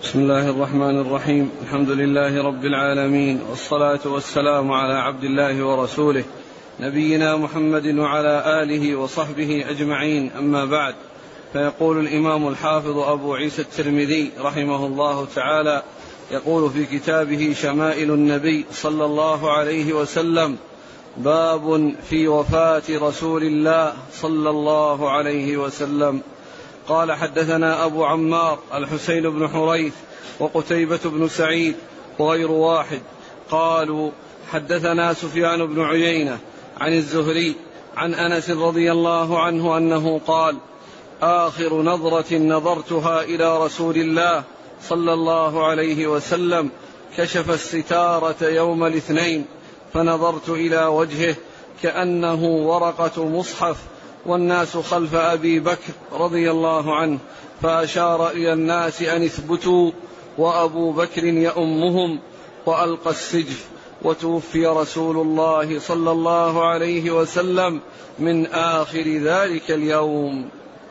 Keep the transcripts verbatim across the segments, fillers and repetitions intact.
بسم الله الرحمن الرحيم. الحمد لله رب العالمين، والصلاة والسلام على عبد الله ورسوله نبينا محمد وعلى آله وصحبه أجمعين، أما بعد. فيقول الإمام الحافظ أبو عيسى الترمذي رحمه الله تعالى، يقول في كتابه شمائل النبي صلى الله عليه وسلم: باب في وفاة رسول الله صلى الله عليه وسلم. قال: حدثنا أبو عمار الحسين بن حريث وقتيبة بن سعيد وغير واحد قالوا: حدثنا سفيان بن عيينة عن الزهري عن أنس رضي الله عنه أنه قال: آخر نظرة نظرتها إلى رسول الله صلى الله عليه وسلم كشف الستارة يوم الاثنين، فنظرت إلى وجهه كأنه ورقة مصحف، والناس خلف أبي بكر رضي الله عنه، فأشار إلى الناس أن اثبتوا، وأبو بكر يؤمهم، وألقى السجف، وتوفي رسول الله صلى الله عليه وسلم من آخر ذلك اليوم.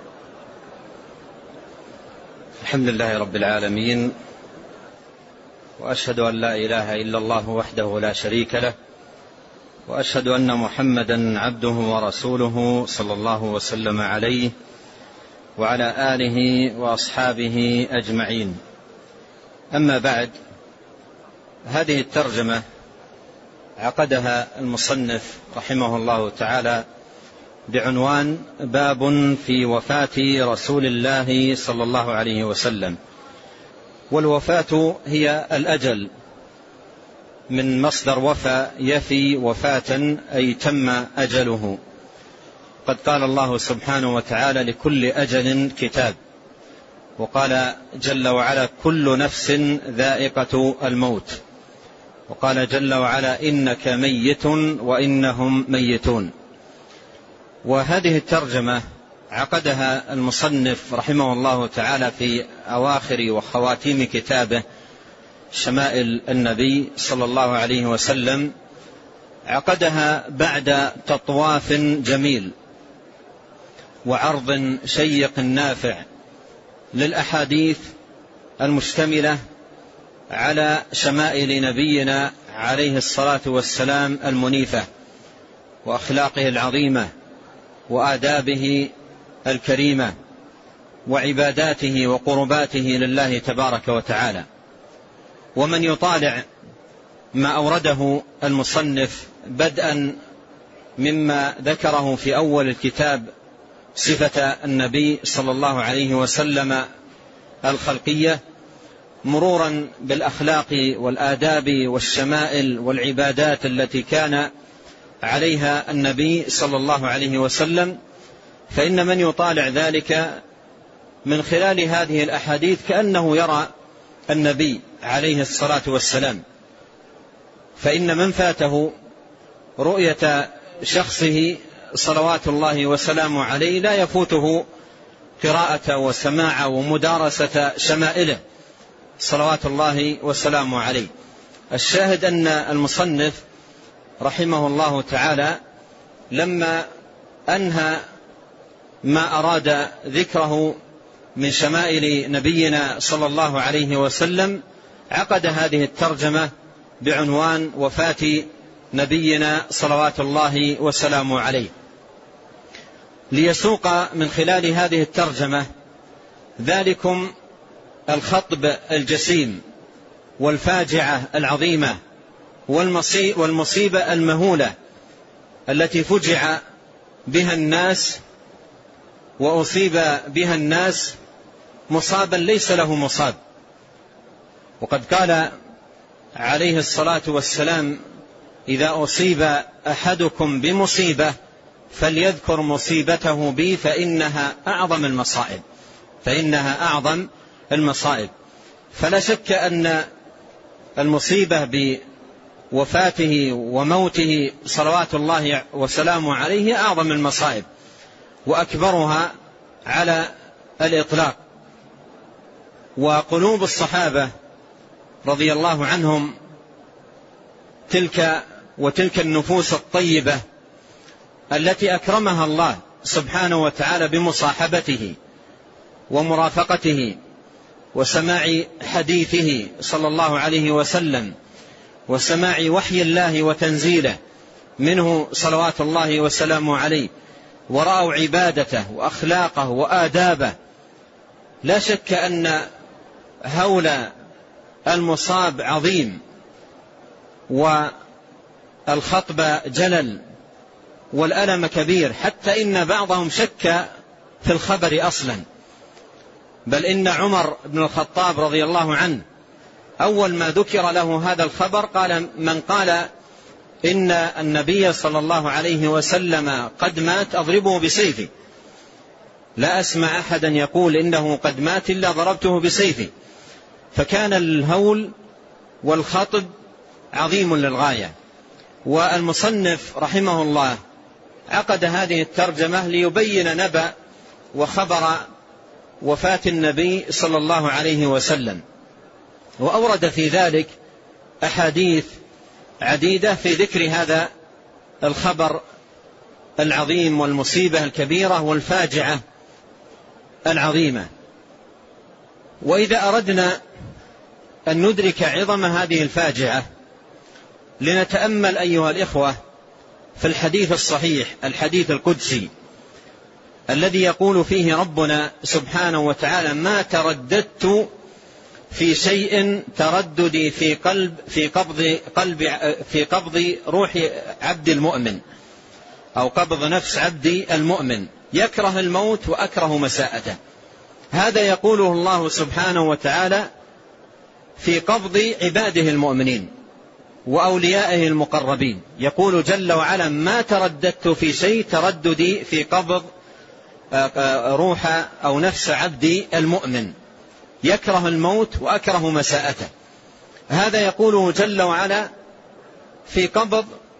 الحمد لله رب العالمين، وأشهد أن لا إله إلا الله وحده لا شريك له، وأشهد أن محمدا عبده ورسوله صلى الله وسلم عليه وعلى آله وأصحابه أجمعين. أما بعد، هذه الترجمة عقدها المصنف رحمه الله تعالى بعنوان: باب في وفاة رسول الله صلى الله عليه وسلم. والوفاة هي الأجل، من مصدر وفى يفي وفاة، أي تم أجله. قد قال الله سبحانه وتعالى: لكل أجل كتاب. وقال جل وعلا: كل نفس ذائقة الموت. وقال جل وعلا: إنك ميت وإنهم ميتون. وهذه الترجمة عقدها المصنف رحمه الله تعالى في أواخر وخواتيم كتابه شمائل النبي صلى الله عليه وسلم، عقدها بعد تطواف جميل وعرض شيق نافع للأحاديث المشتملة على شمائل نبينا عليه الصلاة والسلام المنيفة، وأخلاقه العظيمة، وآدابه الكريمة، وعباداته وقرباته لله تبارك وتعالى. ومن يطالع ما أورده المصنف بدءا مما ذكره في أول الكتاب، صفة النبي صلى الله عليه وسلم الخلقية، مرورا بالأخلاق والآداب والشمائل والعبادات التي كان عليها النبي صلى الله عليه وسلم، فإن من يطالع ذلك من خلال هذه الأحاديث كأنه يرى النبي عليه الصلاة والسلام. فإن من فاته رؤية شخصه صلوات الله وسلامه عليه لا يفوته قراءة وسماع ومدارسة شمائله صلوات الله وسلامه عليه. الشاهد أن المصنف رحمه الله تعالى لما أنهى ما أراد ذكره من شمائل نبينا صلى الله عليه وسلم، عقد هذه الترجمة بعنوان: وفاة نبينا صلوات الله وسلامه عليه، ليسوق من خلال هذه الترجمة ذلكم الخطب الجسيم والفاجعة العظيمة والمصيبة المهولة التي فجع بها الناس وأصيب بها الناس مصابا ليس له مصاب. وقد قال عليه الصلاة والسلام: إذا أصيب أحدكم بمصيبة فليذكر مصيبته بي فإنها أعظم المصائب فإنها أعظم المصائب. فلا شك أن المصيبة بوفاته وموته صلوات الله وسلامه عليه أعظم المصائب وأكبرها على الإطلاق. وقلوب الصحابة رضي الله عنهم تلك وتلك النفوس الطيبة التي أكرمها الله سبحانه وتعالى بمصاحبته ومرافقته وسماع حديثه صلى الله عليه وسلم وسماع وحي الله وتنزيله منه صلوات الله وسلامه عليه، ورأوا عبادته وأخلاقه وآدابه، لا شك أن هول المصاب عظيم والخطب جلل والألم كبير، حتى إن بعضهم شك في الخبر أصلا. بل إن عمر بن الخطاب رضي الله عنه أول ما ذكر له هذا الخبر قال: من قال إن النبي صلى الله عليه وسلم قد مات أضربه بسيفي، لا أسمع أحدا يقول إنه قد مات إلا ضربته بسيفي. فكان الهول والخطب عظيم للغاية. والمصنف رحمه الله عقد هذه الترجمة ليبين نبأ وخبر وفاة النبي صلى الله عليه وسلم، وأورد في ذلك أحاديث عديدة في ذكر هذا الخبر العظيم والمصيبة الكبيرة والفاجعة العظيمة. وإذا أردنا أن ندرك عظم هذه الفاجعة لنتأمل أيها الإخوة في الحديث الصحيح، الحديث القدسي الذي يقول فيه ربنا سبحانه وتعالى: ما ترددت في شيء ترددي في قلب في قبض قلب في قبض روح عبد المؤمن، أو قبض نفس عبدي المؤمن، يكره الموت وأكره مساءته. هذا يقوله الله سبحانه وتعالى في قبض عباده المؤمنين وأوليائه المقربين. يقول جل وعلا: ما ترددت في شيء ترددي في قبض روح أو نفس عبدي المؤمن، يكره الموت وأكره مساءته. هذا يقوله جل وعلا في قبض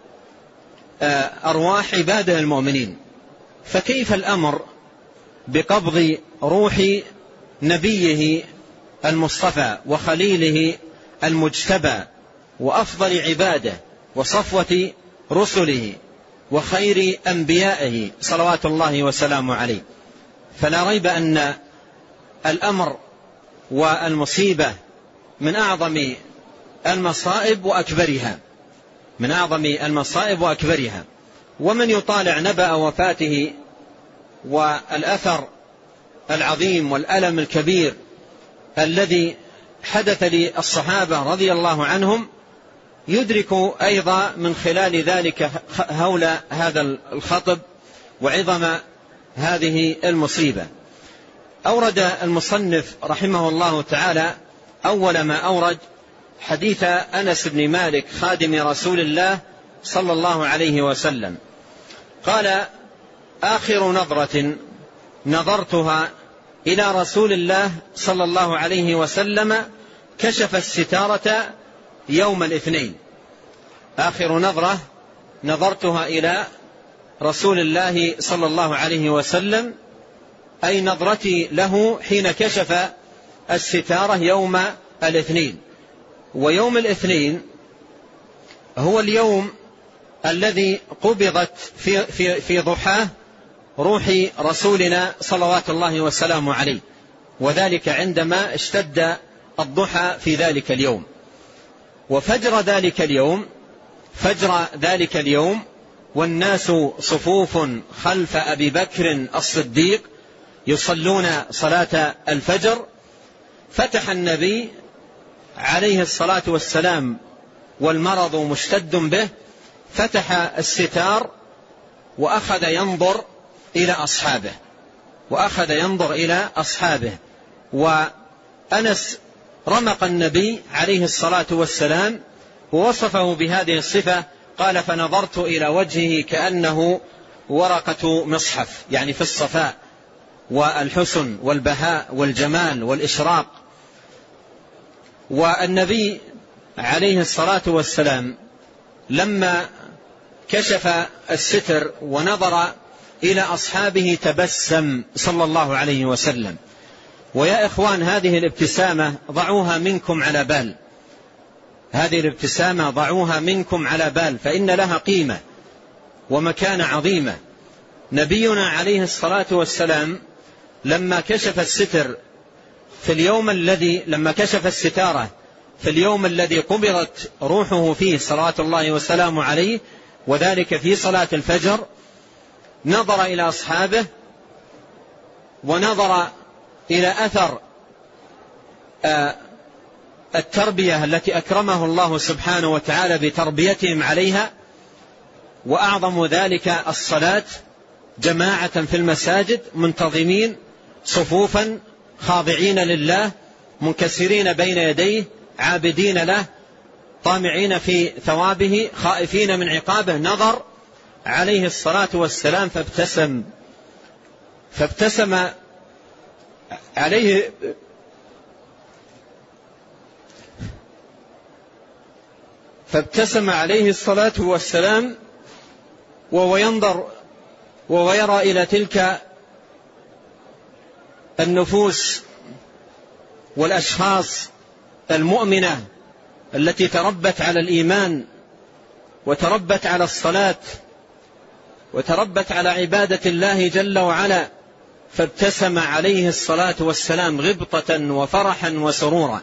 أرواح عباده المؤمنين، فكيف الأمر بقبض روح نبيه المصطفى وخليله المجتبى وأفضل عباده وصفوة رسله وخير أنبيائه صلوات الله وسلامه عليه؟ فلا ريب أن الأمر والمصيبة من أعظم المصائب وأكبرها، من أعظم المصائب وأكبرها. ومن يطالع نبأ وفاته والأثر العظيم والألم الكبير الذي حدث للصحابة رضي الله عنهم يدرك أيضا من خلال ذلك هول هذا الخطب وعظم هذه المصيبة. أورد المصنف رحمه الله تعالى أول ما أورد حديث أنس بن مالك خادم رسول الله صلى الله عليه وسلم قال: آخر نظرة نظرتها إلى رسول الله صلى الله عليه وسلم كشف الستارة يوم الاثنين. آخر نظرة نظرتها إلى رسول الله صلى الله عليه وسلم أي نظرتي له حين كشف الستارة يوم الاثنين. ويوم الاثنين هو اليوم الذي قبضت في, في, في ضحاه روح رسولنا صلوات الله وسلامه عليه، وذلك عندما اشتد الضحى في ذلك اليوم. وفجر ذلك اليوم فجر ذلك اليوم والناس صفوف خلف أبي بكر الصديق يصلون صلاة الفجر، فتح النبي عليه الصلاة والسلام والمرض مشتد به، فتح الستار وأخذ ينظر إلى أصحابه وأخذ ينظر إلى أصحابه وأنس رمق النبي عليه الصلاة والسلام ووصفه بهذه الصفة، قال: فنظرت إلى وجهه كأنه ورقة مصحف، يعني في الصفاء والحسن والبهاء والجمال والإشراق. والنبي عليه الصلاة والسلام لما كشف الستر ونظر إلى أصحابه تبسم صلى الله عليه وسلم. ويا إخوان، هذه الابتسامة ضعوها منكم على بال، هذه الابتسامة ضعوها منكم على بال، فإن لها قيمة ومكانة عظيمة. نبينا عليه الصلاة والسلام لما كشف الستر في اليوم الذي لما كشف الستارة في اليوم الذي قبضت روحه فيه صلوات الله وسلامه عليه، وذلك في صلاة الفجر، نظر إلى أصحابه ونظر إلى أثر التربية التي أكرمه الله سبحانه وتعالى بتربيتهم عليها، وأعظم ذلك الصلاة جماعة في المساجد منتظمين صفوفا خاضعين لله منكسرين بين يديه عابدين له طامعين في ثوابه خائفين من عقابه. نظر عليه الصلاة والسلام فابتسم فابتسم عليه فابتسم عليه الصلاة والسلام وهو ينظر وهو يرى إلى تلك النفوس والأشخاص المؤمنة التي تربت على الإيمان وتربت على الصلاة وتربت على عبادة الله جل وعلا، فابتسم عليه الصلاة والسلام غبطة وفرحا وسرورا.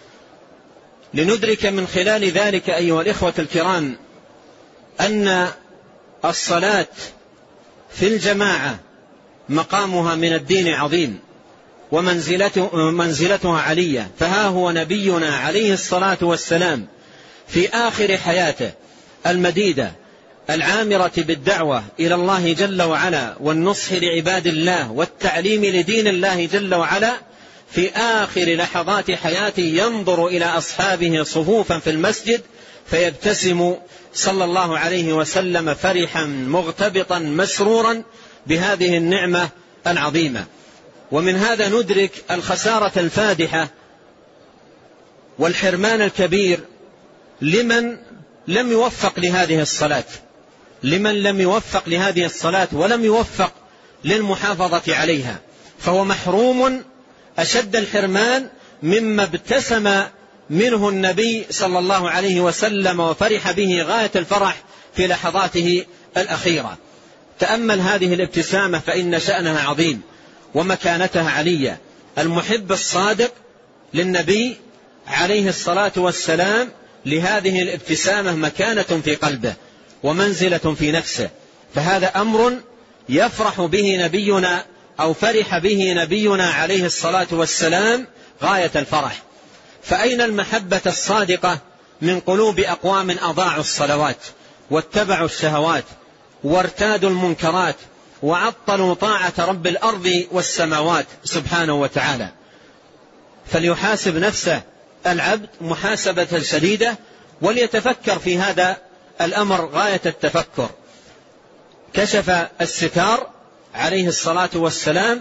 لندرك من خلال ذلك أيها الإخوة الكرام أن الصلاة في الجماعة مقامها من الدين عظيم ومنزلتها علية. فها هو نبينا عليه الصلاة والسلام في آخر حياته المديدة العامرة بالدعوة إلى الله جل وعلا والنصح لعباد الله والتعليم لدين الله جل وعلا، في آخر لحظات حياته ينظر إلى أصحابه صفوفا في المسجد فيبتسم صلى الله عليه وسلم فرحا مغتبطا مسرورا بهذه النعمة العظيمة. ومن هذا ندرك الخسارة الفادحة والحرمان الكبير لمن لم يوفق لهذه الصلاة لمن لم يوفق لهذه الصلاة ولم يوفق للمحافظة عليها، فهو محروم أشد الحرمان مما ابتسم منه النبي صلى الله عليه وسلم وفرح به غاية الفرح في لحظاته الأخيرة. تأمل هذه الابتسامة فإن شأنها عظيم ومكانتها علية. المحب الصادق للنبي عليه الصلاة والسلام لهذه الابتسامة مكانة في قلبه ومنزلة في نفسه، فهذا أمر يفرح به نبينا أو فرح به نبينا عليه الصلاة والسلام غاية الفرح. فأين المحبة الصادقة من قلوب أقوام أضاعوا الصلوات واتبعوا الشهوات وارتادوا المنكرات وعطلوا طاعة رب الأرض والسماوات سبحانه وتعالى؟ فليحاسب نفسه العبد محاسبة شديدة وليتفكر في هذا الأمر غاية التفكر. كشف الستار عليه الصلاة والسلام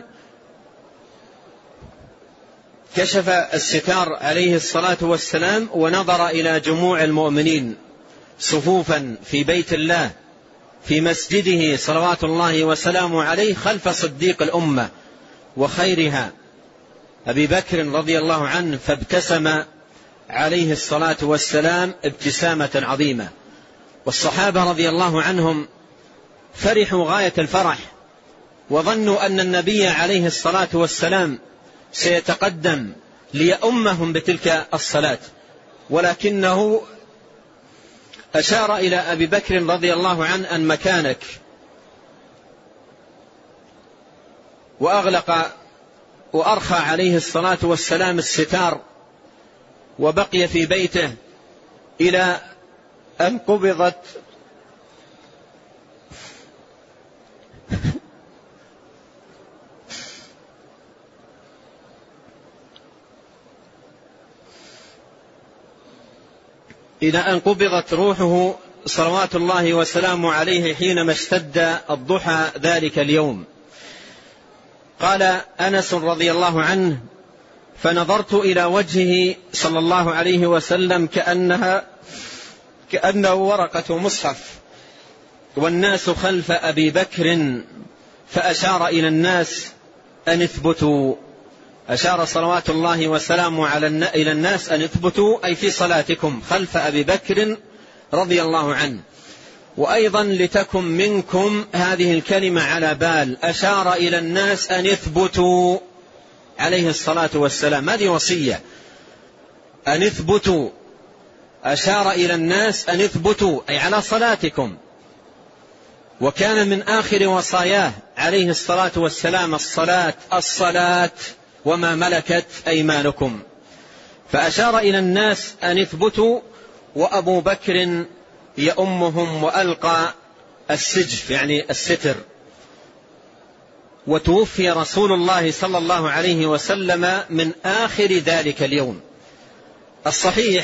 كشف الستار عليه الصلاة والسلام ونظر إلى جموع المؤمنين صفوفا في بيت الله في مسجده صلوات الله وسلامه عليه خلف صديق الأمة وخيرها أبي بكر رضي الله عنه، فابتسم عليه الصلاة والسلام ابتسامة عظيمة. والصحابة رضي الله عنهم فرحوا غاية الفرح وظنوا أن النبي عليه الصلاة والسلام سيتقدم ليؤمهم بتلك الصلاة، ولكنه أشار إلى أبي بكر رضي الله عنه أن مكانك، وأغلق وأرخى عليه الصلاة والسلام الستار وبقي في بيته إلى أن قبضت إلى أن قبضت روحه صلوات الله وسلامه عليه حينما اشتد الضحى ذلك اليوم. قال أنس رضي الله عنه: فنظرت إلى وجهه صلى الله عليه وسلم كأنها كأنه ورقة مصحف والناس خلف أبي بكر، فأشار إلى الناس أن اثبتوا. أشار صلوات الله وسلامه على إلى الناس أن اثبتوا، أي في صلاتكم خلف أبي بكر رضي الله عنه. وأيضا لتكن منكم هذه الكلمة على بال، أشار إلى الناس أن يثبتوا عليه الصلاة والسلام. هذه وصية أن اثبتوا، أشار إلى الناس أن اثبتوا أي على صلاتكم. وكان من آخر وصاياه عليه الصلاة والسلام الصلاة الصلاة وما ملكت أيمانكم، فأشار إلى الناس أن اثبتوا، وأبو بكر يؤمهم وألقى السجف يعني الستر. وتوفي رسول الله صلى الله عليه وسلم من آخر ذلك اليوم. الصحيح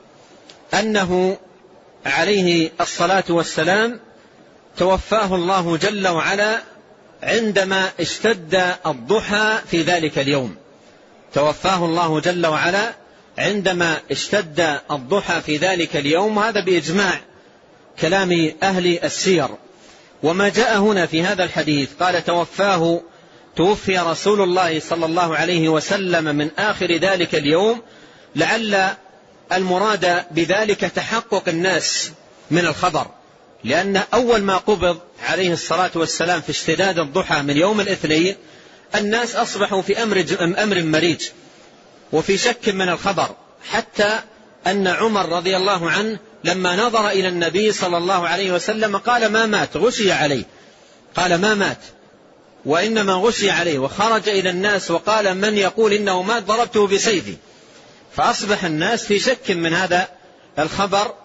أنه عليه الصلاة والسلام توفاه الله جل وعلا عندما اشتد الضحى في ذلك اليوم. توفاه الله جل وعلا عندما اشتد الضحى في ذلك اليوم، وهذا بإجماع كلام أهل السير. وما جاء هنا في هذا الحديث قال توفاه توفي رسول الله صلى الله عليه وسلم من آخر ذلك اليوم، لعل المراد بذلك تحقق الناس من الخبر، لأن أول ما قبض عليه الصلاة والسلام في اشتداد الضحى من يوم الاثنين الناس أصبحوا في أمر, أمر مريج وفي شك من الخبر، حتى أن عمر رضي الله عنه لما نظر إلى النبي صلى الله عليه وسلم قال ما مات، غشي عليه، قال ما مات وإنما غشي عليه، وخرج إلى الناس وقال من يقول إنه مات ضربته بسيفي. فأصبح الناس في شك من هذا الخبر،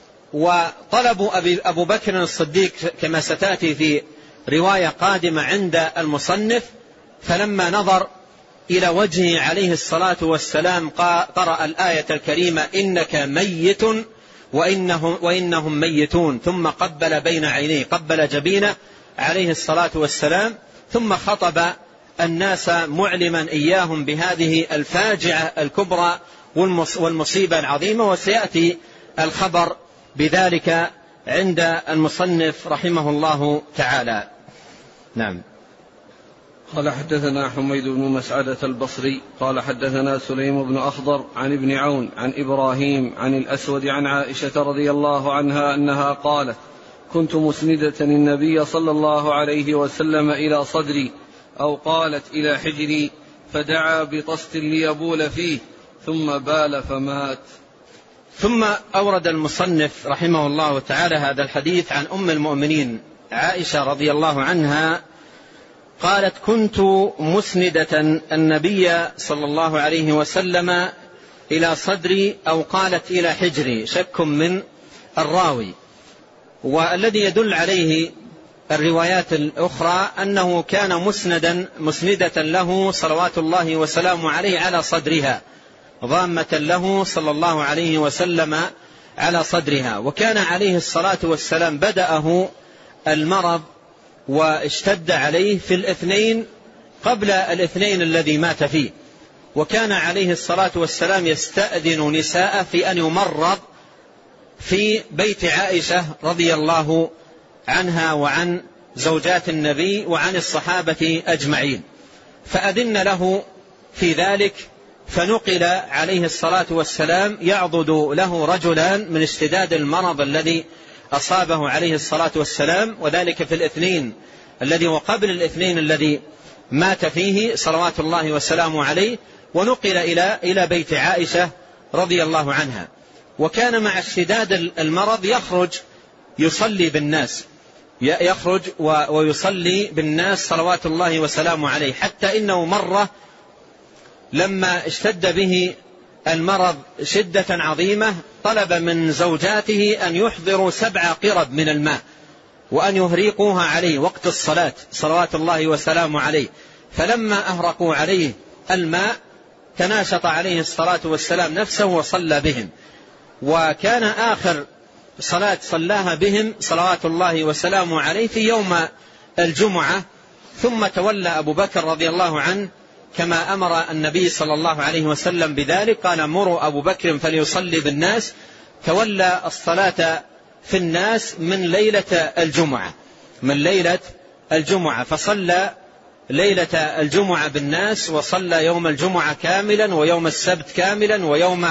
وطلبوا أبو بكر الصديق كما ستأتي في رواية قادمة عند المصنف، فلما نظر إلى وجهه عليه الصلاة والسلام قرأ الآية الكريمة إنك ميت وإنهم, وإنهم ميتون، ثم قبل بين عينيه، قبل جبينه عليه الصلاة والسلام، ثم خطب الناس معلما إياهم بهذه الفاجعة الكبرى والمصيبة العظيمة. وسيأتي الخبر بذلك عند المصنف رحمه الله تعالى. نعم. قال حدثنا حميد بن مسعدة البصري قال حدثنا سليم بن أخضر عن ابن عون عن إبراهيم عن الأسود عن عائشة رضي الله عنها أنها قالت كنت مسندة النبي صلى الله عليه وسلم إلى صدري، أو قالت إلى حجري، فدعا بطست ليبول فيه ثم بال فمات. ثم أورد المصنف رحمه الله تعالى هذا الحديث عن أم المؤمنين عائشة رضي الله عنها قالت كنت مسندة النبي صلى الله عليه وسلم إلى صدري، أو قالت إلى حجري، شك من الراوي. والذي يدل عليه الروايات الأخرى أنه كان مسندا مسندة له صلوات الله وسلامه عليه على صدرها، ضامة له صلى الله عليه وسلم على صدرها. وكان عليه الصلاة والسلام بدأه المرض واشتد عليه في الاثنين قبل الاثنين الذي مات فيه، وكان عليه الصلاة والسلام يستأذن نساء في أن يمرض في بيت عائشة رضي الله عنها وعن زوجات النبي وعن الصحابة أجمعين، فأذن له في ذلك. فنقل عليه الصلاة والسلام يعضد له رجلان من اشتداد المرض الذي أصابه عليه الصلاة والسلام، وذلك في الاثنين الذي وقبل الاثنين الذي مات فيه صلوات الله وسلامه عليه، ونقل إلى إلى بيت عائشة رضي الله عنها. وكان مع اشتداد المرض يخرج يصلي بالناس، يخرج ويصلي بالناس صلوات الله وسلامه عليه، حتى إنه مرة لما اشتد به المرض شدة عظيمة طلب من زوجاته أن يحضروا سبع قرب من الماء وأن يهريقوها عليه وقت الصلاة صلوات الله وسلامه عليه. فلما أهرقوا عليه الماء تناشط عليه الصلاة والسلام نفسه وصلى بهم، وكان آخر صلاة صلاها بهم صلوات الله وسلامه عليه في يوم الجمعة. ثم تولى أبو بكر رضي الله عنه كما أمر النبي صلى الله عليه وسلم بذلك، قال مروا أبو بكر فليصلي بالناس، تولى الصلاة في الناس من ليلة الجمعة من ليلة الجمعة فصلى ليلة الجمعة بالناس، وصلى يوم الجمعة كاملا ويوم السبت كاملا ويوم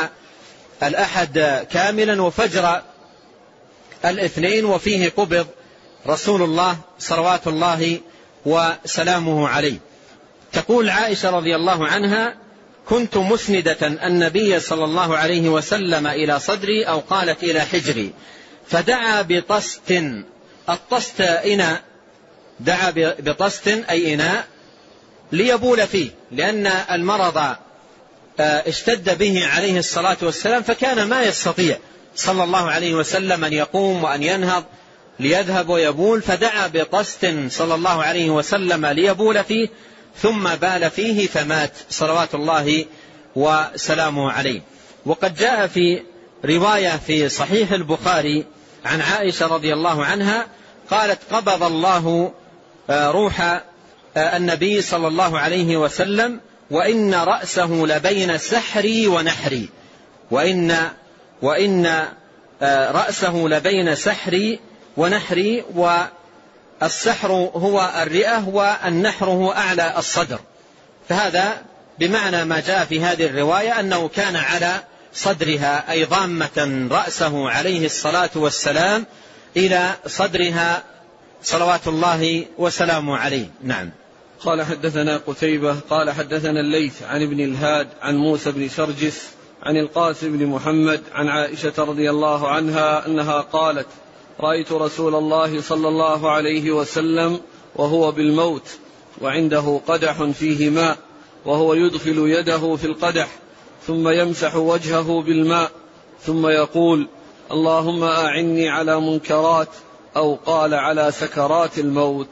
الأحد كاملا وفجر الاثنين، وفيه قبض رسول الله صلوات الله وسلامه عليه. تقول عائشة رضي الله عنها: كنت مسندة النبي صلى الله عليه وسلم إلى صدري، أو قالت إلى حجري، فدعا بطست. الطست إناء، دعا بطست أي إناء ليبول فيه، لأن المرض اشتد به عليه الصلاة والسلام، فكان ما يستطيع صلى الله عليه وسلم أن يقوم وأن ينهض ليذهب ويبول، فدعا بطست صلى الله عليه وسلم ليبول فيه، ثم بال فيه فمات صلوات الله وسلامه عليه. وقد جاء في رواية في صحيح البخاري عن عائشة رضي الله عنها قالت: قبض الله روح النبي صلى الله عليه وسلم وإن رأسه لبين سحري ونحري، وإن, وإن رأسه لبين سحري ونحري، والسحر هو الرئة والنحر هو أعلى الصدر. فهذا بمعنى ما جاء في هذه الرواية أنه كان على صدرها، أي ضامة رأسه عليه الصلاة والسلام إلى صدرها صلوات الله وسلامه عليه. نعم. قال: حدثنا قتيبة قال حدثنا الليث عن ابن الهاد عن موسى بن شرجس عن القاسم بن محمد عن عائشة رضي الله عنها أنها قالت: رأيت رسول الله صلى الله عليه وسلم وهو بالموت وعنده قدح فيه ماء، وهو يدخل يده في القدح ثم يمسح وجهه بالماء ثم يقول: اللهم أعني على منكرات، أو قال على سكرات الموت.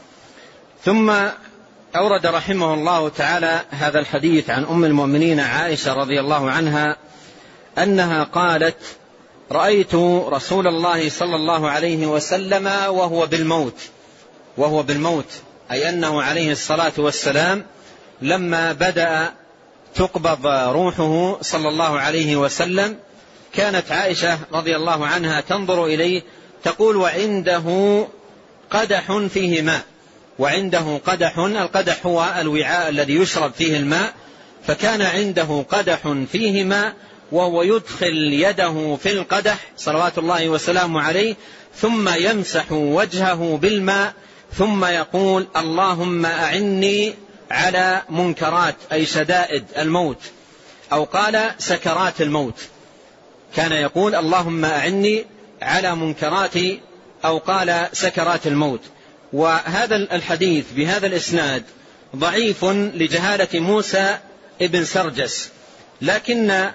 ثم أورد رحمه الله تعالى هذا الحديث عن أم المؤمنين عائشة رضي الله عنها أنها قالت: رأيت رسول الله صلى الله عليه وسلم وهو بالموت، وهو بالموت أي أنه عليه الصلاة والسلام لما بدأ تقبض روحه صلى الله عليه وسلم، كانت عائشة رضي الله عنها تنظر إليه تقول: وعنده قدح فيه ماء. وعنده قدح، القدح هو الوعاء الذي يشرب فيه الماء، فكان عنده قدح فيه ماء وهو يدخل يده في القدح صلوات الله وسلامه عليه، ثم يمسح وجهه بالماء ثم يقول: اللهم أعني على منكرات، أي شدائد الموت، أو قال سكرات الموت. كان يقول: اللهم أعني على منكرات، أو قال سكرات الموت. وهذا الحديث بهذا الإسناد ضعيف لجهالة موسى ابن سرجس، لكن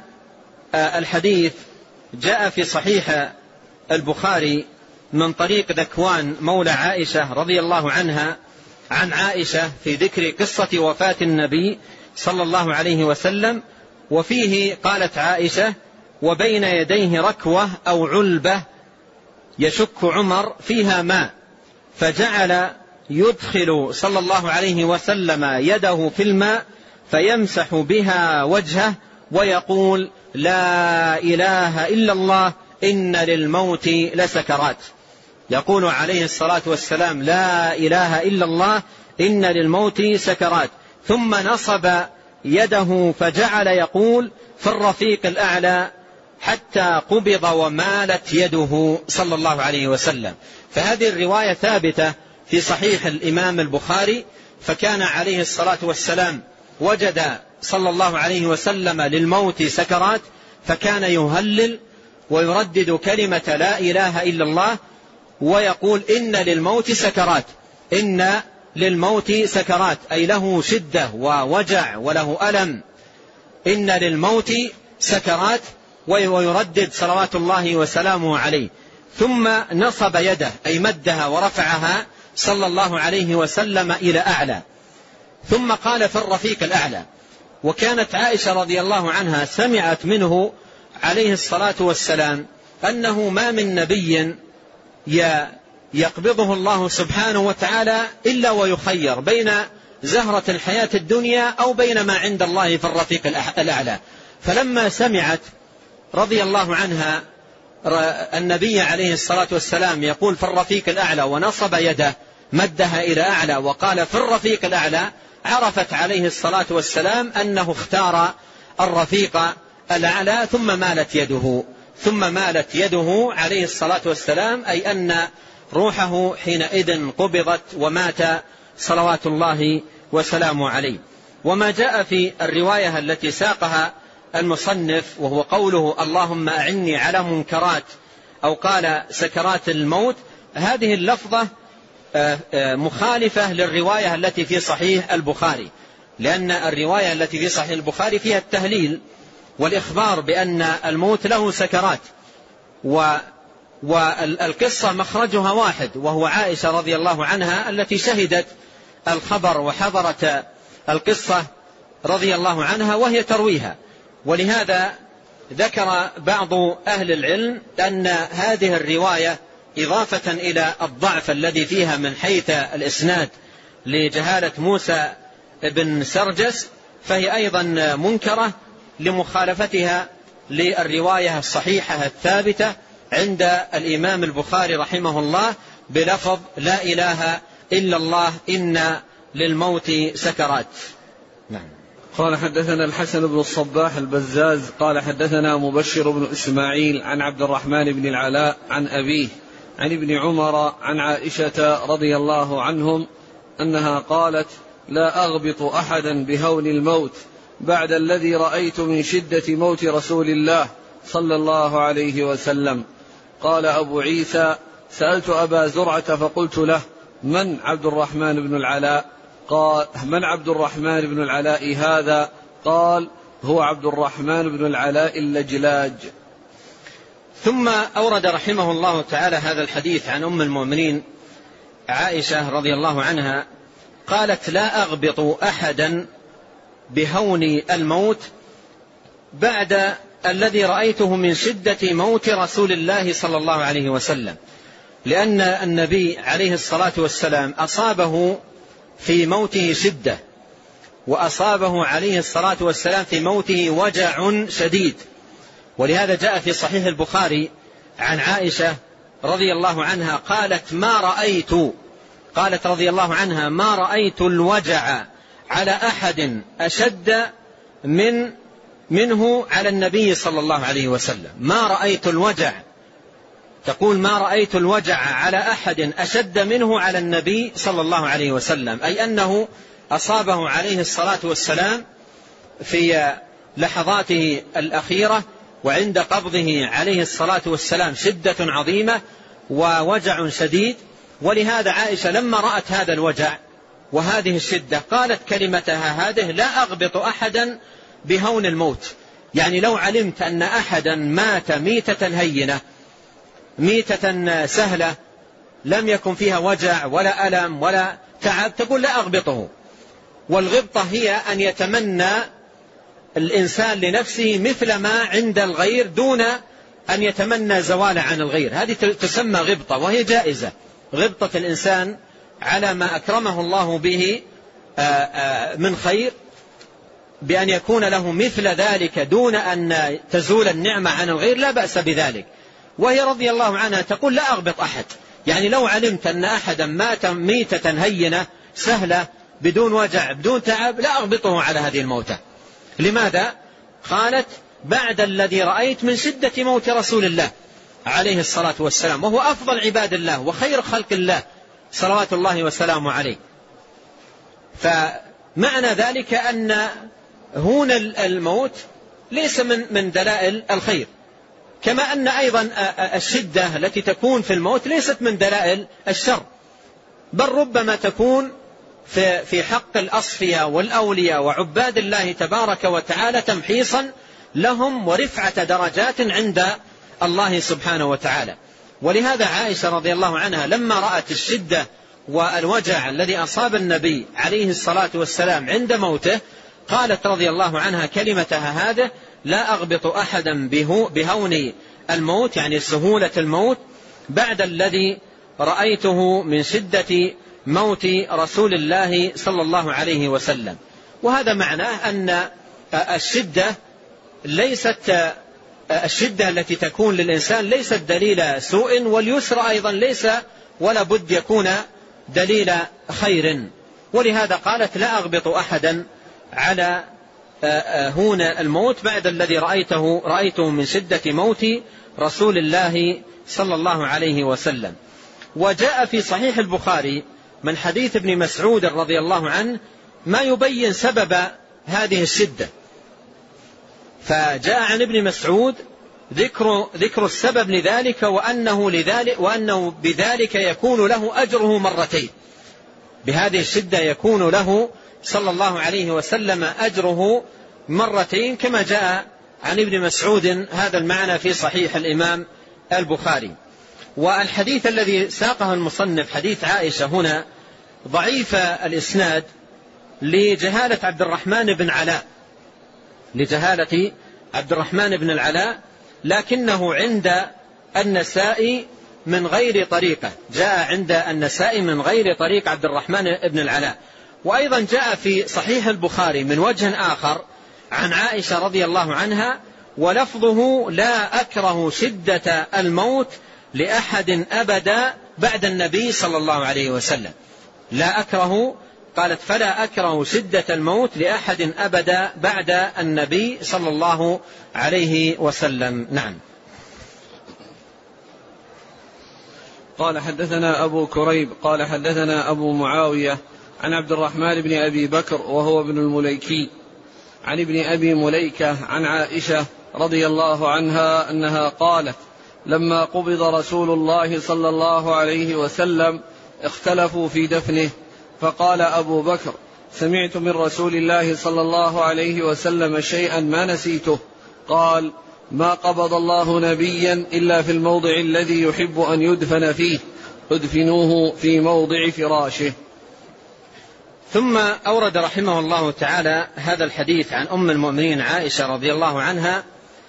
الحديث جاء في صحيح البخاري من طريق ذكوان مولى عائشة رضي الله عنها عن عائشة في ذكر قصة وفاة النبي صلى الله عليه وسلم، وفيه قالت عائشة: وبين يديه ركوة أو علبة يشك عمر فيها ماء، فجعل يدخل صلى الله عليه وسلم يده في الماء فيمسح بها وجهه ويقول: لا إله إلا الله إن للموت لسكرات. يقول عليه الصلاة والسلام: لا إله إلا الله إن للموت سكرات. ثم نصب يده فجعل يقول: في الرفيق الأعلى، حتى قبض ومالت يده صلى الله عليه وسلم. فهذه الرواية ثابتة في صحيح الإمام البخاري، فكان عليه الصلاة والسلام وجد صلى الله عليه وسلم للموت سكرات، فكان يهلل ويردد كلمة لا إله إلا الله ويقول: إن للموت سكرات، إن للموت سكرات، أي له شدة ووجع وله ألم، إن للموت سكرات، ويردد صلوات الله وسلامه عليه. ثم نصب يده، أي مدها ورفعها صلى الله عليه وسلم إلى أعلى، ثم قال: في الرفيق الأعلى. وكانت عائشة رضي الله عنها سمعت منه عليه الصلاة والسلام أنه ما من نبي يقبضه الله سبحانه وتعالى إلا ويخير بين زهرة الحياة الدنيا أو بين ما عند الله في الرفيق الأعلى. فلما سمعت رضي الله عنها النبي عليه الصلاة والسلام يقول: في الرفيق الأعلى، ونصب يده مدها إلى أعلى وقال: في الرفيق الأعلى، عرفت عليه الصلاة والسلام أنه اختار الرفيق الأعلى. ثم مالت يده ثم مالت يده عليه الصلاة والسلام، أي أن روحه حينئذ قبضت ومات صلوات الله وسلامه عليه. وما جاء في الرواية التي ساقها المصنف وهو قوله اللهم أعني على منكرات أو قال سكرات الموت، هذه اللفظة مخالفة للرواية التي في صحيح البخاري، لأن الرواية التي في صحيح البخاري فيها التهليل والإخبار بأن الموت له سكرات، و والقصة مخرجها واحد وهو عائشة رضي الله عنها التي شهدت الخبر وحضرت القصة رضي الله عنها وهي ترويها. ولهذا ذكر بعض أهل العلم أن هذه الرواية إضافة إلى الضعف الذي فيها من حيث الإسناد لجهالة موسى بن سرجس، فهي أيضا منكرة لمخالفتها للرواية الصحيحة الثابتة عند الإمام البخاري رحمه الله بلفظ لا إله إلا الله إن للموت سكرات. نعم. قال حدثنا الحسن بن الصباح البزاز قال حدثنا مبشر بن إسماعيل عن عبد الرحمن بن العلاء عن أبيه عن ابن عمر عن عائشة رضي الله عنهم أنها قالت لا أغبط أحدا بهول الموت بعد الذي رأيت من شدة موت رسول الله صلى الله عليه وسلم. قال أبو عيسى سألت أبا زرعة فقلت له من عبد الرحمن بن العلاء؟ قال من عبد الرحمن بن العلاء هذا؟ قال هو عبد الرحمن بن العلاء اللجلاج. ثم أورد رحمه الله تعالى هذا الحديث عن أم المؤمنين عائشة رضي الله عنها قالت لا أغبط أحدا بهون الموت بعد الذي رأيته من شدة موت رسول الله صلى الله عليه وسلم، لأن النبي عليه الصلاة والسلام أصابه في موته شدة، وأصابه عليه الصلاة والسلام في موته وجع شديد. ولهذا جاء في صحيح البخاري عن عائشة رضي الله عنها قالت ما رأيت قالت رضي الله عنها ما رأيت الوجع على أحد أشد من منه على النبي صلى الله عليه وسلم. ما رأيت الوجع، تقول ما رأيت الوجع على أحد أشد منه على النبي صلى الله عليه وسلم، أي أنه أصابه عليه الصلاة والسلام في لحظاته الأخيرة وعند قبضه عليه الصلاة والسلام شدة عظيمة ووجع شديد. ولهذا عائشة لما رأت هذا الوجع وهذه الشدة قالت كلمتها هذه لا أغبط أحدا بهون الموت، يعني لو علمت أن أحدا مات ميتة هينة ميتة سهلة لم يكن فيها وجع ولا ألم ولا تعب تقول لا أغبطه. والغبطة هي أن يتمنى الإنسان لنفسه مثل ما عند الغير دون أن يتمنى زوال عن الغير، هذه تسمى غبطة وهي جائزة. غبطة الإنسان على ما أكرمه الله به من خير بأن يكون له مثل ذلك دون أن تزول النعمة عن الغير لا بأس بذلك. وهي رضي الله عنها تقول لا أغبط أحد، يعني لو علمت أن أحدا مات ميتة هينة سهلة بدون وجع بدون تعب لا أغبطه على هذه الموتة. لماذا؟ قالت بعد الذي رأيت من شدة موت رسول الله عليه الصلاة والسلام، وهو أفضل عباد الله وخير خلق الله صلوات الله وسلامه عليه. فمعنى ذلك أن هون الموت ليس من من دلائل الخير، كما أن أيضا الشدة التي تكون في الموت ليست من دلائل الشر، بل ربما تكون في في حق الأصفياء والأولياء وعباد الله تبارك وتعالى تمحيصا لهم ورفعة درجات عند الله سبحانه وتعالى. ولهذا عائشة رضي الله عنها لما رأت الشدة والوجع الذي أصاب النبي عليه الصلاة والسلام عند موته قالت رضي الله عنها كلمتها هذه لا أغبط أحدا بهون الموت، يعني سهولة الموت بعد الذي رأيته من شدة موت رسول الله صلى الله عليه وسلم. وهذا معناه أن الشدة ليست الشدة التي تكون للإنسان ليست دليل سوء، واليسر أيضا ليس ولا بد يكون دليل خير. ولهذا قالت لا أغبط أحدا على هون الموت بعد الذي رأيته رأيته من شدة موت رسول الله صلى الله عليه وسلم. وجاء في صحيح البخاري من حديث ابن مسعود رضي الله عنه ما يبين سبب هذه الشدة. فجاء عن ابن مسعود ذكر, ذكر السبب لذلك وأنه, لذلك وأنه بذلك يكون له أجره مرتين، بهذه الشدة يكون له صلى الله عليه وسلم أجره مرتين، كما جاء عن ابن مسعود هذا المعنى في صحيح الإمام البخاري. والحديث الذي ساقه المصنف حديث عائشة هنا ضعيف الإسناد لجهالة عبد الرحمن بن علاء لجهالة عبد الرحمن بن العلاء لكنه عند النسائي من غير طريقة، جاء عند النسائي من غير طريق عبد الرحمن بن العلاء. وأيضا جاء في صحيح البخاري من وجه آخر عن عائشة رضي الله عنها ولفظه لا أكره شدة الموت لأحد أبدا بعد النبي صلى الله عليه وسلم. لا أكره، قالت فلا أكره شدة الموت لأحد أبدا بعد النبي صلى الله عليه وسلم. نعم. قال حدثنا أبو كريب قال حدثنا أبو معاوية عن عبد الرحمن بن أبي بكر وهو ابن المليكي عن ابن أبي مليكة عن عائشة رضي الله عنها أنها قالت لما قبض رسول الله صلى الله عليه وسلم اختلفوا في دفنه، فقال أبو بكر سمعت من رسول الله صلى الله عليه وسلم شيئا ما نسيته، قال ما قبض الله نبيا إلا في الموضع الذي يحب أن يدفن فيه، ادفنوه في موضع فراشه. ثم أورد رحمه الله تعالى هذا الحديث عن أم المؤمنين عائشة رضي الله عنها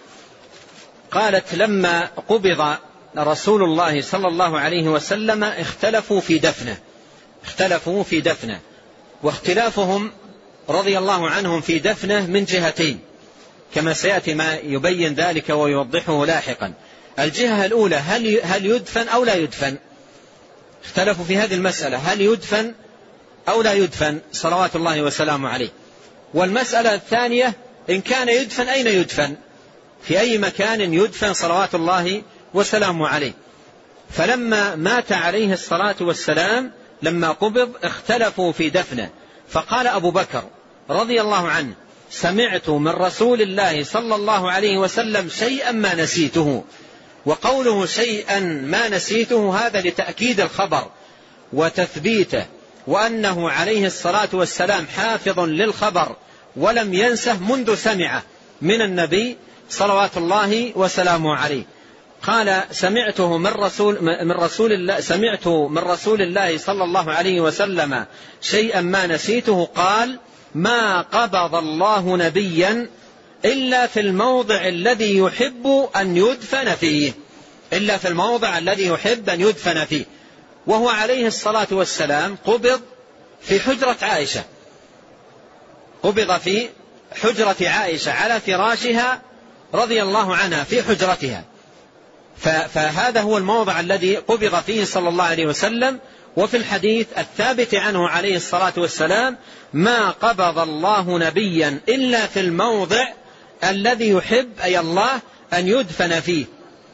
قالت لما قبض رسول الله صلى الله عليه وسلم اختلفوا في دفنه اختلفوا في دفنه واختلافهم رضي الله عنهم في دفنه من جهتين كما سيأتي ما يبين ذلك ويوضحه لاحقا. الجهة الأولى هل هل يدفن أو لا يدفن، اختلفوا في هذه المسألة هل يدفن أو لا يدفن صلوات الله وسلامه عليه. والمسألة الثانية إن كان يدفن أين يدفن، في أي مكان يدفن صلوات الله وسلامه عليه. فلما مات عليه الصلاة والسلام لما قبض اختلفوا في دفنه، فقال أبو بكر رضي الله عنه سمعت من رسول الله صلى الله عليه وسلم شيئا ما نسيته. وقوله شيئا ما نسيته هذا لتأكيد الخبر وتثبيته، وأنه عليه الصلاة والسلام حافظ للخبر ولم ينسه منذ سمعه من النبي صلوات الله وسلامه عليه. قال سمعته من رسول من رسول الله سمعت من رسول الله صلى الله عليه وسلم شيئا ما نسيته، قال ما قبض الله نبيا إلا في الموضع الذي يحب أن يدفن فيه إلا في الموضع الذي يحب أن يدفن فيه وهو عليه الصلاة والسلام قبض في حجرة عائشة قبض في حجرة عائشة على فراشها رضي الله عنها في حجرتها. فهذا هو الموضع الذي قبض فيه صلى الله عليه وسلم. وفي الحديث الثابت عنه عليه الصلاة والسلام ما قبض الله نبيا إلا في الموضع الذي يحب أي الله أن يدفن فيه.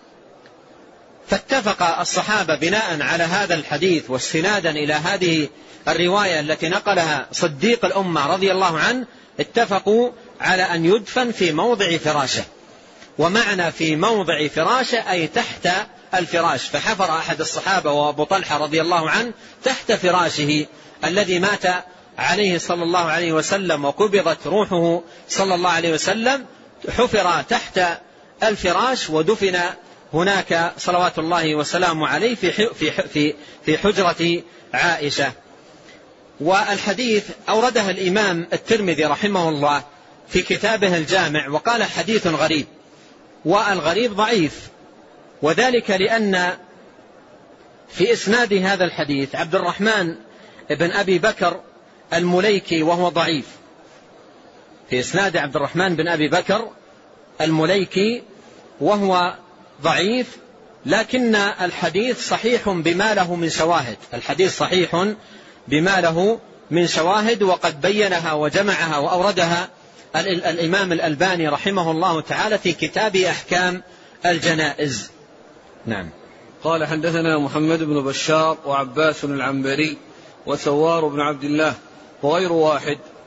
فاتفق الصحابة بناء على هذا الحديث واستنادا إلى هذه الرواية التي نقلها صديق الأمة رضي الله عنه اتفقوا على أن يدفن في موضع فراشه. ومعنى في موضع فراشه أي تحت الفراش، فحفر أحد الصحابة وأبو طلحة رضي الله عنه تحت فراشه الذي مات عليه صلى الله عليه وسلم وقبضت روحه صلى الله عليه وسلم، حفر تحت الفراش ودفن هناك صلوات الله وسلامه عليه في في في في حجرة عائشة. والحديث أوردها الإمام الترمذي رحمه الله في كتابه الجامع وقال حديث غريب، والغريب ضعيف، وذلك لأن في إسناد هذا الحديث عبد الرحمن بن أبي بكر المليكي وهو ضعيف. في إسناد عبد الرحمن بن أبي بكر المليكي وهو ضعيف، لكن الحديث صحيح بما له من شواهد الحديث صحيح بما له من شواهد وقد بينها وجمعها وأوردها الإمام الألباني رحمه الله تعالى في كتاب أحكام الجنائز. نعم. قال حدثنا محمد بن بشار وعباس العنبري وسوار بن عبد الله وغير واحد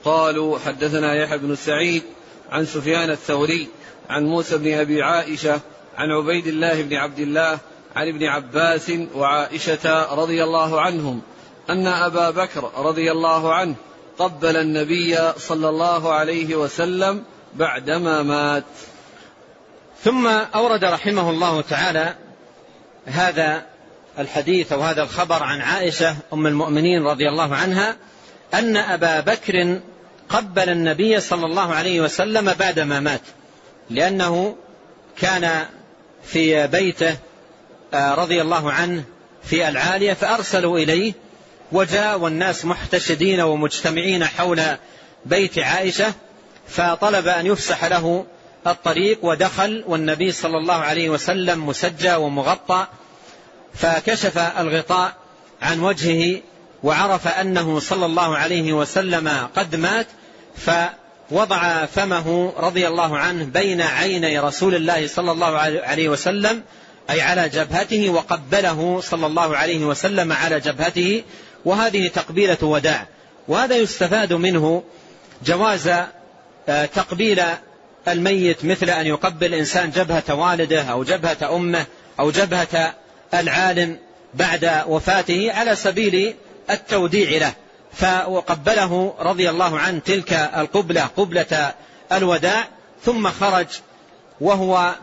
قالوا حدثنا يحيى بن سعيد عن سفيان الثوري عن موسى بن أبي عائشة عن عبيد الله بن عبد الله عن ابن عباس وعائشة رضي الله عنهم أن أبا بكر رضي الله عنه قبل النبي صلى الله عليه وسلم بعدما مات. ثم أورد رحمه الله تعالى هذا الحديث أو هذا الخبر عن عائشة أم المؤمنين رضي الله عنها أن أبا بكر قبل النبي صلى الله عليه وسلم بعدما مات، لأنه كان في بيته رضي الله عنه في العالية فأرسلوا إليه، وجاء والناس محتشدين ومجتمعين حول بيت عائشة، فطلب أن يفسح له الطريق ودخل، والنبي صلى الله عليه وسلم مسجى ومغطى، فكشف الغطاء عن وجهه وعرف أنه صلى الله عليه وسلم قد مات، فوضع فمه رضي الله عنه بين عيني رسول الله صلى الله عليه وسلم أي على جبهته، وقبله صلى الله عليه وسلم على جبهته، وهذه تقبيلة وداع. وهذا يستفاد منه جواز تقبيل الميت، مثل أن يقبل إنسان جبهة والده أو جبهة أمه أو جبهة العالم بعد وفاته على سبيل التوديع له، فقبله رضي الله عنه تلك القبلة قبلة الوداع، ثم خرج وهو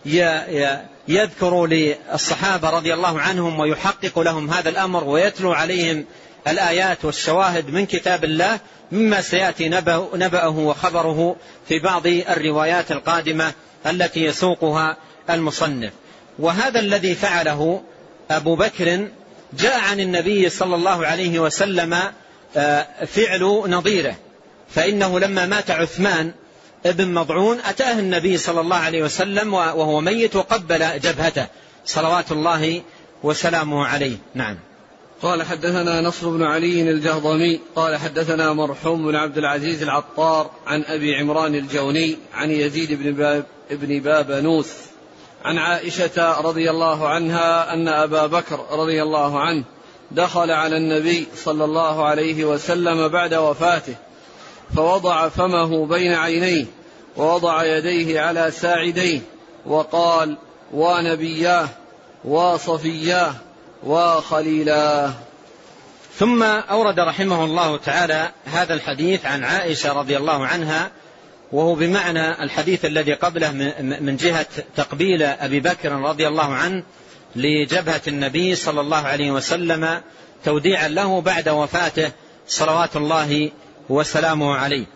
يذكر للصحابة رضي الله عنهم ويحقق لهم هذا الأمر ويتلو عليهم الآيات والشواهد من كتاب الله، مما سيأتي نبأه وخبره في بعض الروايات القادمة التي يسوقها المصنف. وهذا الذي فعله أبو بكر جاء عن النبي صلى الله عليه وسلم فعل نظيره، فإنه لما مات عثمان ابن مضعون أتاه النبي صلى الله عليه وسلم وهو ميت وقبل جبهته صلوات الله وسلامه عليه. نعم. قال حدثنا نصر بن علي الجهضمي قال حدثنا مرحوم بن عبد العزيز العطار عن أبي عمران الجوني عن يزيد بن باب ابن بابنوس عن عائشة رضي الله عنها أن أبا بكر رضي الله عنه دخل على النبي صلى الله عليه وسلم بعد وفاته، فوضع فمه بين عينيه ووضع يديه على ساعديه وقال: ونبياه وصفياه وخليلاه. ثم أورد رحمه الله تعالى هذا الحديث عن عائشة رضي الله عنها، وهو بمعنى الحديث الذي قبله من جهة تقبيل أبي بكر رضي الله عنه لجبهة النبي صلى الله عليه وسلم توديعا له بعد وفاته صلوات الله وسلامه عليه.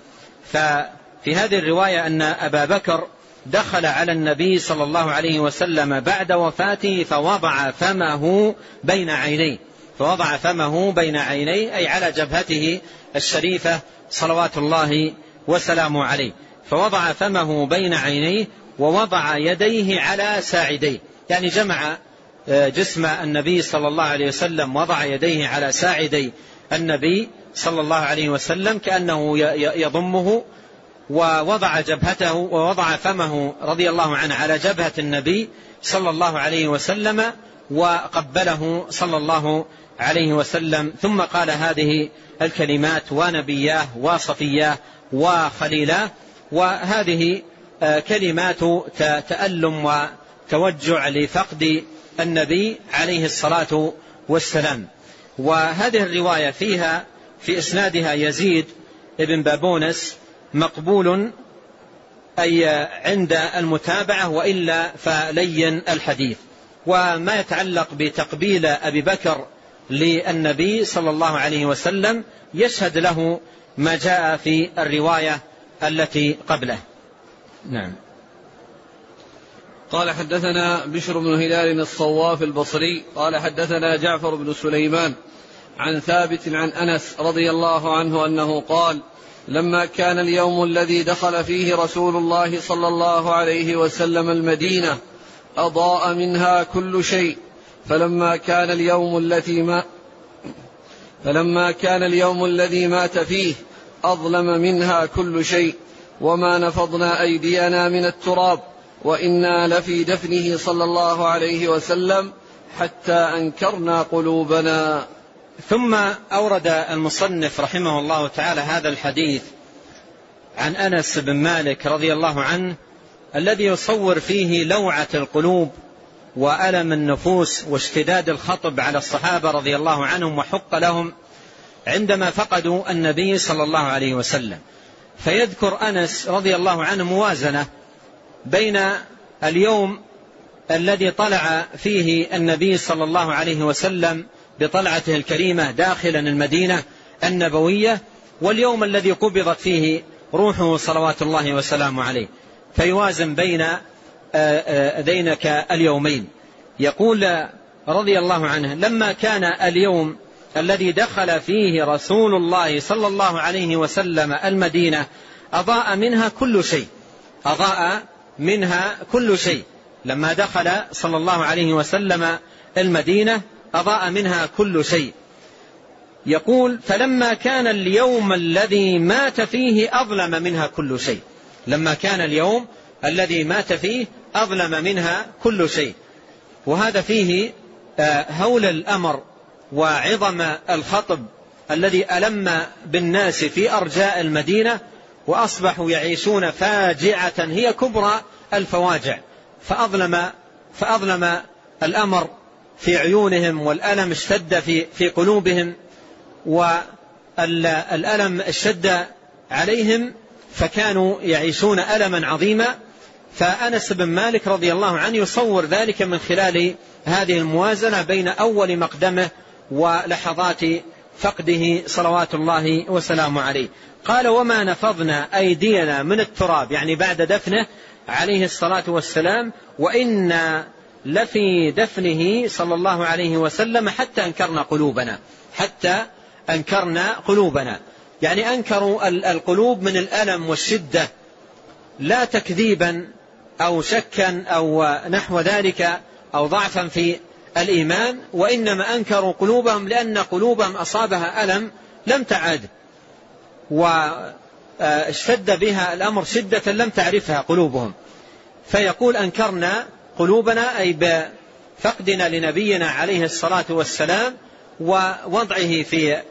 ففي هذه الرواية أن أبا بكر دخل على النبي صلى الله عليه وسلم بعد وفاته فوضع فمه بين عينيه، فوضع فمه بين عينيه أي على جبهته الشريفة صلوات الله وسلامه عليه، فوضع فمه بين عينيه ووضع يديه على ساعديه، يعني جمع جسم النبي صلى الله عليه وسلم، وضع يديه على ساعدي النبي صلى الله عليه وسلم كأنه يضمه، ووضع جبهته ووضع فمه رضي الله عنه على جبهة النبي صلى الله عليه وسلم وقبله صلى الله عليه وسلم، ثم قال هذه الكلمات: ونبياه وصفياه وخليلاه. وهذه كلمات تألم وتوجع لفقد النبي عليه الصلاة والسلام. وهذه الرواية فيها في إسنادها يزيد ابن بابونس مقبول أي عند المتابعة، وإلا فلين الحديث. وما يتعلق بتقبيل أبي بكر للنبي صلى الله عليه وسلم يشهد له ما جاء في الرواية التي قبله. نعم. قال حدثنا بشر بن هلال الصواف البصري قال حدثنا جعفر بن سليمان عن ثابت عن أنس رضي الله عنه أنه قال: لما كان اليوم الذي دخل فيه رسول الله صلى الله عليه وسلم المدينة أضاء منها كل شيء، فلما كان اليوم الذي ما فلما كان اليوم الذي مات فيه أظلم منها كل شيء، وما نفضنا أيدينا من التراب وإنا لفي دفنه صلى الله عليه وسلم حتى أنكرنا قلوبنا. ثم أورد المصنف رحمه الله تعالى هذا الحديث عن أنس بن مالك رضي الله عنه الذي يصور فيه لوعة القلوب وألم النفوس واشتداد الخطب على الصحابة رضي الله عنهم وحق لهم عندما فقدوا النبي صلى الله عليه وسلم. فيذكر أنس رضي الله عنه موازنة بين اليوم الذي طلع فيه النبي صلى الله عليه وسلم بطلعته الكريمة داخلا المدينة النبوية واليوم الذي قبضت فيه روحه صلوات الله وسلامه عليه، فيوازن بين ذينك اليومين. يقول رضي الله عنه: لما كان اليوم الذي دخل فيه رسول الله صلى الله عليه وسلم المدينة أضاء منها كل شيء، أضاء منها كل شيء. لما دخل صلى الله عليه وسلم المدينة أضاء منها كل شيء. يقول: فلما كان اليوم الذي مات فيه أظلم منها كل شيء. لما كان اليوم الذي مات فيه أظلم منها كل شيء. وهذا فيه هول الأمر وعظم الخطب الذي ألم بالناس في أرجاء المدينة، وأصبحوا يعيشون فاجعة هي كبرى الفواجع، فأظلم, فأظلم الأمر في عيونهم، والألم اشتد في, في قلوبهم، والألم اشتد عليهم، فكانوا يعيشون ألما عظيما. فأنس بن مالك رضي الله عنه يصور ذلك من خلال هذه الموازنة بين أول مقدمه ولحظات فقده صلوات الله وسلامه عليه. قال: وما نفضنا أيدينا من التراب، يعني بعد دفنه عليه الصلاة والسلام، وإنا لفي دفنه صلى الله عليه وسلم حتى أنكرنا قلوبنا، حتى أنكرنا قلوبنا، يعني أنكروا القلوب من الألم والشدة، لا تكذيبا أو شكا أو نحو ذلك أو ضعفا في الإيمان، وإنما أنكروا قلوبهم لأن قلوبهم أصابها ألم لم تعد، واشتد بها الأمر شدة لم تعرفها قلوبهم. فيقول: أنكرنا قلوبنا أي بفقدنا لنبينا عليه الصلاة والسلام ووضعه في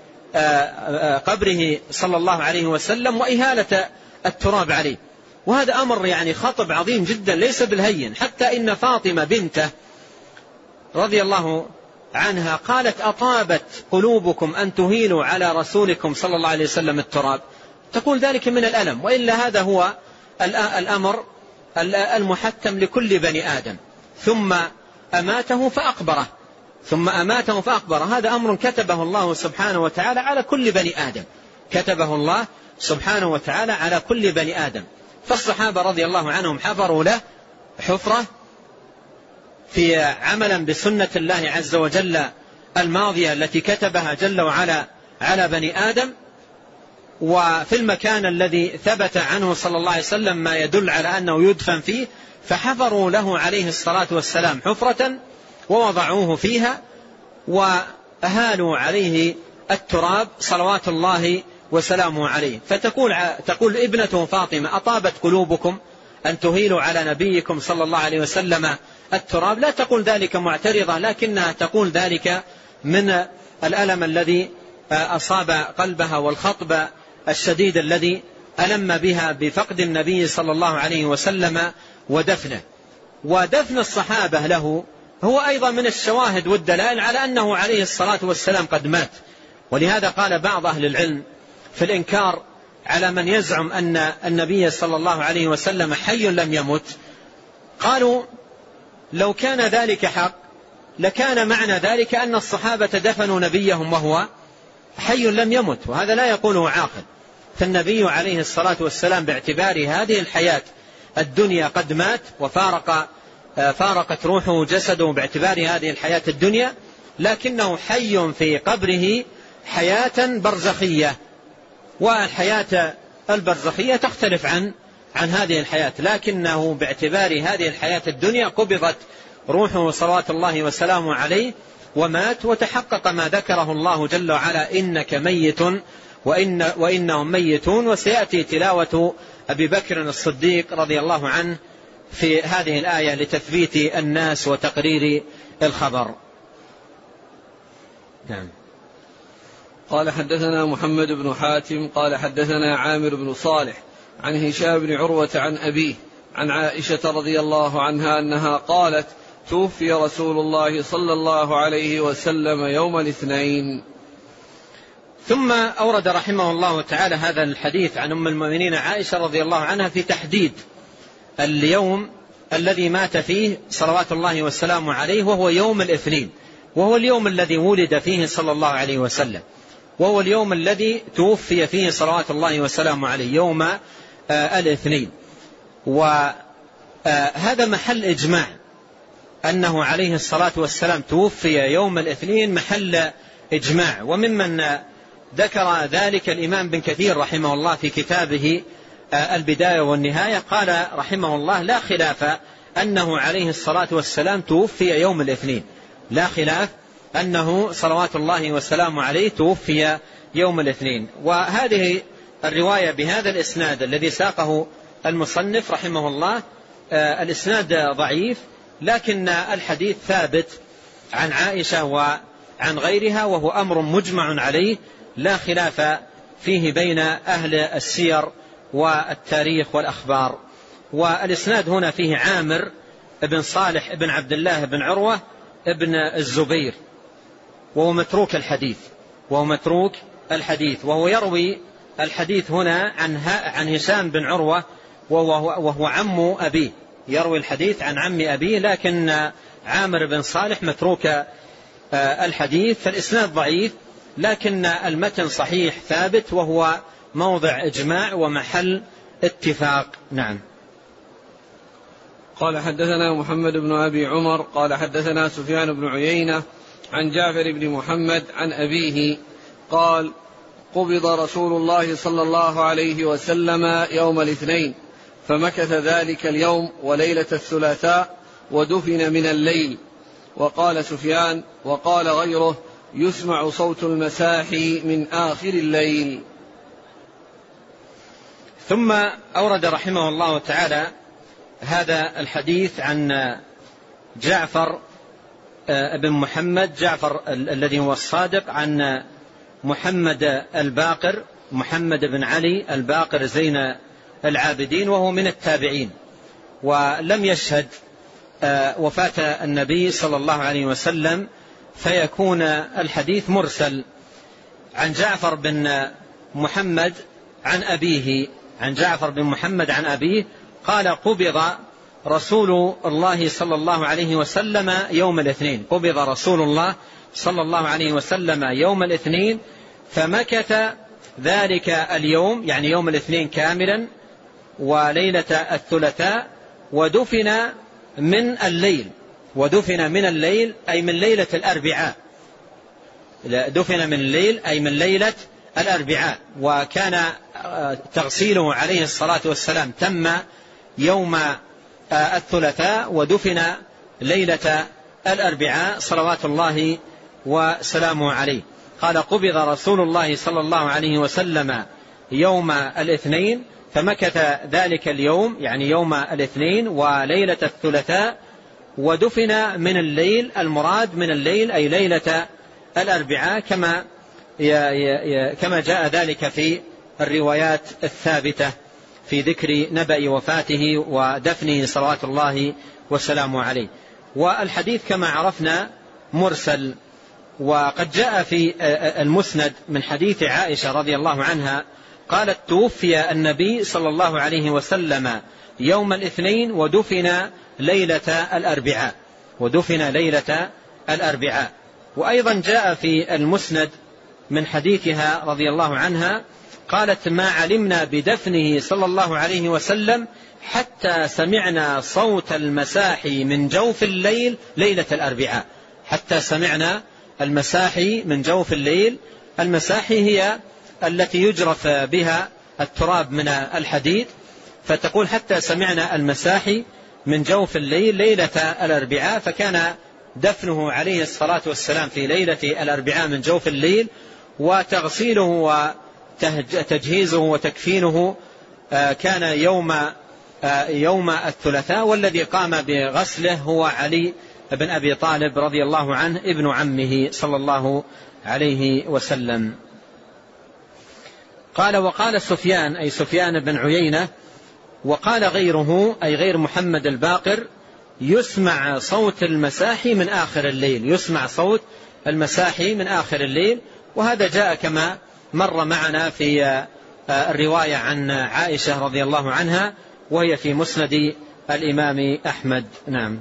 قبره صلى الله عليه وسلم وإهالة التراب عليه. وهذا أمر يعني خطب عظيم جدا ليس بالهين، حتى إن فاطمة بنته رضي الله عنها قالت: أطابت قلوبكم أن تهيلوا على رسولكم صلى الله عليه وسلم التراب. تقول ذلك من الألم، وإلا هذا هو الأمر المحتم لكل بني آدم. ثم أماته فأقبره، ثم أماته فأقبره، هذا أمر كتبه الله سبحانه وتعالى على كل بني آدم، كتبه الله سبحانه وتعالى على كل بني آدم. فالصحابة رضي الله عنهم حفروا له حفرة في عملا بسنة الله عز وجل الماضية التي كتبها جل وعلا على بني آدم، وفي المكان الذي ثبت عنه صلى الله عليه وسلم ما يدل على أنه يدفن فيه، فحفروا له عليه الصلاة والسلام حفرة ووضعوه فيها وأهالوا عليه التراب صلوات الله وسلامه عليه. فتقول تقول ابنته فاطمة: أطابت قلوبكم أن تهيلوا على نبيكم صلى الله عليه وسلم التراب. لا تقول ذلك معترضة، لكنها تقول ذلك من الألم الذي أصاب قلبها والخطب الشديد الذي ألم بها بفقد النبي صلى الله عليه وسلم ودفنه. ودفن الصحابة له هو أيضا من الشواهد والدلائل على أنه عليه الصلاة والسلام قد مات. ولهذا قال بعض أهل العلم في الإنكار على من يزعم أن النبي صلى الله عليه وسلم حي لم يمت، قالوا: لو كان ذلك حق لكان معنى ذلك أن الصحابة دفنوا نبيهم وهو حي لم يمت، وهذا لا يقوله عاقل. فالنبي عليه الصلاة والسلام باعتبار هذه الحياة الدنيا قد مات وفارق فارقت روحه جسده باعتبار هذه الحياة الدنيا، لكنه حي في قبره حياة برزخية، والحياة البرزخية تختلف عن عن هذه الحياة، لكنه باعتبار هذه الحياة الدنيا قبضت روحه صلوات الله وسلامه عليه ومات، وتحقق ما ذكره الله جل وعلا: إنك ميت وإن وإنهم ميتون. وسيأتي تلاوة أبي بكر الصديق رضي الله عنه في هذه الآية لتثبيت الناس وتقرير الخبر. نعم. قال: حدثنا محمد بن حاتم قال حدثنا عامر بن صالح عن هشام بن عروة عن أبيه عن عائشة رضي الله عنها أنها قالت: توفي رسول الله صلى الله عليه وسلم يوم الاثنين. ثم أورد رحمه الله تعالى هذا الحديث عن أم المؤمنين عائشة رضي الله عنها في تحديد اليوم الذي مات فيه صلوات الله والسلام عليه، وهو يوم الاثنين، وهو اليوم الذي ولد فيه صلى الله عليه وسلم، وهو اليوم الذي توفي فيه صلوات الله والسلام عليه، يوم آه الاثنين. وهذا محل إجماع أنه عليه الصلاة والسلام توفي يوم الاثنين، محل إجماع. وممن ذكر ذلك الإمام بن كثير رحمه الله في كتابه البداية والنهاية، قال رحمه الله: لا خلاف أنه عليه الصلاة والسلام توفي يوم الاثنين، لا خلاف أنه صلوات الله والسلام عليه توفي يوم الاثنين. وهذه الرواية بهذا الإسناد الذي ساقه المصنف رحمه الله الإسناد ضعيف، لكن الحديث ثابت عن عائشة وعن غيرها، وهو أمر مجمع عليه لا خلاف فيه بين أهل السير والتاريخ والأخبار. والإسناد هنا فيه عامر بن صالح بن عبد الله بن عروة بن الزبير، وهو متروك الحديث وهو متروك الحديث وهو يروي الحديث هنا عن عن هشام بن عروة وهو, وهو عم أبيه، يروي الحديث عن عم أبيه، لكن عامر بن صالح متروك الحديث. فالإسناد ضعيف، لكن المتن صحيح ثابت، وهو موضع إجماع ومحل اتفاق. نعم. قال: حدثنا محمد بن أبي عمر قال حدثنا سفيان بن عيينة عن جعفر بن محمد عن أبيه قال: قبض رسول الله صلى الله عليه وسلم يوم الاثنين، فمكث ذلك اليوم وليلة الثلاثاء، ودفن من الليل. وقال سفيان: وقال غيره: يسمع صوت المساحي من آخر الليل. ثم أورد رحمه الله تعالى هذا الحديث عن جعفر بن محمد، جعفر الذي هو الصادق، عن محمد الباقر، محمد بن علي الباقر زين العابدين، وهو من التابعين، ولم يشهد وفاة النبي صلى الله عليه وسلم، فيكون الحديث مرسل. عن جعفر بن محمد عن أبيه، عن جعفر بن محمد عن أبيه قال: قبض رسول الله صلى الله عليه وسلم يوم الاثنين، قبض رسول الله صلى الله عليه وسلم يوم الاثنين، فمكث ذلك اليوم، يعني يوم الاثنين كاملا، وليلة الثلاثاء، ودفن من الليل، ودفن من الليل أي من ليلة الأربعاء، دفن من الليل أي من ليلة الأربعاء. وكان تغسيله عليه الصلاة والسلام تم يوم الثلاثاء، ودفن ليلة الأربعاء صلوات الله وسلامه عليه. قال: قبض رسول الله صلى الله عليه وسلم يوم الاثنين، فمكث ذلك اليوم، يعني يوم الاثنين وليلة الثلاثاء، ودفن من الليل، المراد من الليل أي ليلة الأربعاء، كما كما جاء ذلك في الروايات الثابتة في ذكر نبأ وفاته ودفنه صلوات الله وسلامه عليه. والحديث كما عرفنا مرسل. وقد جاء في المسند من حديث عائشة رضي الله عنها قالت: توفي النبي صلى الله عليه وسلم يوم الاثنين، ودفن ليلة الأربعاء، ودفن ليلة الأربعاء. وأيضا جاء في المسند من حديثها رضي الله عنها قالت: ما علمنا بدفنه صلى الله عليه وسلم حتى سمعنا صوت المساحي من جوف الليل ليلة الأربعاء، حتى سمعنا المساحي من جوف الليل. المساحي هي التي يجرف بها التراب من الحديد، فتقول: حتى سمعنا المساحي من جوف الليل ليلة الأربعاء. فكان دفنه عليه الصلاة والسلام في ليلة الأربعاء من جوف الليل، وتغسيله وتجهيزه وتكفينه كان يوم يوم الثلاثاء، والذي قام بغسله هو علي بن أبي طالب رضي الله عنه ابن عمه صلى الله عليه وسلم. قال وقال سفيان أي سفيان بن عيينة وقال غيره أي غير محمد الباقر يسمع صوت المساحي من آخر الليل، يسمع صوت المساحي من آخر الليل. وهذا جاء كما مر معنا في الرواية عن عائشة رضي الله عنها وهي في مسند الإمام أحمد. نعم.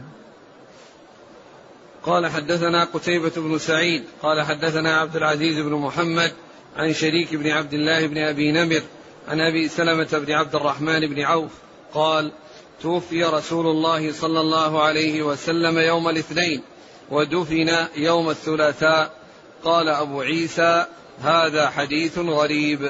قال حدثنا قتيبة بن سعيد قال حدثنا عبد العزيز بن محمد عن شريك بن عبد الله بن أبي نمر عن أبي سلمة بن عبد الرحمن بن عوف قال توفي رسول الله صلى الله عليه وسلم يوم الاثنين ودفن يوم الثلاثاء. قال أبو عيسى هذا حديث غريب.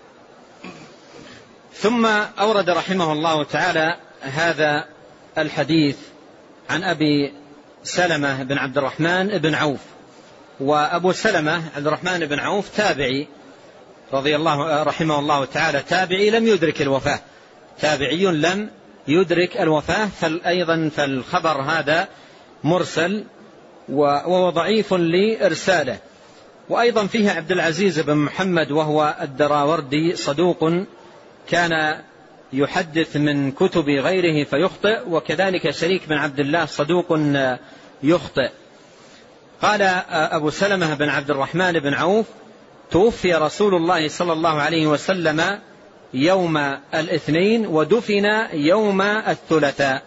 ثم أورد رحمه الله تعالى هذا الحديث عن أبي سلمة بن عبد الرحمن بن عوف. وأبو سلمة عبد الرحمن بن عوف تابعي رضي الله رحمه الله تعالى، تابعي لم يدرك الوفاة، تابعي لم يدرك الوفاة، فأيضا فالخبر هذا مرسل وهو ضعيف لإرساله. وأيضا فيه عبد العزيز بن محمد وهو الدراوردي صدوق كان يحدث من كتب غيره فيخطئ، وكذلك شريك بن عبد الله صدوق يخطئ. قال أبو سلمة بن عبد الرحمن بن عوف توفي رسول الله صلى الله عليه وسلم يوم الاثنين ودفن يوم الثلاثاء.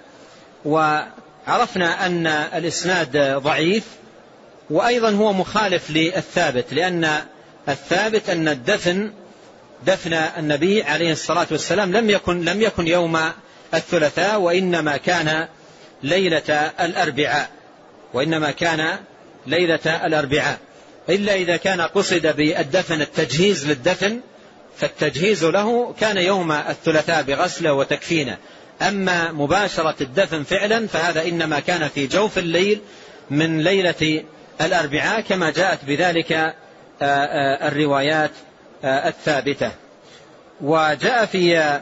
وعرفنا أن الإسناد ضعيف، وأيضا هو مخالف للثابت، لأن الثابت أن الدفن دفن النبي عليه الصلاة والسلام لم يكن لم يكن يوم الثلاثاء، وإنما كان ليلة الأربعاء، وإنما كان ليلة الأربعاء، إلا إذا كان قصد بالدفن التجهيز للدفن، فالتجهيز له كان يوم الثلاثاء بغسله وتكفينه. أما مباشرة الدفن فعلا فهذا إنما كان في جوف الليل من ليلة الأربعاء، كما جاءت بذلك الروايات الثابتة. وجاء في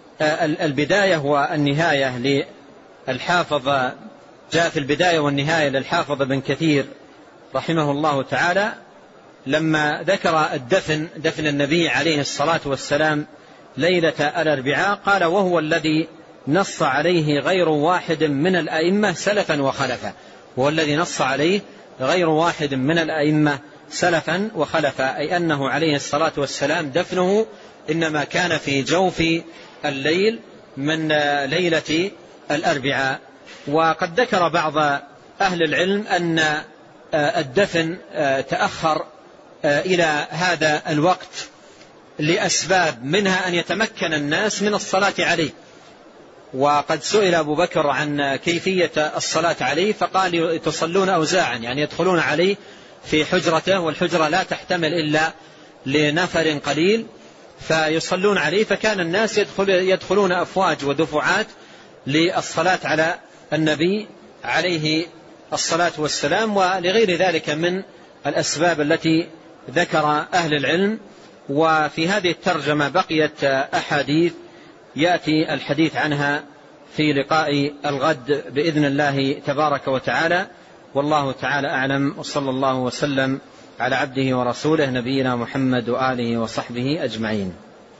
البداية والنهاية للحافظ جاء في البداية والنهاية للحافظ بن كثير رحمه الله تعالى لما ذكر الدفن دفن النبي عليه الصلاة والسلام ليلة الأربعاء قال وهو الذي نص عليه غير واحد من الأئمة سلفا وخلفا، وهو الذي نص عليه غير واحد من الأئمة سلفا وخلفا، أي أنه عليه الصلاة والسلام دفنه إنما كان في جوف الليل من ليلة الأربعاء. وقد ذكر بعض أهل العلم أن الدفن تأخر إلى هذا الوقت لأسباب، منها أن يتمكن الناس من الصلاة عليه. وقد سئل أبو بكر عن كيفية الصلاة عليه فقال تصلون أوزاعا، يعني يدخلون عليه في حجرته، والحجرة لا تحتمل إلا لنفر قليل فيصلون عليه، فكان الناس يدخل يدخلون أفواج ودفعات للصلاة على النبي عليه الصلاة والسلام، ولغير ذلك من الأسباب التي ذكر أهل العلم. وفي هذه الترجمة بقيت أحاديث يأتي الحديث عنها في لقاء الغد بإذن الله تبارك وتعالى، والله تعالى أعلم، وصلى الله وسلم على عبده ورسوله نبينا محمد وآله وصحبه أجمعين.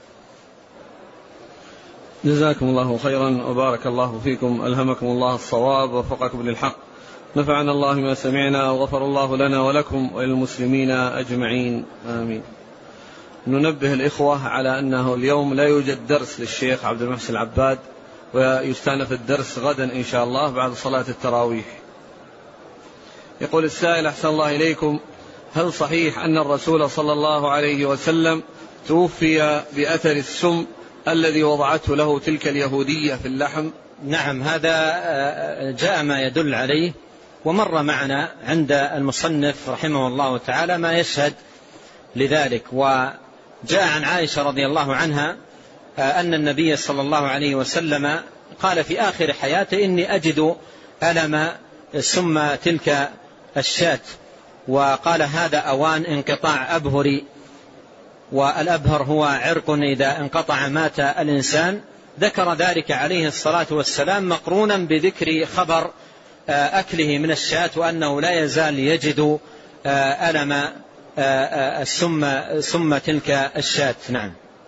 جزاكم الله خيرا وبارك الله فيكم، ألهمكم الله الصواب ووفقكم للحق، نفعنا الله ما سمعنا وغفر الله لنا ولكم وللمسلمين أجمعين، آمين. ننبه الإخوة على أنه اليوم لا يوجد درس للشيخ عبد المحسن العباد، ويستأنف الدرس غدا إن شاء الله بعد صلاة التراويح. يقول السائل أحسن الله إليكم، هل صحيح أن الرسول صلى الله عليه وسلم توفي بأثر السم الذي وضعته له تلك اليهودية في اللحم؟ نعم، هذا جاء ما يدل عليه، ومر معنا عند المصنف رحمه الله تعالى ما يشهد لذلك. وجاء عن عائشة رضي الله عنها أن النبي صلى الله عليه وسلم قال في آخر حياته إني أجد ألم سم تلك الشاة، وقال هذا أوان انقطاع أبهري، والأبهر هو عرق إذا انقطع مات الإنسان. ذكر ذلك عليه الصلاة والسلام مقرونا بذكر خبر أكله من الشاة، وأنه لا يزال يجد ألم السم سم تلك الشاة. نعم.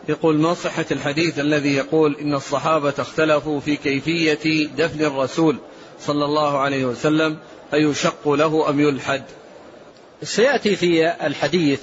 يقول: ما صحة الحديث الذي يقول إن الصحابة اختلفوا في كيفية دفن الرسول صلى الله عليه وسلم، أيشق له أم يلحد؟ سيأتي في الحديث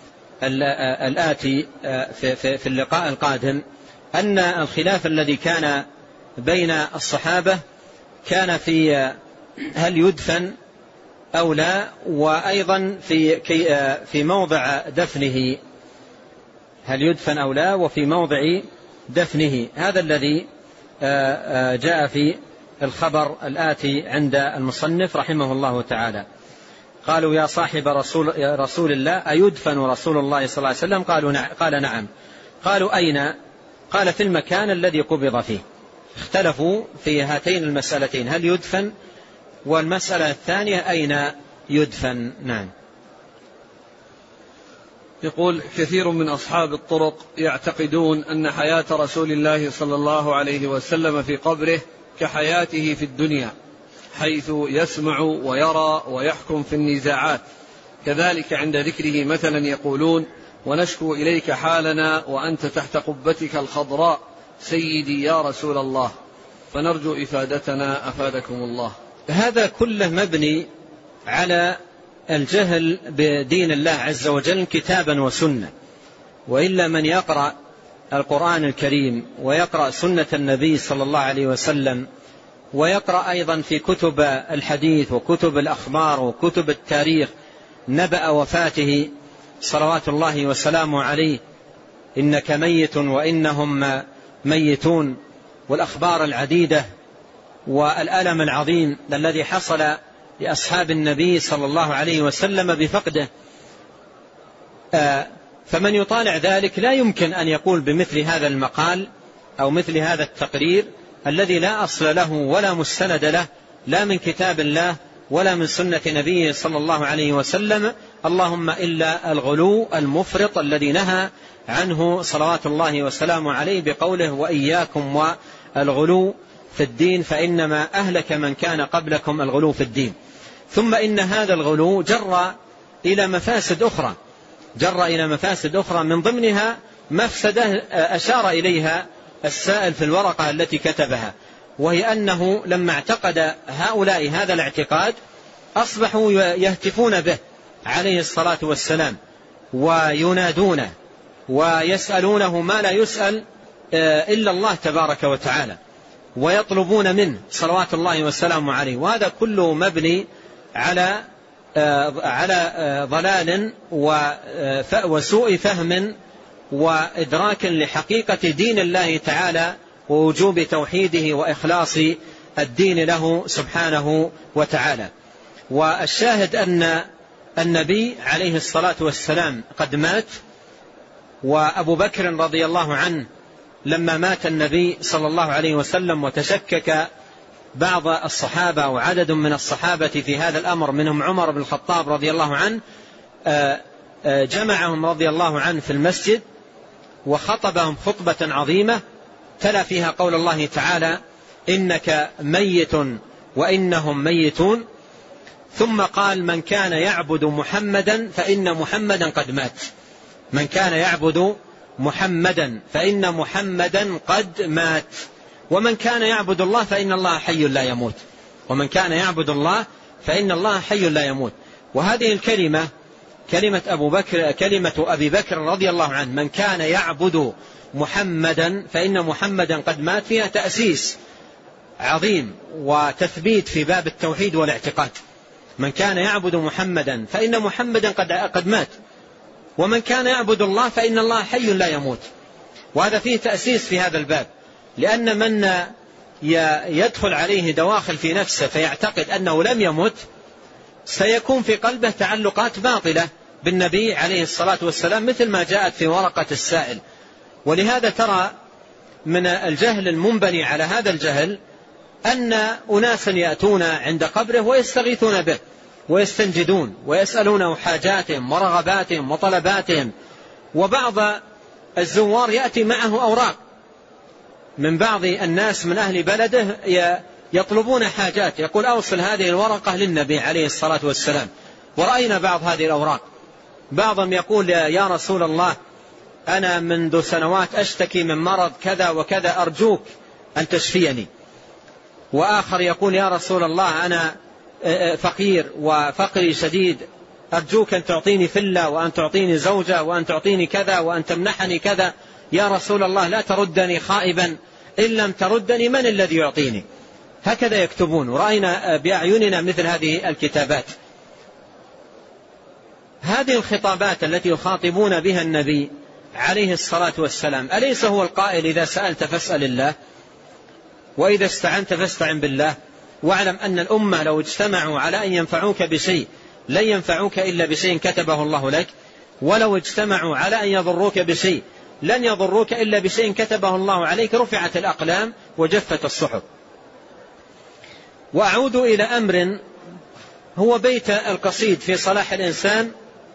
الآتي في اللقاء القادم أن الخلاف الذي كان بين الصحابة كان في هل يدفن أو لا، وأيضا في في موضع دفنه، هل يدفن أو لا، وفي موضع دفنه. هذا الذي جاء في الخبر الآتي عند المصنف رحمه الله تعالى. قالوا: يا صاحب رسول, يا رسول الله، أيدفن رسول الله صلى الله عليه وسلم؟ قالوا نعم. قال: نعم. قالوا: أين؟ قال: في المكان الذي قبض فيه. اختلفوا في هاتين المسألتين، هل يدفن، والمسألة الثانية أين يدفن. نعم. يقول: كثير من أصحاب الطرق يعتقدون أن حياة رسول الله صلى الله عليه وسلم في قبره كحياته في الدنيا، حيث يسمع ويرى ويحكم في النزاعات، كذلك عند ذكره مثلا يقولون: ونشكو إليك حالنا وأنت تحت قبتك الخضراء سيدي يا رسول الله، فنرجو إفادتنا أفادكم الله. هذا كله مبني على الجهل بدين الله عز وجل كتابا وسنة، وإلا من يقرأ القرآن الكريم ويقرأ سنة النبي صلى الله عليه وسلم، ويقرأ أيضا في كتب الحديث وكتب الأخبار وكتب التاريخ نبأ وفاته صلوات الله وسلامه عليه، إنك ميت وإنهم ميتون، والأخبار العديدة والألم العظيم الذي حصل لأصحاب النبي صلى الله عليه وسلم بفقده، فمن يطالع ذلك لا يمكن أن يقول بمثل هذا المقال أو مثل هذا التقرير الذي لا أصل له ولا مستند له، لا من كتاب الله ولا من سنة نبيه صلى الله عليه وسلم، اللهم إلا الغلو المفرط الذي نهى عنه صلوات الله وسلامه عليه بقوله: وإياكم والغلو في الدين فإنما أهلك من كان قبلكم الغلو في الدين. ثم إن هذا الغلو جر إلى مفاسد أخرى، جر إلى مفاسد أخرى من ضمنها مفسدة أشار إليها السائل في الورقة التي كتبها، وهي أنه لما اعتقد هؤلاء هذا الاعتقاد أصبحوا يهتفون به عليه الصلاة والسلام وينادونه ويسألونه ما لا يسأل إلا الله تبارك وتعالى، ويطلبون منه صلوات الله والسلام عليه، وهذا كله مبني على على ضلال وسوء فهم وإدراك لحقيقة دين الله تعالى ووجوب توحيده وإخلاص الدين له سبحانه وتعالى. والشاهد أن النبي عليه الصلاة والسلام قد مات، وأبو بكر رضي الله عنه لما مات النبي صلى الله عليه وسلم وتشكك بعض الصحابة أو عدد من الصحابة في هذا الأمر، منهم عمر بن الخطاب رضي الله عنه، جمعهم رضي الله عنه في المسجد وخطبهم خطبة عظيمة تلا فيها قول الله تعالى: إنك ميت وإنهم ميتون، ثم قال: من كان يعبد محمدا فإن محمدا قد مات، من كان يعبد محمدا فإن محمدا قد مات، ومن كان يعبد الله فإن الله حي لا يموت، ومن كان يعبد الله فإن الله حي لا يموت. وهذه الكلمة كلمة أبو بكر كلمة أبي بكر رضي الله عنه، من كان يعبد محمدا فإن محمدا قد مات، فيها تأسيس عظيم وتثبيت في باب التوحيد والاعتقاد. من كان يعبد محمدا فإن محمدا قد قد مات، ومن كان يعبد الله فإن الله حي لا يموت. وهذا فيه تأسيس في هذا الباب، لأن من يدخل عليه دواخل في نفسه فيعتقد أنه لم يمت سيكون في قلبه تعلقات باطلة بالنبي عليه الصلاة والسلام، مثل ما جاءت في ورقة السائل. ولهذا ترى من الجهل المنبني على هذا الجهل أن أناسا يأتون عند قبره ويستغيثون به ويستنجدون ويسألونه حاجاتهم ورغباتهم وطلباتهم، وبعض الزوار يأتي معه أوراق من بعض الناس من أهل بلده يطلبون حاجات، يقول: أوصل هذه الورقة للنبي عليه الصلاة والسلام. ورأينا بعض هذه الأوراق، بعضهم يقول: يا رسول الله أنا منذ سنوات أشتكي من مرض كذا وكذا، أرجوك أن تشفيني. وآخر يقول يا رسول الله أنا فقير وفقري شديد، أرجوك أن تعطيني فلة وأن تعطيني زوجة وأن تعطيني كذا وأن تمنحني كذا. يا رسول الله لا تردني خائبا، إن لم تردني من الذي يعطيني؟ هكذا يكتبون، ورأينا بأعيننا مثل هذه الكتابات. هذه الخطابات التي يخاطبون بها النبي عليه الصلاة والسلام، أليس هو القائل إذا سألت فاسأل الله وإذا استعنت فاستعن بالله؟ واعلم أن الأمة لو اجتمعوا على أن ينفعوك بشيء لن ينفعوك إلا بشيء كتبه الله لك، ولو اجتمعوا على أن يضروك بشيء لن يضروك إلا بشيء كتبه الله عليك. رفعت الأقلام وجفت الصحف. وأعود إلى أمر هو بيت القصيد في صلاح الإنسان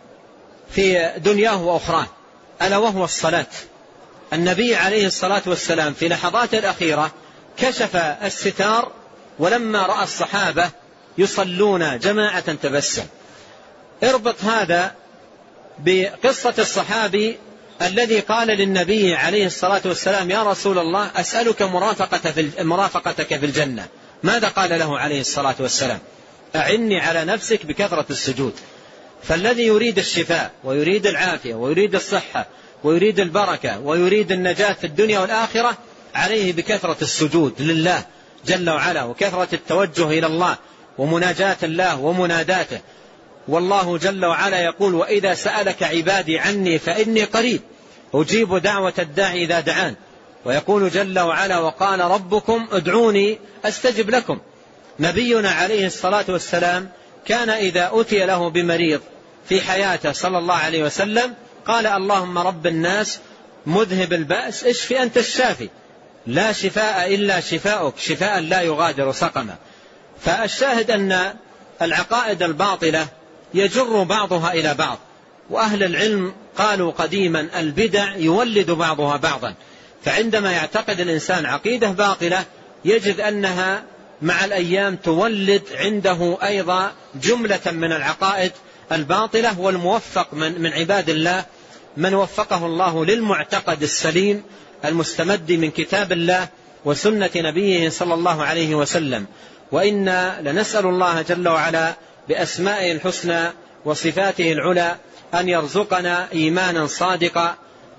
في دنياه وأخراه، ألا وهو الصلاة. النبي عليه الصلاة والسلام في لحظات الأخيرة كشف الستار، ولما رأى الصحابة يصلون جماعة تبسم. اربط هذا بقصة الصحابي الذي قال للنبي عليه الصلاة والسلام يا رسول الله أسألك مرافقتك في الجنة. ماذا قال له عليه الصلاة والسلام؟ أعني على نفسك بكثرة السجود. فالذي يريد الشفاء ويريد العافية ويريد الصحة ويريد البركة ويريد النجاة في الدنيا والآخرة عليه بكثرة السجود لله جل وعلا، وكثرة التوجه إلى الله ومناجاة الله ومناداته. والله جل وعلا يقول وإذا سألك عبادي عني فإني قريب أجيب دعوة الداعي إذا دعان. ويقول جل وعلا وقال ربكم ادعوني أستجب لكم. نبينا عليه الصلاة والسلام كان إذا أتي له بمريض في حياته صلى الله عليه وسلم قال اللهم رب الناس مذهب البأس اشف أنت الشافي لا شفاء إلا شفاؤك شفاء لا يغادر سقما. فالشاهد أن العقائد الباطلة يجر بعضها إلى بعض، وأهل العلم قالوا قديما البدع يولد بعضها بعضا. فعندما يعتقد الإنسان عقيدة باطلة يجد أنها مع الأيام تولد عنده أيضا جملة من العقائد الباطلة. والموفق من, من عباد الله من وفقه الله للمعتقد السليم المستمد من كتاب الله وسنة نبيه صلى الله عليه وسلم. وإنا لنسأل الله جل وعلا بأسمائه الحسنى وصفاته العلى أن يرزقنا إيمانا صادقا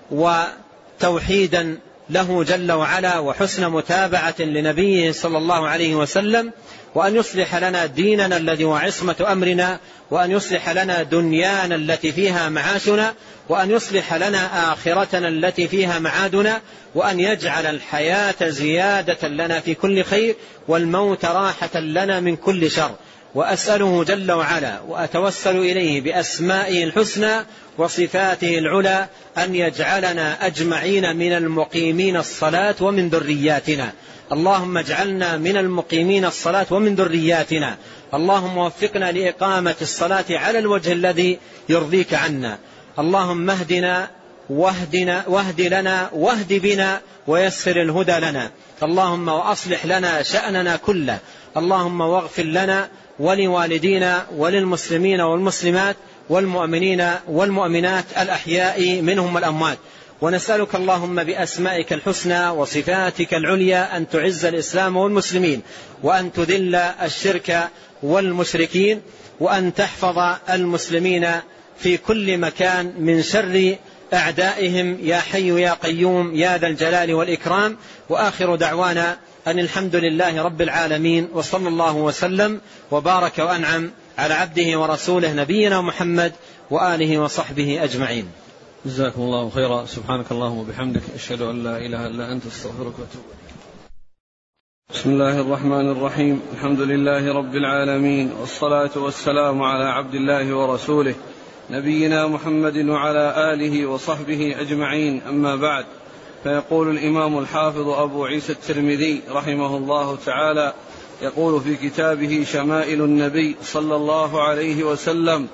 وتوحيدا له جل وعلا وحسن متابعة لنبيه صلى الله عليه وسلم، وأن يصلح لنا ديننا الذي هو عصمة أمرنا، وأن يصلح لنا دنيانا التي فيها معاشنا، وأن يصلح لنا آخرتنا التي فيها معادنا، وأن يجعل الحياة زيادة لنا في كل خير والموت راحة لنا من كل شر. وأسأله جل وعلا وأتوسل إليه بأسمائه الحسنى وصفاته العلى أن يجعلنا أجمعين من المقيمين الصلاة ومن ذرياتنا. اللهم اجعلنا من المقيمين الصلاة ومن ذرياتنا. اللهم وفقنا لإقامة الصلاة على الوجه الذي يرضيك عنا. اللهم اهدنا واهدنا واهد لنا واهد بنا ويسر الهدى لنا. اللهم وأصلح لنا شأننا كله. اللهم واغفر لنا ولوالدينا وللمسلمين والمسلمات والمؤمنين والمؤمنات الأحياء منهم والأموات. ونسألك اللهم بأسمائك الحسنى وصفاتك العليا أن تعز الإسلام والمسلمين، وأن تذل الشرك والمشركين، وأن تحفظ المسلمين في كل مكان من شر أعدائهم يا حي يا قيوم يا ذا الجلال والإكرام. وآخر دعوانا أن الحمد لله رب العالمين، وصلى الله وسلم وبارك وأنعم على عبده ورسوله نبينا محمد وآله وصحبه أجمعين. جزاكم الله خيرا. سبحانك اللهم وبحمدك أشهد أن لا إله إلا أنت استغفرك وأتوب إليك. بسم الله الرحمن الرحيم. الحمد لله رب العالمين، والصلاة والسلام على عبد الله ورسوله نبينا محمد وعلى آله وصحبه أجمعين. أما بعد، فيقول الإمام الحافظ أبو عيسى الترمذي رحمه الله تعالى يقول في كتابه شمائل النبي صلى الله عليه وسلم: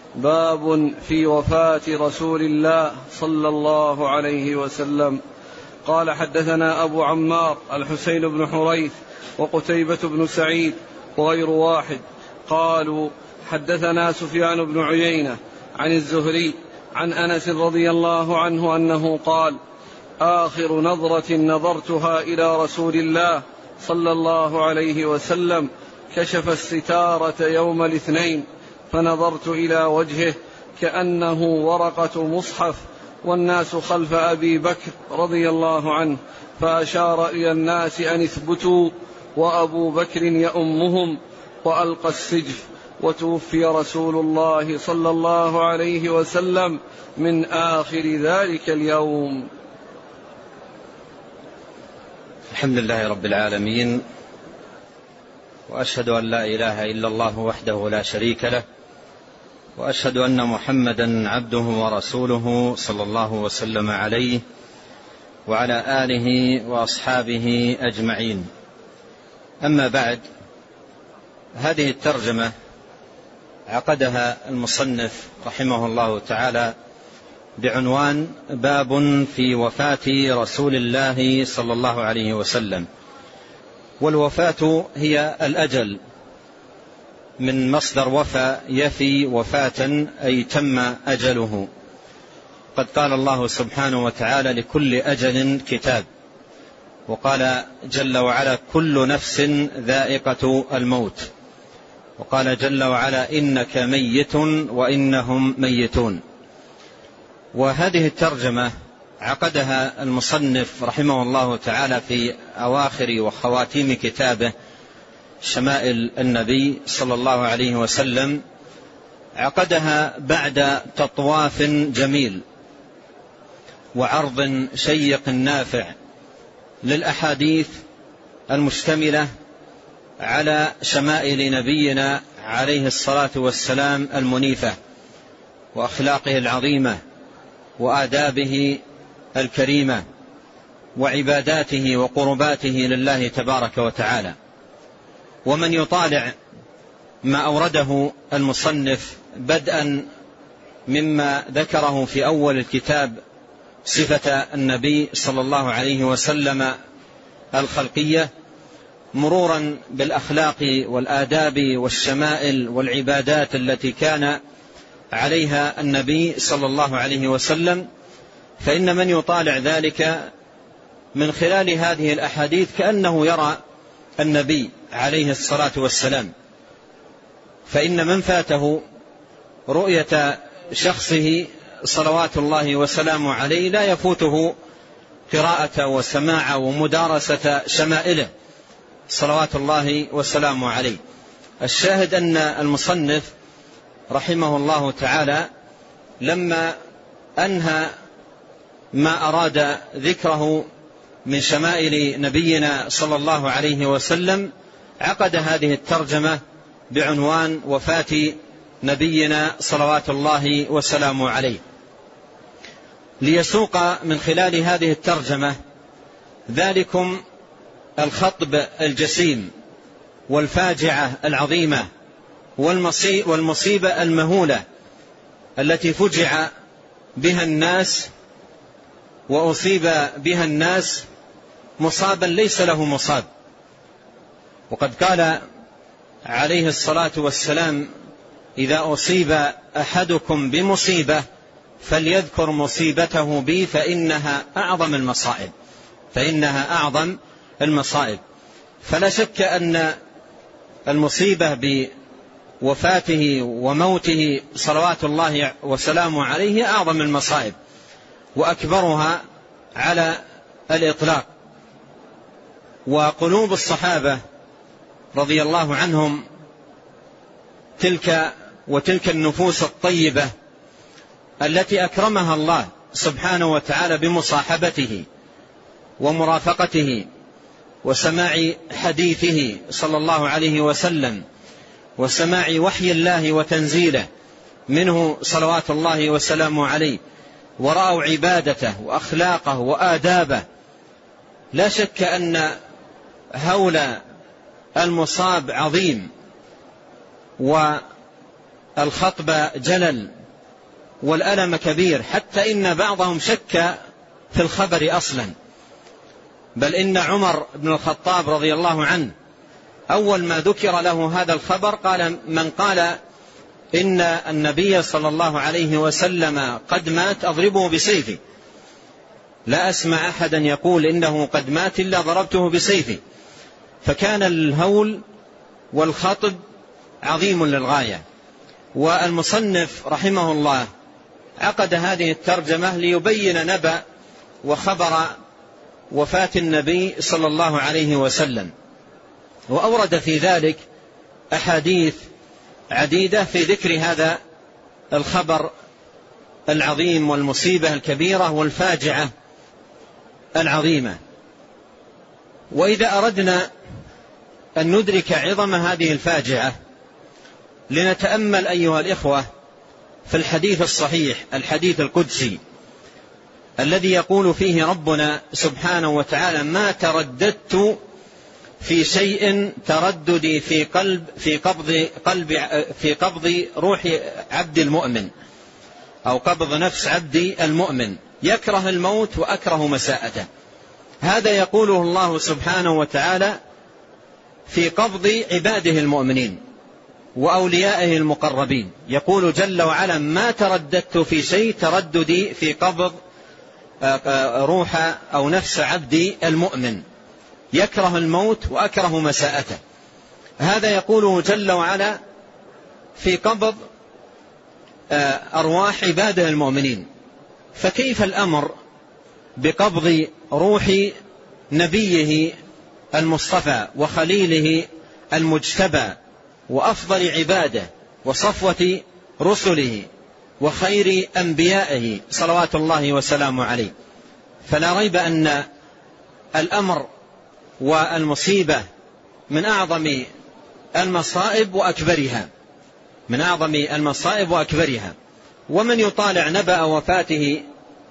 باب في وفاة رسول الله صلى الله عليه وسلم. قال: حدثنا أبو عمار الحسين بن حريث وقتيبة بن سعيد وغير واحد قالوا: حدثنا سفيان بن عيينة عن الزهري عن أنس رضي الله عنه أنه قال: آخر نظرة نظرتها إلى رسول الله صلى الله عليه وسلم كشف الستارة يوم الاثنين، فنظرت إلى وجهه كأنه ورقة مصحف، والناس خلف أبي بكر رضي الله عنه، فأشار إلى الناس أن اثبتوا، وأبو بكر يؤمهم، وألقى السجف، وتوفي رسول الله صلى الله عليه وسلم من آخر ذلك اليوم. الحمد لله رب العالمين، وأشهد أن لا إله إلا الله وحده لا شريك له، وأشهد أن محمدا عبده ورسوله صلى الله وسلم عليه وعلى آله وأصحابه أجمعين. أما بعد، هذه الترجمة عقدها المصنف رحمه الله تعالى بعنوان: باب في وفاة رسول الله صلى الله عليه وسلم. والوفاة هي الأجل، من مصدر وفى يفي وفاة، أي تم أجله. قد قال الله سبحانه وتعالى: لكل أجل كتاب. وقال جل وعلا: كل نفس ذائقة الموت. وقال جل وعلا: إنك ميت وإنهم ميتون. وهذه الترجمة عقدها المصنف رحمه الله تعالى في أواخر وخواتيم كتابه شمائل النبي صلى الله عليه وسلم، عقدها بعد تطواف جميل وعرض شيق نافع للأحاديث المشتملة على شمائل نبينا عليه الصلاة والسلام المنيفة، وأخلاقه العظيمة، وآدابه الكريمة، وعباداته وقرباته لله تبارك وتعالى. ومن يطالع ما أورده المصنف بدءا مما ذكره في أول الكتاب، صفة النبي صلى الله عليه وسلم الخلقية، مرورا بالأخلاق والآداب والشمائل والعبادات التي كان عليها النبي صلى الله عليه وسلم، فإن من يطالع ذلك من خلال هذه الأحاديث كأنه يرى النبي عليه الصلاة والسلام. فإن من فاته رؤية شخصه صلوات الله وسلامه عليه لا يفوته قراءة وسماع ومدارسة شمائله صلوات الله وسلامه عليه. الشاهد أن المصنف رحمه الله تعالى لما أنهى ما أراد ذكره من شمائل نبينا صلى الله عليه وسلم، عقد هذه الترجمة بعنوان: وفاة نبينا صلوات الله وسلامه عليه، ليسوق من خلال هذه الترجمة ذلكم الخطب الجسيم والفاجعة العظيمة والمصيبة المهولة التي فجع بها الناس وأصيب بها الناس مصابا ليس له مصاب. وقد قال عليه الصلاة والسلام: إذا أصيب أحدكم بمصيبة فليذكر مصيبته بي فإنها أعظم المصائب فإنها أعظم المصائب. فلا شك أن المصيبة بوفاته وموته صلوات الله وسلامه عليه أعظم المصائب وأكبرها على الإطلاق. وقلوب الصحابة رضي الله عنهم تلك وتلك النفوس الطيبة التي أكرمها الله سبحانه وتعالى بمصاحبته ومرافقته وسماع حديثه صلى الله عليه وسلم وسماع وحي الله وتنزيله منه صلوات الله وسلامه عليه، ورأوا عبادته وأخلاقه وآدابه. لا شك أن هول المصاب عظيم والخطب جلل والألم كبير، حتى إن بعضهم شك في الخبر أصلا. بل إن عمر بن الخطاب رضي الله عنه أول ما ذكر له هذا الخبر قال: من قال إن النبي صلى الله عليه وسلم قد مات أضربه بسيفي، لا أسمع أحدا يقول إنه قد مات إلا ضربته بسيفي. فكان الهول والخطب عظيم للغاية. والمصنف رحمه الله عقد هذه الترجمة ليبين نبأ وخبر وفاة النبي صلى الله عليه وسلم، وأورد في ذلك أحاديث عديدة في ذكر هذا الخبر العظيم والمصيبة الكبيرة والفاجعة العظيمة. وإذا أردنا أن ندرك عظم هذه الفاجعة لنتأمل أيها الإخوة في الحديث الصحيح، الحديث القدسي الذي يقول فيه ربنا سبحانه وتعالى: ما ترددت في شيء ترددي في قلب في قبض قلب في قبض روح عبد المؤمن، أو قبض نفس عبدي المؤمن، يكره الموت وأكره مساءته. هذا يقوله الله سبحانه وتعالى في قبض عباده المؤمنين وأوليائه المقربين. يقول جل وعلا: ما ترددت في شيء ترددي في قبض روح أو نفس عبدي المؤمن، يكره الموت وأكره مساءته. هذا يقوله جل وعلا في قبض أرواح عباده المؤمنين، فكيف الأمر بقبض روح نبيه المصطفى وخليله المجتبى وأفضل عباده وصفوة رسله وخير أنبيائه صلوات الله وسلامه عليه؟ فلا ريب أن الأمر والمصيبة من أعظم المصائب وأكبرها، من أعظم المصائب وأكبرها. ومن يطالع نبأ وفاته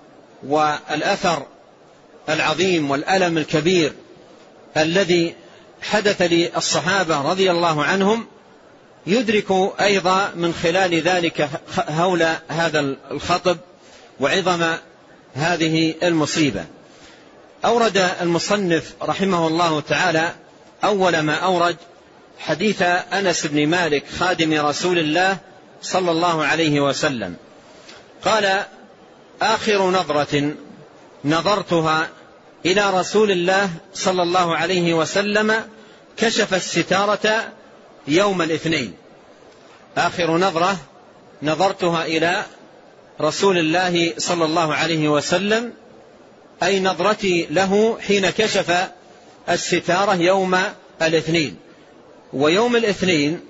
والأثر العظيم والألم الكبير الذي حدث للصحابة رضي الله عنهم يدرك أيضا من خلال ذلك هول هذا الخطب وعظم هذه المصيبة. أورد المصنف رحمه الله تعالى أول ما أورد حديث أنس بن مالك خادم رسول الله صلى الله عليه وسلم قال: آخر نظرة نظرتها إلى رسول الله صلى الله عليه وسلم كشف الستارة يوم الاثنين. آخر نظرة نظرتها إلى رسول الله صلى الله عليه وسلم أي نظرتي له حين كشف الستارة يوم الاثنين. ويوم الاثنين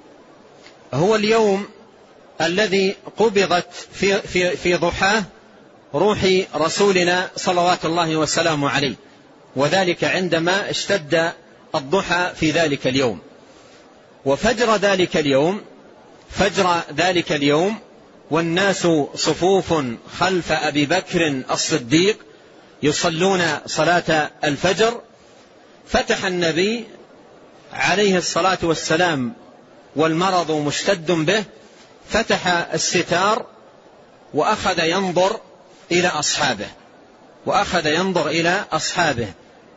هو اليوم الذي قبضت في, في, في ضحاه روح رسولنا صلوات الله وسلامه عليه، وذلك عندما اشتد الضحى في ذلك اليوم. وفجر ذلك اليوم فجر ذلك اليوم والناس صفوف خلف أبي بكر الصديق يصلون صلاة الفجر، فتح النبي عليه الصلاة والسلام والمرض مشتد به، فتح الستار وأخذ ينظر إلى أصحابه وأخذ ينظر إلى أصحابه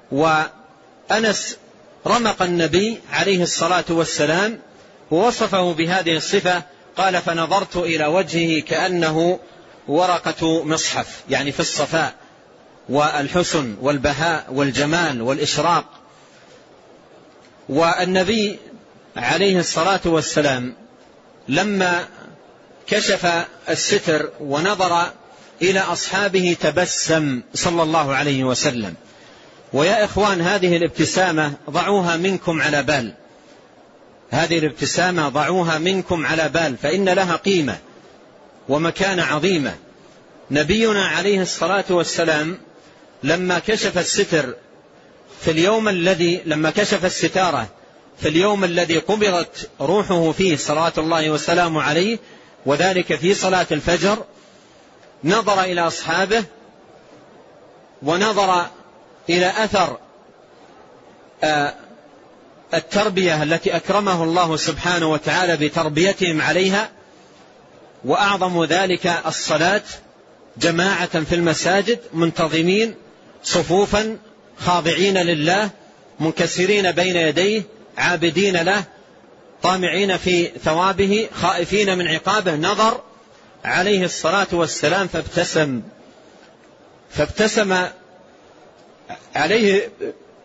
وأنس رمق النبي عليه الصلاة والسلام ووصفه بهذه الصفة، قال: فنظرت إلى وجهه كأنه ورقة مصحف، يعني في الصفاء والحسن والبهاء والجمال والإشراق. والنبي عليه الصلاة والسلام لما كشف الستر ونظر إلى أصحابه تبسم صلى الله عليه وسلم. ويا إخوان، هذه الابتسامة ضعوها منكم على بال، هذه الابتسامة ضعوها منكم على بال، فإن لها قيمة ومكانة عظيمة. نبينا عليه الصلاة والسلام لما كشف الستر في اليوم الذي لما كشف الستارة في اليوم الذي قبضت روحه فيه صلوات الله وسلامه عليه، وذلك في صلاة الفجر، نظر إلى أصحابه ونظر إلى أثر التربية التي أكرمه الله سبحانه وتعالى بتربيتهم عليها، وأعظم ذلك الصلاة جماعة في المساجد منتظمين صفوفا خاضعين لله منكسرين بين يديه عابدين له طامعين في ثوابه خائفين من عقابه، نظر عليه الصلاة والسلام فابتسم فابتسم عليه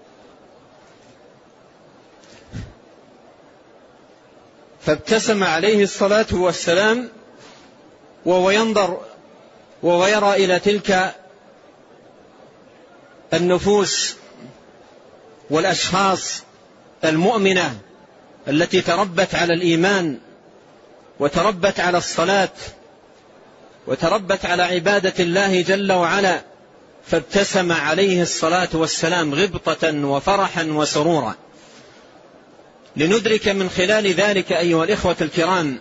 فابتسم عليه الصلاة والسلام وهو ينظر وهو يرى إلى تلك النفوس والأشخاص المؤمنة التي تربت على الإيمان وتربت على الصلاة وتربت على عبادة الله جل وعلا، فابتسم عليه الصلاة والسلام غبطة وفرحا وسرورا. لندرك من خلال ذلك أيها الإخوة الكرام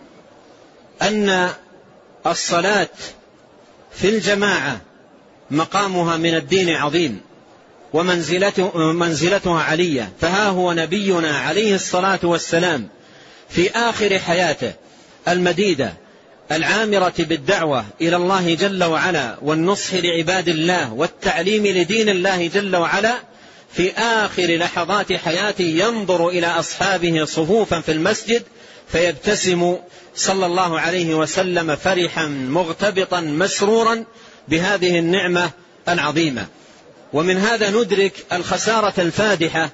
أن الصلاة في الجماعة مقامها من الدين عظيم ومنزلتها علية. فها هو نبينا عليه الصلاة والسلام في آخر حياته المديدة العامرة بالدعوة إلى الله جل وعلا والنصح لعباد الله والتعليم لدين الله جل وعلا، في آخر لحظات حياته ينظر إلى أصحابه صفوفا في المسجد فيبتسم صلى الله عليه وسلم فرحا مغتبطا مسرورا بهذه النعمة العظيمة. ومن هذا ندرك الخسارة الفادحة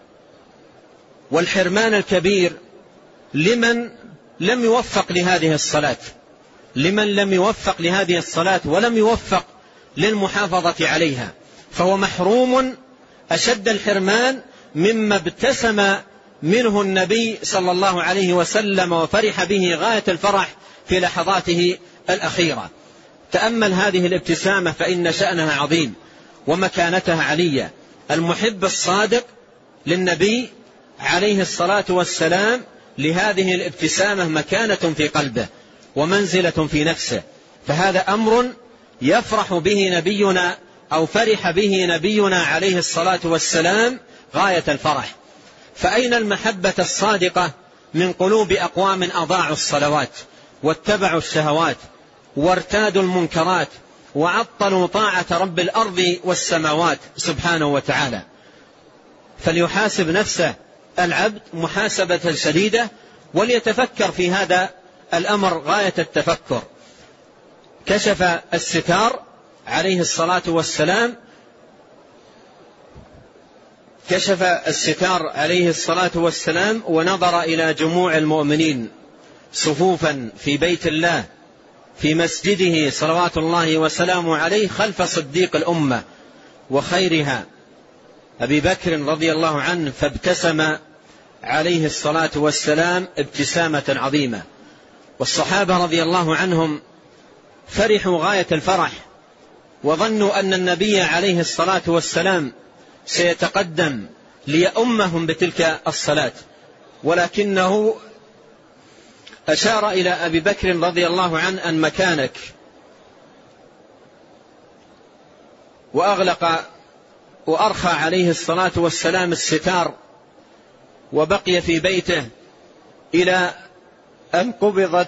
والحرمان الكبير لمن لم يوفق لهذه الصلاة لمن لم يوفق لهذه الصلاة ولم يوفق للمحافظة عليها، فهو محروم أشد الحرمان مما ابتسم منه النبي صلى الله عليه وسلم وفرح به غاية الفرح في لحظاته الأخيرة. تأمل هذه الابتسامة فإن شأنها عظيم ومكانتها علية. المحب الصادق للنبي عليه الصلاة والسلام لهذه الابتسامة مكانة في قلبه ومنزلة في نفسه، فهذا أمر يفرح به نبينا أو فرح به نبينا عليه الصلاة والسلام غاية الفرح. فأين المحبة الصادقة من قلوب أقوام أضاعوا الصلوات واتبعوا الشهوات وارتادوا المنكرات وعطلوا طاعة رب الأرض والسماوات سبحانه وتعالى؟ فليحاسب نفسه العبد محاسبة شديدة وليتفكر في هذا الأمر غاية التفكر. كشف الستار عليه الصلاة والسلام كشف الستار عليه الصلاة والسلام ونظر إلى جموع المؤمنين صفوفا في بيت الله في مسجده صلوات الله وسلامه عليه خلف صديق الأمة وخيرها أبي بكر رضي الله عنه، فابتسم عليه الصلاة والسلام ابتسامة عظيمة. والصحابة رضي الله عنهم فرحوا غاية الفرح وظنوا أن النبي عليه الصلاة والسلام سيتقدم ليؤمهم بتلك الصلاة، ولكنه أشار إلى أبي بكر رضي الله عنه أن مكانك، وأغلق وأرخى عليه الصلاة والسلام الستار وبقي في بيته إلى أن قبضت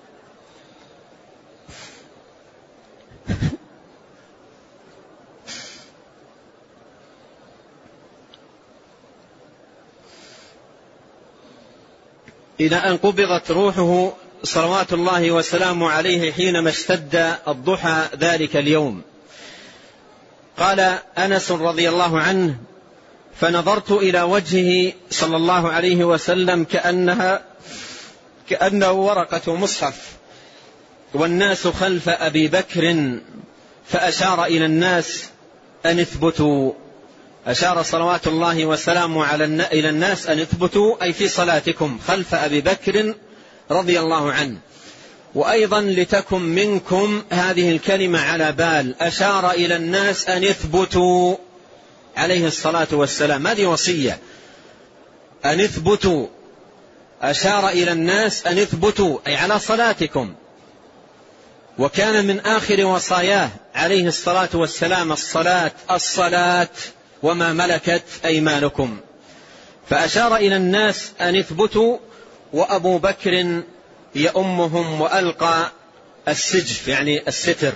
إلى أن قبضت روحه صلوات الله وسلامه عليه حينما اشتد الضحى ذلك اليوم. قال أنس رضي الله عنه: فنظرت إلى وجهه صلى الله عليه وسلم كأنها كأنه ورقة مصحف والناس خلف أبي بكر، فأشار إلى الناس أن اثبتوا. أشار صلوات الله وسلامه على إلى الناس أن اثبتوا أي في صلاتكم خلف أبي بكر رضي الله عنه. وأيضا لتكن منكم هذه الكلمة على بال، أشار إلى الناس أن يثبتوا عليه الصلاة والسلام، هذه وصية أن يثبتوا. أشار إلى الناس أن يثبتوا أي على صلاتكم. وكان من آخر وصاياه عليه الصلاة والسلام الصلاة الصلاة وما ملكت أيمانكم، فأشار إلى الناس أن يثبتوا، وأبو بكر يأمهم وألقى السجف يعني الستر.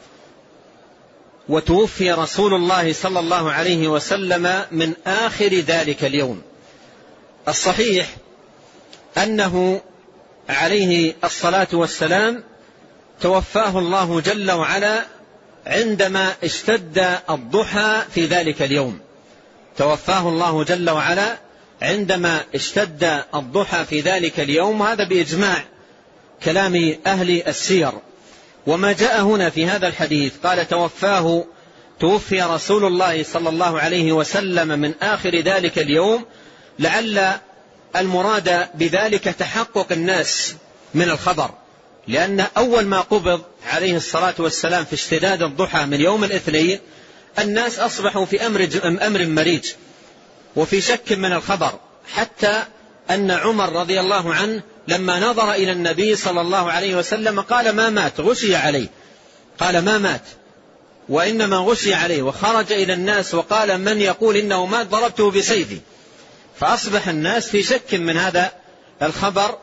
وتوفي رسول الله صلى الله عليه وسلم من آخر ذلك اليوم. الصحيح أنه عليه الصلاة والسلام توفاه الله جل وعلا عندما اشتد الضحى في ذلك اليوم. توفاه الله جل وعلا عندما اشتد الضحى في ذلك اليوم، وهذا بإجماع كلام أهل السير. وما جاء هنا في هذا الحديث قال توفاه توفي رسول الله صلى الله عليه وسلم من آخر ذلك اليوم، لعل المراد بذلك تحقق الناس من الخبر، لأن أول ما قبض عليه الصلاة والسلام في اشتداد الضحى من يوم الاثنين الناس أصبحوا في أمر, أمر مريج وفي شك من الخبر، حتى أن عمر رضي الله عنه لما نظر إلى النبي صلى الله عليه وسلم قال ما مات، غشي عليه، قال ما مات وإنما غشي عليه، وخرج إلى الناس وقال من يقول إنه مات ضربته بسيفي. فأصبح الناس في شك من هذا الخبر،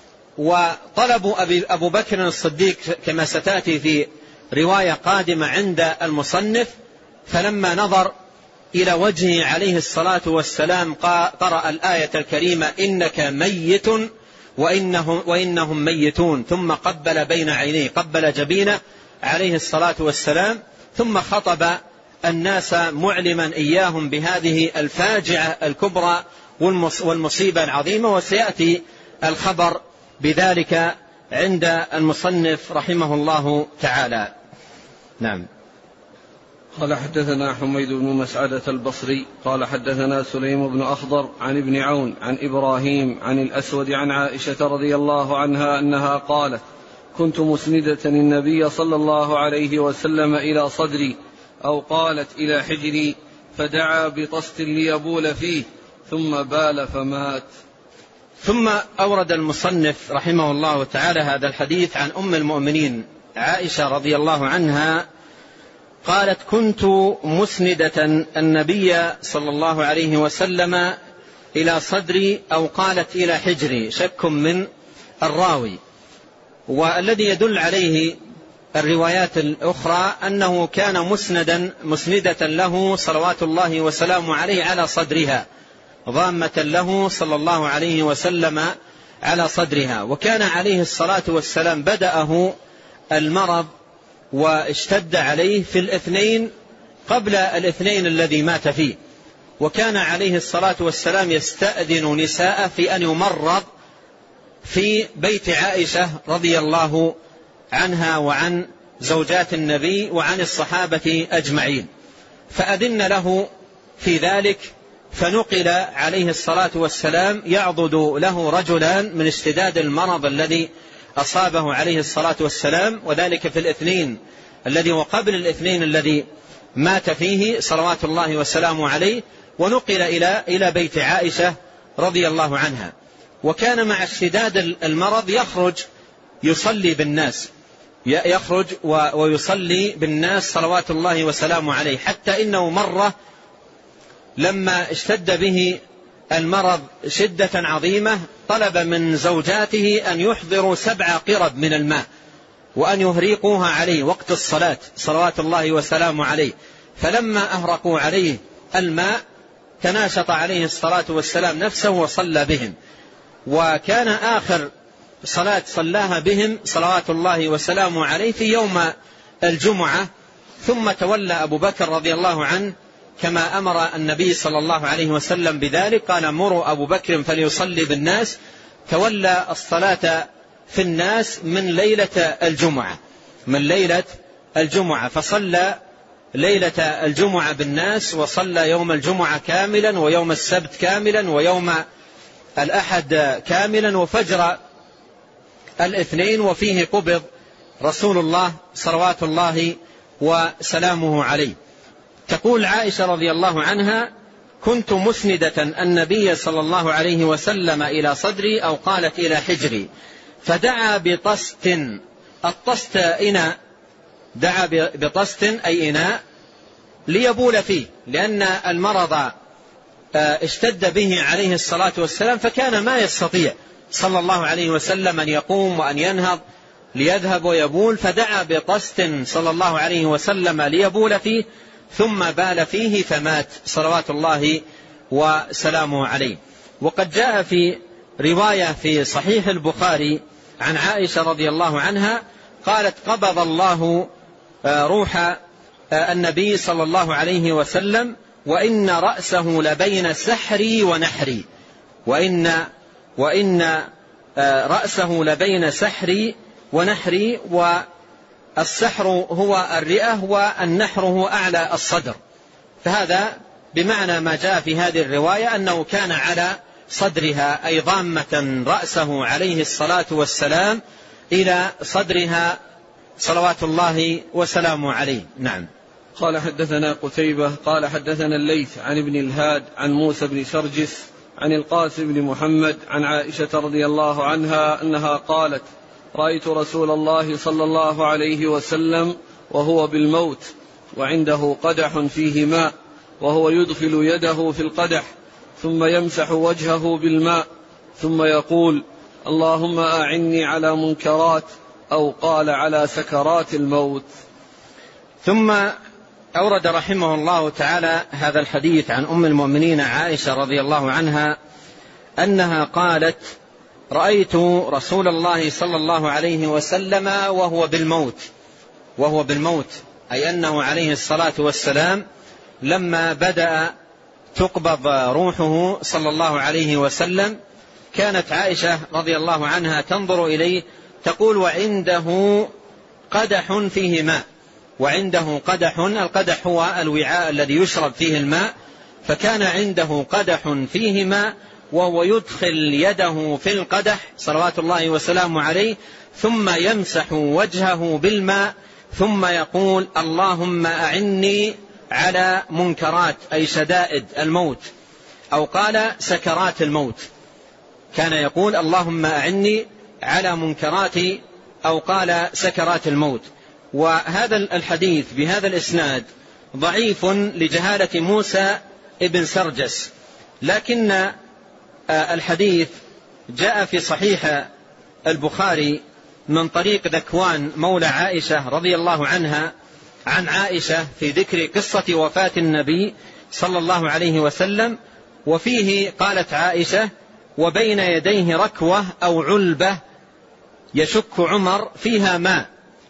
وطلبوا أبو بكر الصديق كما ستأتي في رواية قادمة عند المصنف، فلما نظر إلى وجهه عليه الصلاة والسلام قرأ الآية الكريمة إنك ميت وإنهم, وإنهم ميتون، ثم قبل بين عينيه، قبل جبينه عليه الصلاة والسلام، ثم خطب الناس معلما إياهم بهذه الفاجعة الكبرى والمصيبة العظيمة، وسيأتي الخبر بذلك عند المصنف رحمه الله تعالى. نعم. قال حدثنا حميد بن مسعدة البصري قال حدثنا سليم بن أخضر عن ابن عون عن إبراهيم عن الأسود عن عائشة رضي الله عنها أنها قالت كنت مسندة النبي صلى الله عليه وسلم إلى صدري أو قالت إلى حجري فدعا بطست ليبول فيه ثم بال فمات. ثم أورد المصنف رحمه الله تعالى هذا الحديث عن أم المؤمنين عائشة رضي الله عنها قالت كنت مسندة النبي صلى الله عليه وسلم إلى صدري أو قالت إلى حجري، شك من الراوي، والذي يدل عليه الروايات الأخرى أنه كان مسندا مسندة له صلوات الله وسلامه عليه على صدرها، ضامة له صلى الله عليه وسلم على صدرها. وكان عليه الصلاة والسلام بدأه المرض واشتد عليه في الاثنين قبل الاثنين الذي مات فيه، وكان عليه الصلاة والسلام يستأذن نساء في أن يمرض في بيت عائشة رضي الله عنها وعن زوجات النبي وعن الصحابة أجمعين، فأذن له في ذلك، فنقل عليه الصلاة والسلام يعضد له رجلان من اشتداد المرض الذي أصابه عليه الصلاة والسلام، وذلك في الاثنين الذي وقبل الاثنين الذي مات فيه صلوات الله وسلامه عليه، ونقل إلى إلى بيت عائشة رضي الله عنها. وكان مع اشتداد المرض يخرج يصلي بالناس، يخرج ويصلي بالناس صلوات الله وسلامه عليه، حتى إنه مرة لما اشتد به المرض شدة عظيمة طلب من زوجاته أن يحضروا سبع قرب من الماء وأن يهريقوها عليه وقت الصلاة صلوات الله وسلامه عليه، فلما أهرقوا عليه الماء تناشط عليه الصلاة والسلام نفسه وصلى بهم. وكان آخر صلاة صلاها بهم صلوات الله وسلامه عليه في يوم الجمعة، ثم تولى أبو بكر رضي الله عنه كما أمر النبي صلى الله عليه وسلم بذلك، قال مروا أبو بكر فليصلي بالناس، تولى الصلاة في الناس من ليلة الجمعة من ليلة الجمعة فصلى ليلة الجمعة بالناس، وصلى يوم الجمعة كاملا ويوم السبت كاملا ويوم الأحد كاملا وفجر الاثنين، وفيه قبض رسول الله صلوات الله وسلامه عليه. تقول عائشة رضي الله عنها كنت مسندة النبي صلى الله عليه وسلم إلى صدري أو قالت إلى حجري فدعا بطست، الطست إناء، دعا بطست أي إناء ليبول فيه، لأن المرض اشتد به عليه الصلاة والسلام، فكان ما يستطيع صلى الله عليه وسلم أن يقوم وأن ينهض ليذهب ويبول، فدعا بطست صلى الله عليه وسلم ليبول فيه ثم بال فيه فمات صلوات الله وسلامه عليه. وقد جاء في رواية في صحيح البخاري عن عائشة رضي الله عنها قالت قبض الله روح النبي صلى الله عليه وسلم وإن رأسه لبين سحري ونحري، وإن, وإن رأسه لبين سحري ونحري، والسحر هو الرئة والنحر هو أعلى الصدر. فهذا بمعنى ما جاء في هذه الرواية أنه كان على صدرها أي ضامة رأسه عليه الصلاة والسلام إلى صدرها صلوات الله وسلامه عليه. نعم. قال حدثنا قتيبة قال حدثنا الليث عن ابن الهاد عن موسى بن سرجس عن القاسم بن محمد عن عائشة رضي الله عنها أنها قالت رأيت رسول الله صلى الله عليه وسلم وهو بالموت وعنده قدح فيه ماء وهو يدخل يده في القدح ثم يمسح وجهه بالماء ثم يقول اللهم أعني على منكرات أو قال على سكرات الموت. ثم أورد رحمه الله تعالى هذا الحديث عن أم المؤمنين عائشة رضي الله عنها أنها قالت رأيت رسول الله صلى الله عليه وسلم وهو بالموت، وهو بالموت أي أنه عليه الصلاة والسلام لما بدأ تقبض روحه صلى الله عليه وسلم كانت عائشة رضي الله عنها تنظر إليه تقول وعنده قدح فيه ماء، وعنده قدح، القدح هو الوعاء الذي يشرب فيه الماء، فكان عنده قدح فيه ماء وهو يدخل يده في القدح صلوات الله وسلامه عليه ثم يمسح وجهه بالماء ثم يقول اللهم أعني على منكرات أي شدائد الموت أو قال سكرات الموت. كان يقول اللهم أعني على منكرات أو قال سكرات الموت. وهذا الحديث بهذا الإسناد ضعيف لجهالة موسى ابن سرجس، لكن الحديث جاء في صحيح البخاري من طريق ذكوان مولى عائشة رضي الله عنها عن عائشة في ذكر قصة وفاة النبي صلى الله عليه وسلم، وفيه قالت عائشة وبين يديه ركوة أو علبة يشك عمر فيها ماء،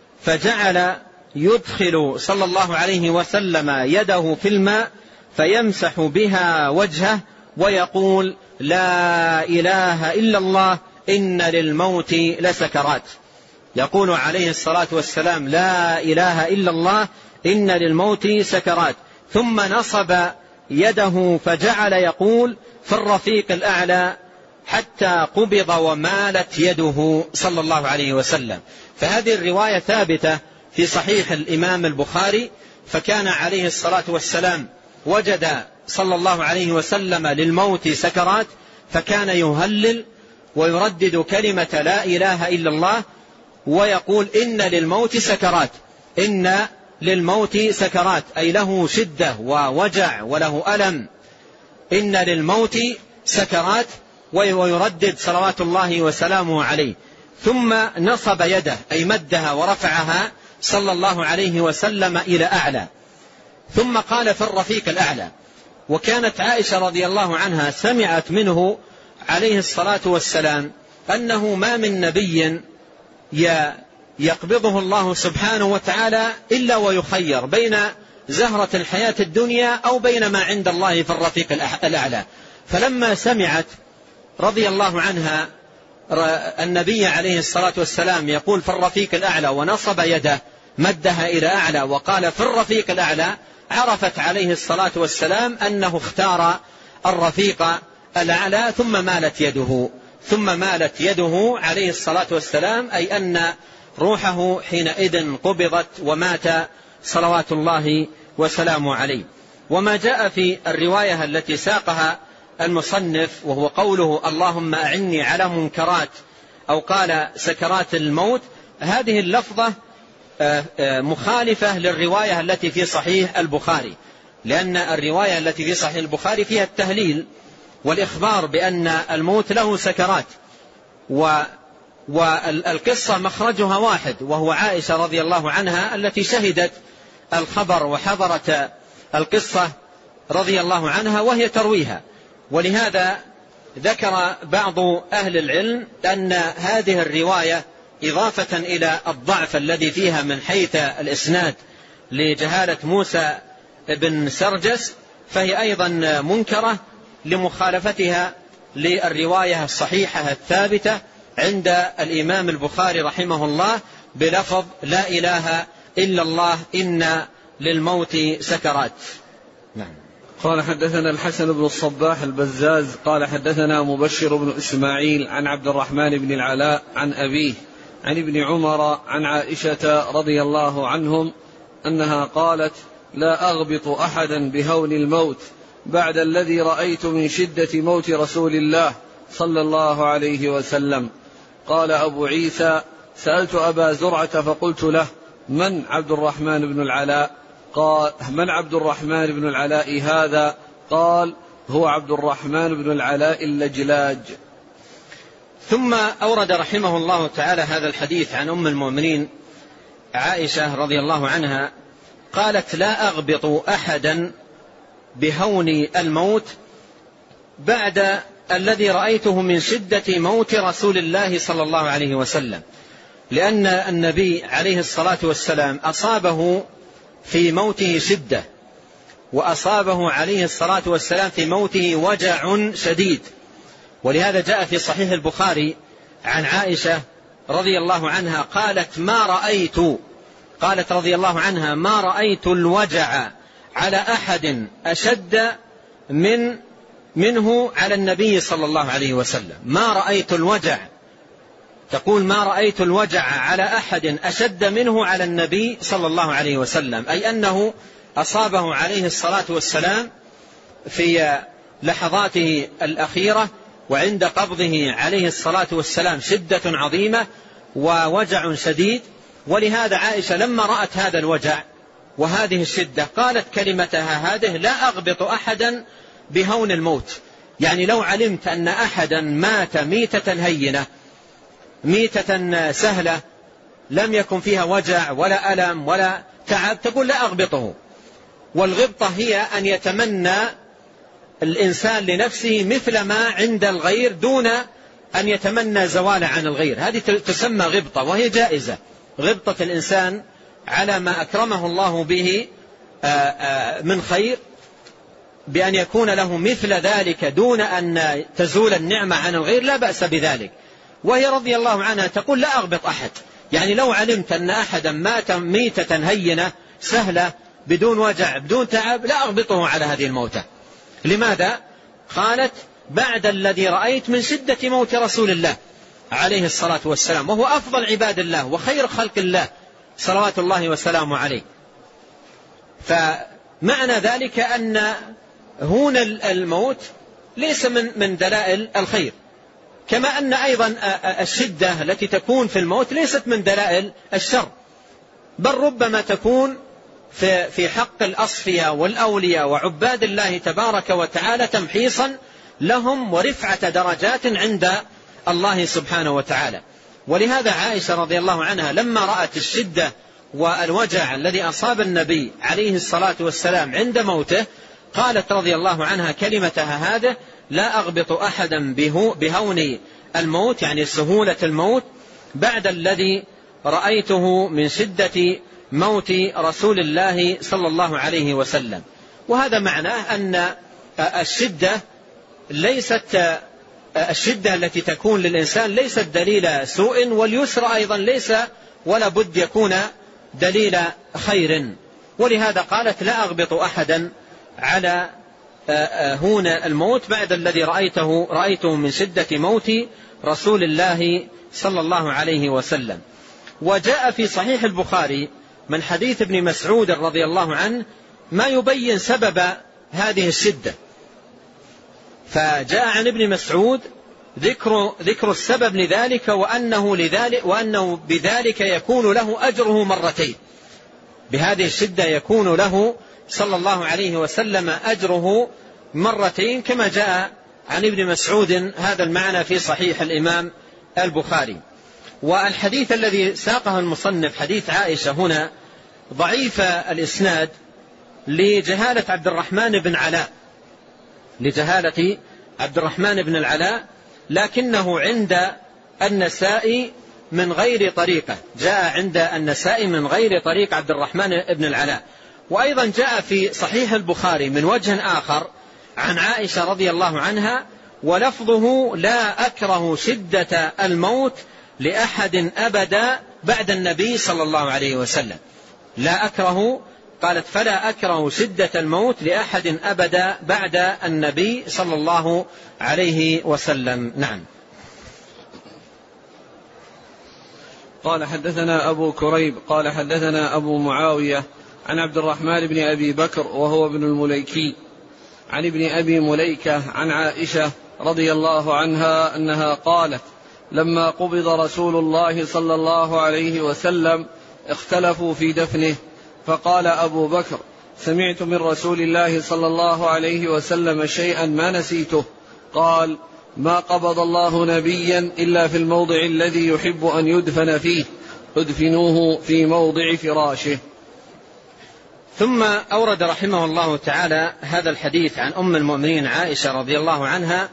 فجعل يدخل صلى الله عليه وسلم يده في الماء فيمسح بها وجهه ويقول لا إله إلا الله إن للموت لسكرات. يقول عليه الصلاة والسلام لا إله إلا الله إن للموت سكرات، ثم نصب يده فجعل يقول في الرفيق الأعلى حتى قبض ومالت يده صلى الله عليه وسلم. فهذه الرواية ثابتة في صحيح الإمام البخاري، فكان عليه الصلاة والسلام وجد صلى الله عليه وسلم للموت سكرات فكان يهلل ويردد كلمة لا إله إلا الله ويقول إن للموت سكرات، إن للموت سكرات أي له شدة ووجع وله ألم، إن للموت سكرات، ويردد صلوات الله وسلامه عليه. ثم نصب يده أي مدها ورفعها صلى الله عليه وسلم إلى أعلى، ثم قال في الرفيق الأعلى. وكانت عائشة رضي الله عنها سمعت منه عليه الصلاة والسلام أنه ما من نبي يقبضه الله سبحانه وتعالى إلا ويخير بين زهرة الحياة الدنيا أو بين ما عند الله في الرفيق الأعلى. فلما سمعت رضي الله عنها النبي عليه الصلاة والسلام يقول في الرفيق الأعلى ونصب يده مدها إلى أعلى وقال في الرفيق الأعلى، عرفت عليه الصلاة والسلام أنه اختار الرفيق الأعلى ثم مالت يده ثم مالت يده عليه الصلاة والسلام، أي أن روحه حينئذ قبضت ومات صلوات الله وسلامه عليه. وما جاء في الرواية التي ساقها المصنف وهو قوله اللهم أعني على منكرات أو قال سكرات الموت، هذه اللفظة مخالفة للرواية التي في صحيح البخاري، لأن الرواية التي في صحيح البخاري فيها التهليل والإخبار بأن الموت له سكرات، والقصة مخرجها واحد وهو عائشة رضي الله عنها التي شهدت الخبر وحضرت القصة رضي الله عنها وهي ترويها. ولهذا ذكر بعض أهل العلم أن هذه الرواية إضافة إلى الضعف الذي فيها من حيث الإسناد لجهالة موسى بن سرجس، فهي أيضا منكرة لمخالفتها للرواية الصحيحة الثابتة عند الإمام البخاري رحمه الله بلفظ لا إله إلا الله إن للموت سكرات. نعم. قال حدثنا الحسن بن الصباح البزاز قال حدثنا مبشر بن إسماعيل عن عبد الرحمن بن العلاء عن أبيه عن ابن عمر عن عائشة رضي الله عنهم أنها قالت لا أغبط أحدا بهون الموت بعد الذي رأيت من شدة موت رسول الله صلى الله عليه وسلم. قال أبو عيسى سألت أبا زرعة فقلت له من عبد الرحمن بن العلاء؟ قال من عبد الرحمن بن العلاء هذا؟ قال هو عبد الرحمن بن العلاء اللجلاج. ثم أورد رحمه الله تعالى هذا الحديث عن أم المؤمنين عائشة رضي الله عنها قالت لا أغبط أحدا بهون الموت بعد الذي رأيته من شدة موت رسول الله صلى الله عليه وسلم، لأن النبي عليه الصلاة والسلام أصابه في موته شدة، وأصابه عليه الصلاة والسلام في موته وجع شديد. ولهذا جاء في صحيح البخاري عن عائشة رضي الله عنها قالت ما رأيت قالت رضي الله عنها ما رأيت الوجع على أحد أشد من منه على النبي صلى الله عليه وسلم. ما رأيت الوجع، تقول ما رأيت الوجع على أحد أشد منه على النبي صلى الله عليه وسلم، أي أنه أصابه عليه الصلاة والسلام في لحظاته الأخيرة وعند قبضه عليه الصلاة والسلام شدة عظيمة ووجع شديد. ولهذا عائشة لما رأت هذا الوجع وهذه الشدة قالت كلمتها هذه لا أغبط أحدا بهون الموت، يعني لو علمت أن أحدا مات ميتة هينة ميتة سهلة لم يكن فيها وجع ولا ألم ولا تعب تقول لا أغبطه. والغبطة هي أن يتمنى الإنسان لنفسه مثل ما عند الغير دون أن يتمنى زوال عن الغير، هذه تسمى غبطة وهي جائزة. غبطة الإنسان على ما أكرمه الله به من خير بأن يكون له مثل ذلك دون أن تزول النعمة عن الغير لا بأس بذلك. وهي رضي الله عنها تقول لا أغبط أحد، يعني لو علمت أن أحدا مات ميتة هينة سهلة بدون وجع بدون تعب لا أغبطه على هذه الموتة. لماذا؟ قالت بعد الذي رأيت من شدة موت رسول الله عليه الصلاة والسلام، وهو أفضل عباد الله وخير خلق الله صلوات الله وسلامه عليه. فمعنى ذلك أن هون الموت ليس من من دلائل الخير، كما أن أيضا الشدة التي تكون في الموت ليست من دلائل الشر، بل ربما تكون في في حق الأصفياء والأولياء وعباد الله تبارك وتعالى تمحيصا لهم ورفعة درجات عند الله سبحانه وتعالى. ولهذا عائشة رضي الله عنها لما رأت الشدة والوجع الذي أصاب النبي عليه الصلاة والسلام عند موته قالت رضي الله عنها كلمتها هذه لا أغبط أحدا بهون الموت، يعني سهولة الموت بعد الذي رأيته من شدة موت رسول الله صلى الله عليه وسلم. وهذا معناه أن الشدة ليست الشدة التي تكون للإنسان ليست دليل سوء، واليسر أيضا ليس ولا بد يكون دليل خير. ولهذا قالت لا أغبط أحدا على هون الموت بعد الذي رأيته رأيته من شدة موت رسول الله صلى الله عليه وسلم. وجاء في صحيح البخاري من حديث ابن مسعود رضي الله عنه ما يبين سبب هذه الشدة، فجاء عن ابن مسعود ذكر ذكر السبب لذلك وأنه لذلك وأنه بذلك يكون له أجره مرتين، بهذه الشدة يكون له صلى الله عليه وسلم أجره مرتين، كما جاء عن ابن مسعود هذا المعنى في صحيح الإمام البخاري. والحديث الذي ساقه المصنف حديث عائشة هنا ضعيف الإسناد لجهالة عبد الرحمن بن علاء لجهالة عبد الرحمن بن العلاء، لكنه عند النسائي من غير طريقة، جاء عند النسائي من غير طريق عبد الرحمن بن العلاء. وأيضا جاء في صحيح البخاري من وجه آخر عن عائشة رضي الله عنها، ولفظه: لا أكره شدة الموت لأحد أبدا بعد النبي صلى الله عليه وسلم. لا أكره، قالت: فلا أكره شدة الموت لأحد أبدا بعد النبي صلى الله عليه وسلم. نعم. قال: حدثنا أبو كريب قال حدثنا أبو معاوية عن عبد الرحمن بن أبي بكر وهو ابن المليكي عن ابن أبي مليكة عن عائشة رضي الله عنها أنها قالت: لما قبض رسول الله صلى الله عليه وسلم اختلفوا في دفنه، فقال أبو بكر: سمعت من رسول الله صلى الله عليه وسلم شيئا ما نسيته. قال: ما قبض الله نبيا إلا في الموضع الذي يحب أن يدفن فيه، ادفنوه في موضع فراشه. ثم أورد رحمه الله تعالى هذا الحديث عن أم المؤمنين عائشة رضي الله عنها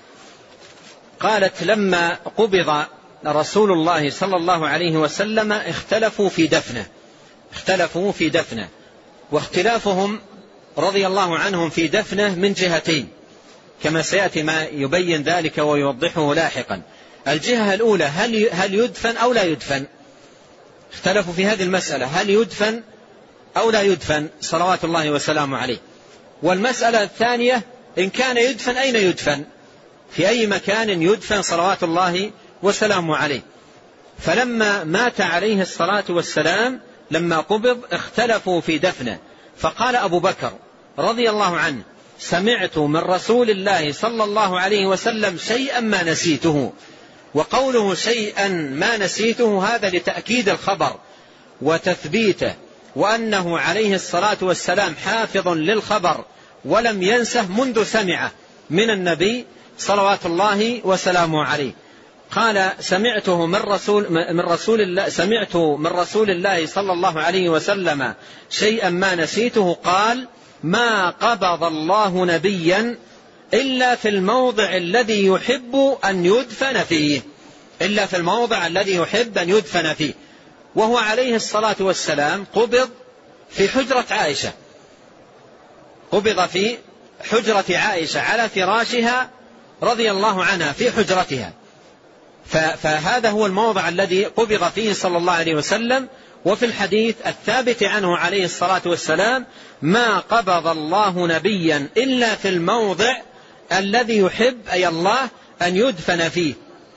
قالت: لما قبض رسول الله صلى الله عليه وسلم اختلفوا في دفنه اختلفوا في دفنه واختلافهم رضي الله عنهم في دفنه من جهتين، كما سيأتي ما يبين ذلك ويوضحه لاحقا. الجهة الأولى: هل هل يدفن أو لا يدفن؟ اختلفوا في هذه المسألة، هل يدفن أو لا يدفن صلوات الله وسلامه عليه. والمسألة الثانية: إن كان يدفن أين يدفن؟ في أي مكان يدفن صلوات الله وسلامه عليه. فلما مات عليه الصلاة والسلام لما قبض اختلفوا في دفنه، فقال أبو بكر رضي الله عنه: سمعت من رسول الله صلى الله عليه وسلم شيئا ما نسيته. وقوله شيئا ما نسيته هذا لتأكيد الخبر وتثبيته، وأنه عليه الصلاة والسلام حافظ للخبر ولم ينسه منذ سمعه من النبي صلوات الله وسلامه عليه. قال: سمعته من رسول من رسول الله سمعت من رسول الله صلى الله عليه وسلم شيئا ما نسيته. قال: ما قبض الله نبيا إلا في الموضع الذي يحب أن يدفن فيه إلا في الموضع الذي يحب أن يدفن فيه وهو عليه الصلاة والسلام قبض في حجرة عائشة قبض في حجرة عائشة على فراشها رضي الله عنها في حجرتها. فهذا هو الموضع الذي قبض فيه صلى الله عليه وسلم. وفي الحديث الثابت عنه عليه الصلاة والسلام: ما قبض الله نبيا إلا في الموضع الذي يحب أي الله أن يدفن فيه.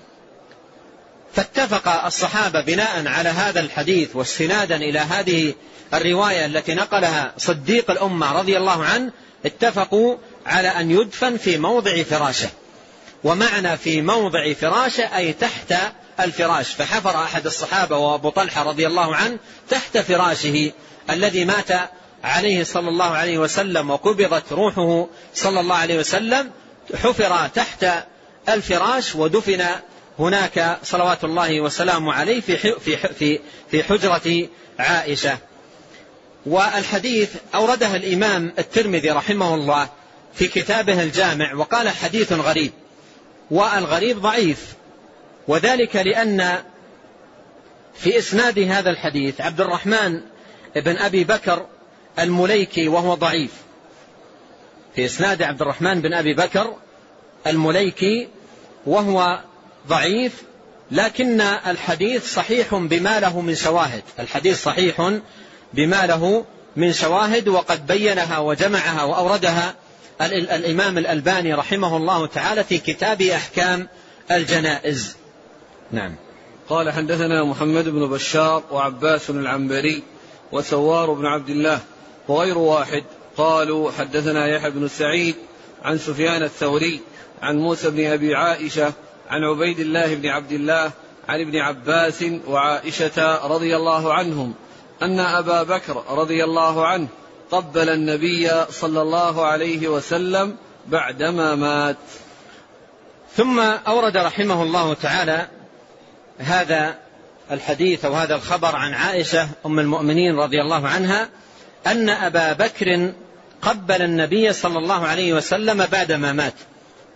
فاتفق الصحابة بناء على هذا الحديث واستنادا إلى هذه الرواية التي نقلها صديق الأمة رضي الله عنه، اتفقوا على أن يدفن في موضع فراشه. ومعنى في موضع فراشه أي تحت الفراش. فحفر أحد الصحابة وأبو طلحة رضي الله عنه تحت فراشه الذي مات عليه صلى الله عليه وسلم وقبضت روحه صلى الله عليه وسلم، حفر تحت الفراش ودفن هناك صلوات الله وسلامه عليه في في في حجرة عائشة. والحديث أوردها الإمام الترمذي رحمه الله في كتابه الجامع وقال: حديث غريب. والغريب ضعيف، وذلك لأن في إسناد هذا الحديث عبد الرحمن بن أبي بكر المليكي وهو ضعيف. في إسناد عبد الرحمن بن أبي بكر المليكي وهو ضعيف، لكن الحديث صحيح بما له من شواهد الحديث صحيح بما له من شواهد وقد بينها وجمعها وأوردها الإمام الألباني رحمه الله تعالى في كتاب أحكام الجنائز. نعم. قال: حدثنا محمد بن بشار وعباس العنبري وسوار بن عبد الله وغير واحد قالوا: حدثنا يحيى بن سعيد عن سفيان الثوري عن موسى بن أبي عائشة عن عبيد الله بن عبد الله عن ابن عباس وعائشة رضي الله عنهم أن أبا بكر رضي الله عنه قبل النبي صلى الله عليه وسلم بعدما مات. ثم أورد رحمه الله تعالى هذا الحديث أو هذا الخبر عن عائشة أم المؤمنين رضي الله عنها أن أبا بكر قبل النبي صلى الله عليه وسلم بعدما مات.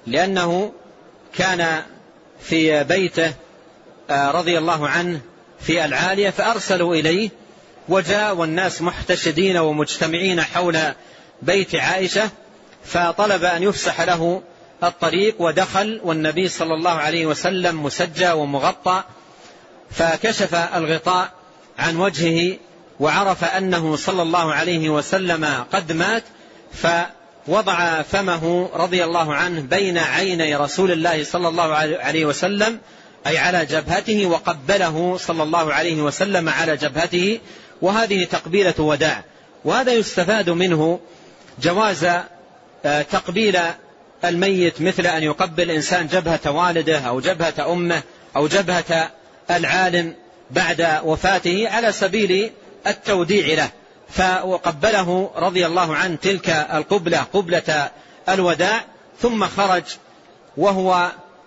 لأنه كان في بيته رضي الله عنه في العالية، فأرسلوا إليه وجاء والناس محتشدين ومجتمعين حول بيت عائشة، فطلب أن يفسح له الطريق ودخل، والنبي صلى الله عليه وسلم مسجى ومغطى، فكشف الغطاء عن وجهه وعرف أنه صلى الله عليه وسلم قد مات، فوضع فمه رضي الله عنه بين عيني رسول الله صلى الله عليه وسلم، أي على جبهته، وقبله صلى الله عليه وسلم على جبهته، وهذه تقبيلة وداع. وهذا يستفاد منه جواز تقبيل الميت، مثل أن يقبل إنسان جبهة والده أو جبهة أمه أو جبهة العالم بعد وفاته على سبيل التوديع له، فقبله رضي الله عنه تلك القبلة قبلة الوداع، ثم خرج وهو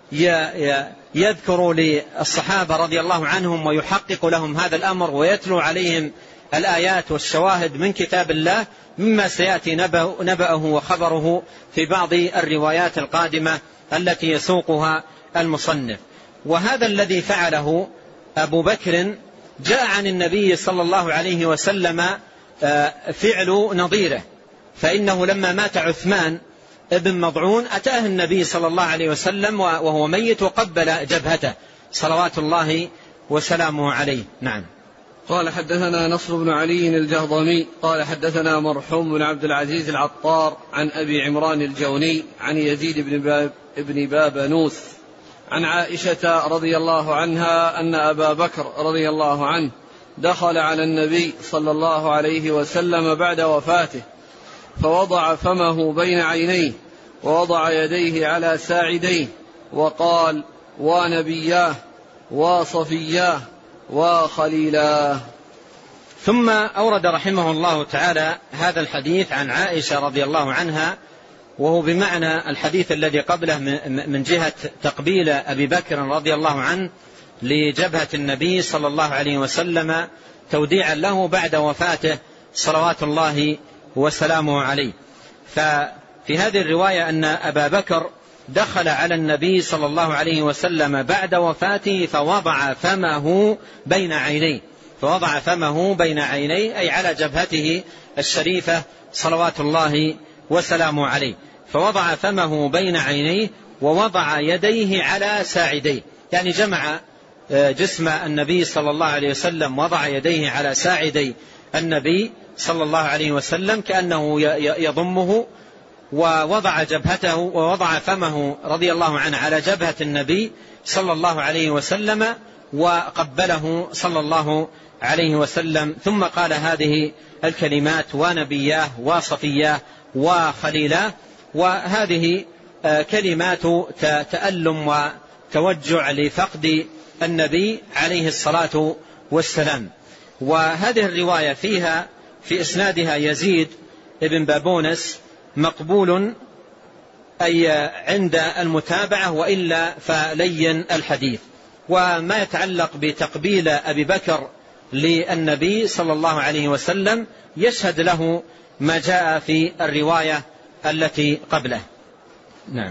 يذكر للصحابة رضي الله عنهم ويحقق لهم هذا الأمر ويتلو عليهم الآيات والشواهد من كتاب الله، مما سيأتي نبأه وخبره في بعض الروايات القادمة التي يسوقها المصنف. وهذا الذي فعله أبو بكر جاء عن النبي صلى الله عليه وسلم فعل نظيره، فإنه لما مات عثمان ابن مضعون أتاه النبي صلى الله عليه وسلم وهو ميت وقبل جبهته صلوات الله وسلامه عليه. نعم. قال حدثنا نصر بن علي الجهضمي قال حدثنا مرحوم بن عبد العزيز العطار عن أبي عمران الجوني عن يزيد بن باب ابن بابنوس عن عائشة رضي الله عنها أن أبا بكر رضي الله عنه دخل على النبي صلى الله عليه وسلم بعد وفاته، فوضع فمه بين عينيه ووضع يديه على ساعديه وقال: ونبياه وصفياه وخليلاه. ثم أورد رحمه الله تعالى هذا الحديث عن عائشة رضي الله عنها، وهو بمعنى الحديث الذي قبله من جهة تقبيل أبي بكر رضي الله عنه لجبهة النبي صلى الله عليه وسلم توديعا له بعد وفاته صلوات الله وسلامه عليه. ففي هذه الرواية أن أبا بكر دخل على النبي صلى الله عليه وسلم بعد وفاته فوضع فمه بين عينيه، فوضع فمه بين عينيه أي على جبهته الشريفة صلوات الله وسلامه عليه، فوضع فمه بين عينيه ووضع يديه على ساعديه، يعني جمع جسم النبي صلى الله عليه وسلم، وضع يديه على ساعدي النبي صلى الله عليه وسلم كأنه يضمه، ووضع جبهته ووضع فمه رضي الله عنه على جبهة النبي صلى الله عليه وسلم وقبله صلى الله عليه وسلم، ثم قال هذه الكلمات: ونبياه وصفياه وخليلاه. وهذه كلمات تألم وتوجع لفقد النبي عليه الصلاة والسلام. وهذه الرواية فيها في إسنادها يزيد ابن بابونس مقبول أي عند المتابعة، وإلا فلين الحديث. وما يتعلق بتقبيل أبي بكر للنبي صلى الله عليه وسلم يشهد له ما جاء في الرواية التي قبله. نعم.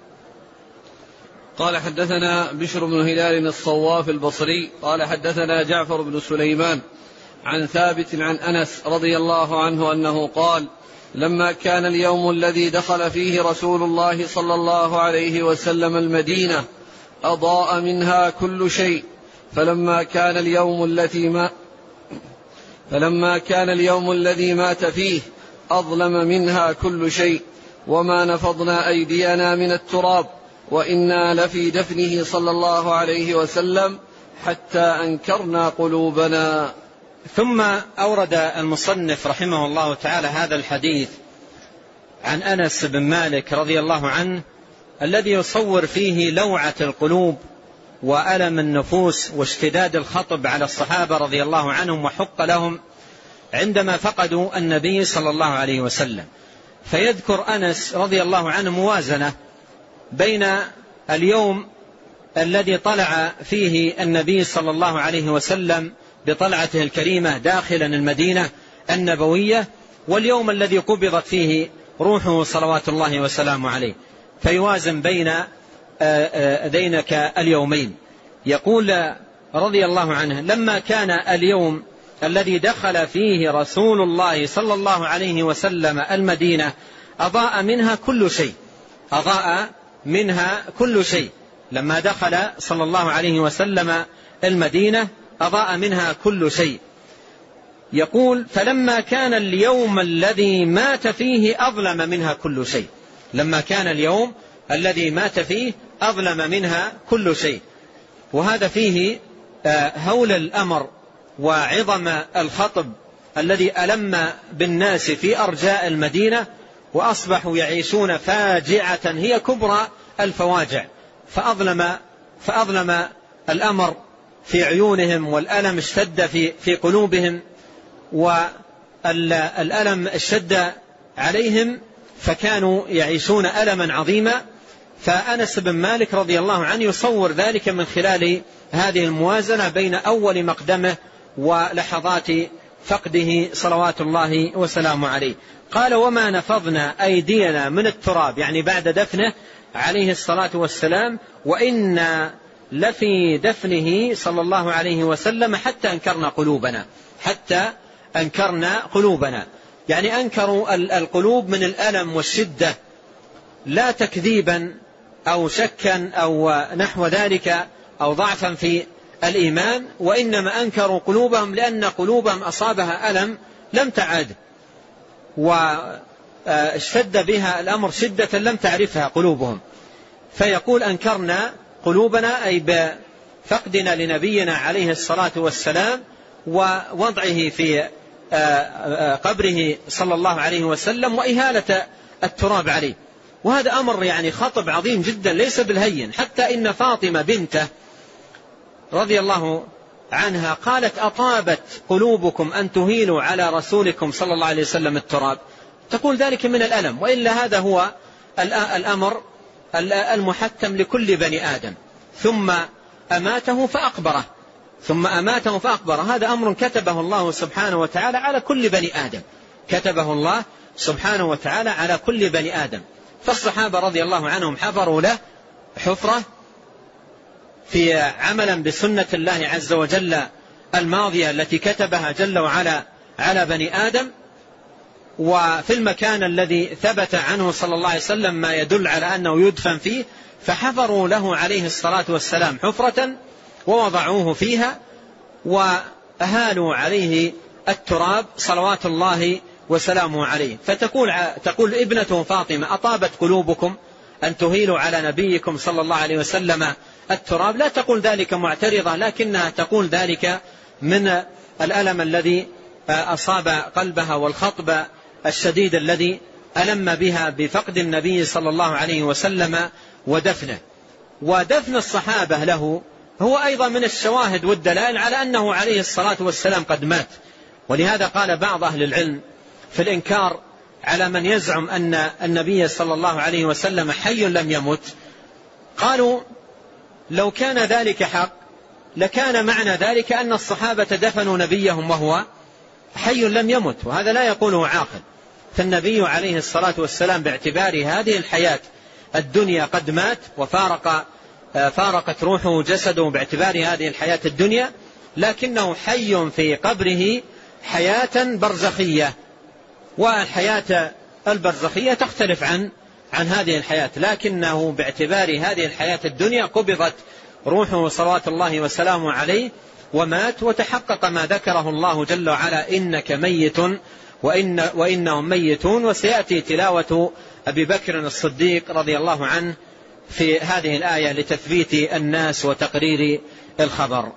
قال حدثنا بشر بن هلال الصواف البصري قال حدثنا جعفر بن سليمان عن ثابت عن أنس رضي الله عنه أنه قال: لما كان اليوم الذي دخل فيه رسول الله صلى الله عليه وسلم المدينة أضاء منها كل شيء، فلما كان اليوم الذي ما فلما كان اليوم الذي مات فيه أظلم منها كل شيء، وما نفضنا أيدينا من التراب وإنا لفي دفنه صلى الله عليه وسلم حتى أنكرنا قلوبنا. ثم أورد المصنف رحمه الله تعالى هذا الحديث عن أنس بن مالك رضي الله عنه الذي يصور فيه لوعة القلوب وألم النفوس واشتداد الخطب على الصحابة رضي الله عنهم وحق لهم عندما فقدوا النبي صلى الله عليه وسلم. فيذكر أنس رضي الله عنه موازنة بين اليوم الذي طلع فيه النبي صلى الله عليه وسلم بطلعته الكريمة داخلا المدينة النبوية واليوم الذي قبضت فيه روحه صلوات الله وسلامه عليه. فيوازن بين دينك اليومين. يقول رضي الله عنه: لما كان اليوم الذي دخل فيه رسول الله صلى الله عليه وسلم المدينة أضاء منها كل شيء، أضاء منها كل شيء. لما دخل صلى الله عليه وسلم المدينة أضاء منها كل شيء. يقول: فلما كان اليوم الذي مات فيه أظلم منها كل شيء. لما كان اليوم الذي مات فيه أظلم منها كل شيء. وهذا فيه هول الأمر وعظم الخطب الذي ألم بالناس في أرجاء المدينة، وأصبحوا يعيشون فاجعة هي كبرى الفواجع، فأظلم, فأظلم الأمر في عيونهم، والألم اشتد في, في قلوبهم، والألم اشتد عليهم، فكانوا يعيشون ألما عظيما. فأنس بن مالك رضي الله عنه يصور ذلك من خلال هذه الموازنة بين أول مقدمه ولحظات فقده صلوات الله وسلامه عليه. قال: وما نفضنا أيدينا من التراب، يعني بعد دفنه عليه الصلاة والسلام، وإنا لفي دفنه صلى الله عليه وسلم حتى أنكرنا قلوبنا، حتى أنكرنا قلوبنا، يعني أنكروا القلوب من الألم والشدة، لا تكذيبا أو شكا أو نحو ذلك أو ضعفا في الإيمان، وإنما أنكروا قلوبهم لأن قلوبهم أصابها ألم لم تعد، واشتد بها الأمر شدة لم تعرفها قلوبهم. فيقول: أنكرنا قلوبنا، أي بفقدنا لنبينا عليه الصلاة والسلام ووضعه في قبره صلى الله عليه وسلم وإهالة التراب عليه. وهذا أمر يعني خطب عظيم جدا ليس بالهين، حتى إن فاطمة بنته رضي الله عنها قالت: أطابت قلوبكم أن تهيلوا على رسولكم صلى الله عليه وسلم التراب. تقول ذلك من الألم، وإلا هذا هو الأمر المحتم لكل بني آدم. ثم أماته فأقبره، ثم أماته فأقبره. هذا أمر كتبه الله سبحانه وتعالى على كل بني آدم، كتبه الله سبحانه وتعالى على كل بني آدم. فالصحابة رضي الله عنهم حفروا له حفرة في عملا بسنة الله عز وجل الماضية التي كتبها جل وعلا على بني آدم، وفي المكان الذي ثبت عنه صلى الله عليه وسلم ما يدل على أنه يدفن فيه، فحفروا له عليه الصلاة والسلام حفرة ووضعوه فيها وأهالوا عليه التراب صلوات الله وسلامه عليه. فتقول تقول ابنته فاطمة: أطابت قلوبكم أن تهيلوا على نبيكم صلى الله عليه وسلم التراب. لا تقول ذلك معترضة، لكنها تقول ذلك من الألم الذي أصاب قلبها والخطب الشديد الذي ألم بها بفقد النبي صلى الله عليه وسلم ودفنه. ودفن الصحابة له هو أيضا من الشواهد والدلائل على أنه عليه الصلاة والسلام قد مات. ولهذا قال بعض أهل العلم في الإنكار على من يزعم أن النبي صلى الله عليه وسلم حي لم يمت، قالوا: لو كان ذلك حق لكان معنى ذلك أن الصحابة دفنوا نبيهم وهو حي لم يمت، وهذا لا يقوله عاقل. فالنبي عليه الصلاة والسلام باعتبار هذه الحياة الدنيا قد مات وفارق فارقت روحه جسده باعتبار هذه الحياة الدنيا، لكنه حي في قبره حياة برزخية، والحياة البرزخية تختلف عن عن هذه الحياة، لكنه باعتبار هذه الحياة الدنيا قبضت روحه صلوات الله وسلامه عليه ومات، وتحقق ما ذكره الله جل وعلا: إنك ميت وإن وإنهم ميتون. وسيأتي تلاوة أبي بكر الصديق رضي الله عنه في هذه الآية لتثبيت الناس وتقرير الخبر.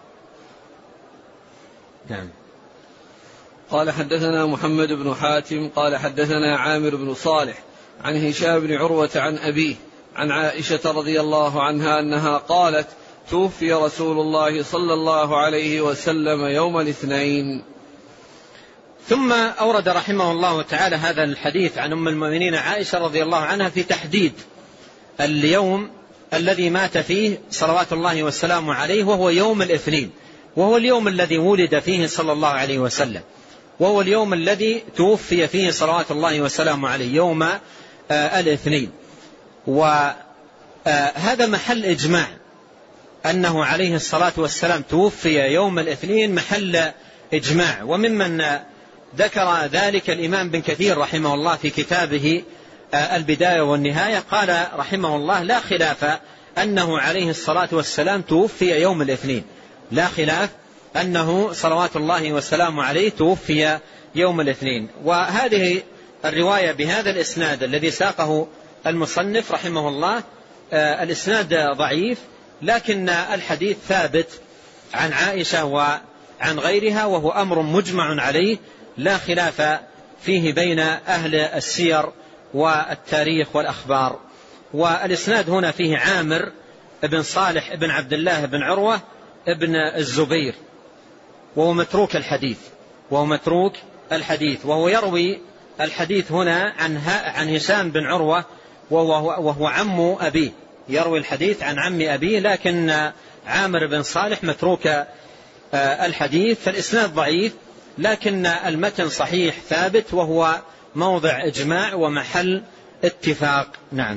نعم. قال: حدثنا محمد بن حاتم قال حدثنا عامر بن صالح عن هشام بن عروة عن أبيه عن عائشة رضي الله عنها أنها قالت: توفي رسول الله صلى الله عليه وسلم يوم الاثنين. ثم أورد رحمه الله تعالى هذا الحديث عن أم المؤمنين عائشة رضي الله عنها في تحديد اليوم الذي مات فيه صلوات الله والسلام عليه، وهو يوم الاثنين، وهو اليوم الذي ولد فيه صلى الله عليه وسلم، وهو اليوم الذي توفي فيه صلوات الله والسلام عليه، يوم آه الاثنين. وهذا محل إجماع أنه عليه الصلاة والسلام توفي يوم الاثنين، محل إجماع. وممن ذكر ذلك الإمام بن كثير رحمه الله في كتابه البداية والنهاية، قال رحمه الله: لا خلاف أنه عليه الصلاة والسلام توفي يوم الاثنين، لا خلاف أنه صلوات الله وسلامه عليه توفي يوم الاثنين. وهذه الرواية بهذا الإسناد الذي ساقه المصنف رحمه الله الإسناد ضعيف، لكن الحديث ثابت عن عائشة وعن غيرها، وهو أمر مجمع عليه لا خلاف فيه بين أهل السير والتاريخ والأخبار. والإسناد هنا فيه عامر بن صالح بن عبد الله بن عروة بن الزبير، وهو متروك الحديث وهو متروك الحديث وهو يروي الحديث هنا عن عن هشام بن عروة وهو, وهو عم أبيه، يروي الحديث عن عم أبيه، لكن عامر بن صالح متروك الحديث. فالإسناد ضعيف، لكن المتن صحيح ثابت، وهو موضع إجماع ومحل اتفاق. نعم.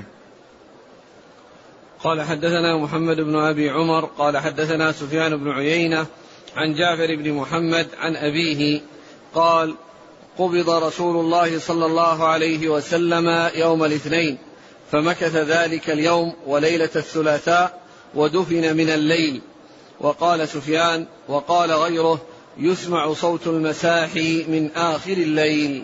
قال حدثنا محمد بن أبي عمر قال حدثنا سفيان بن عيينة عن جعفر بن محمد عن أبيه قال: قبض رسول الله صلى الله عليه وسلم يوم الاثنين، فمكث ذلك اليوم وليلة الثلاثاء، ودفن من الليل. وقال سفيان وقال غيره: يسمع صوت المساحي من آخر الليل.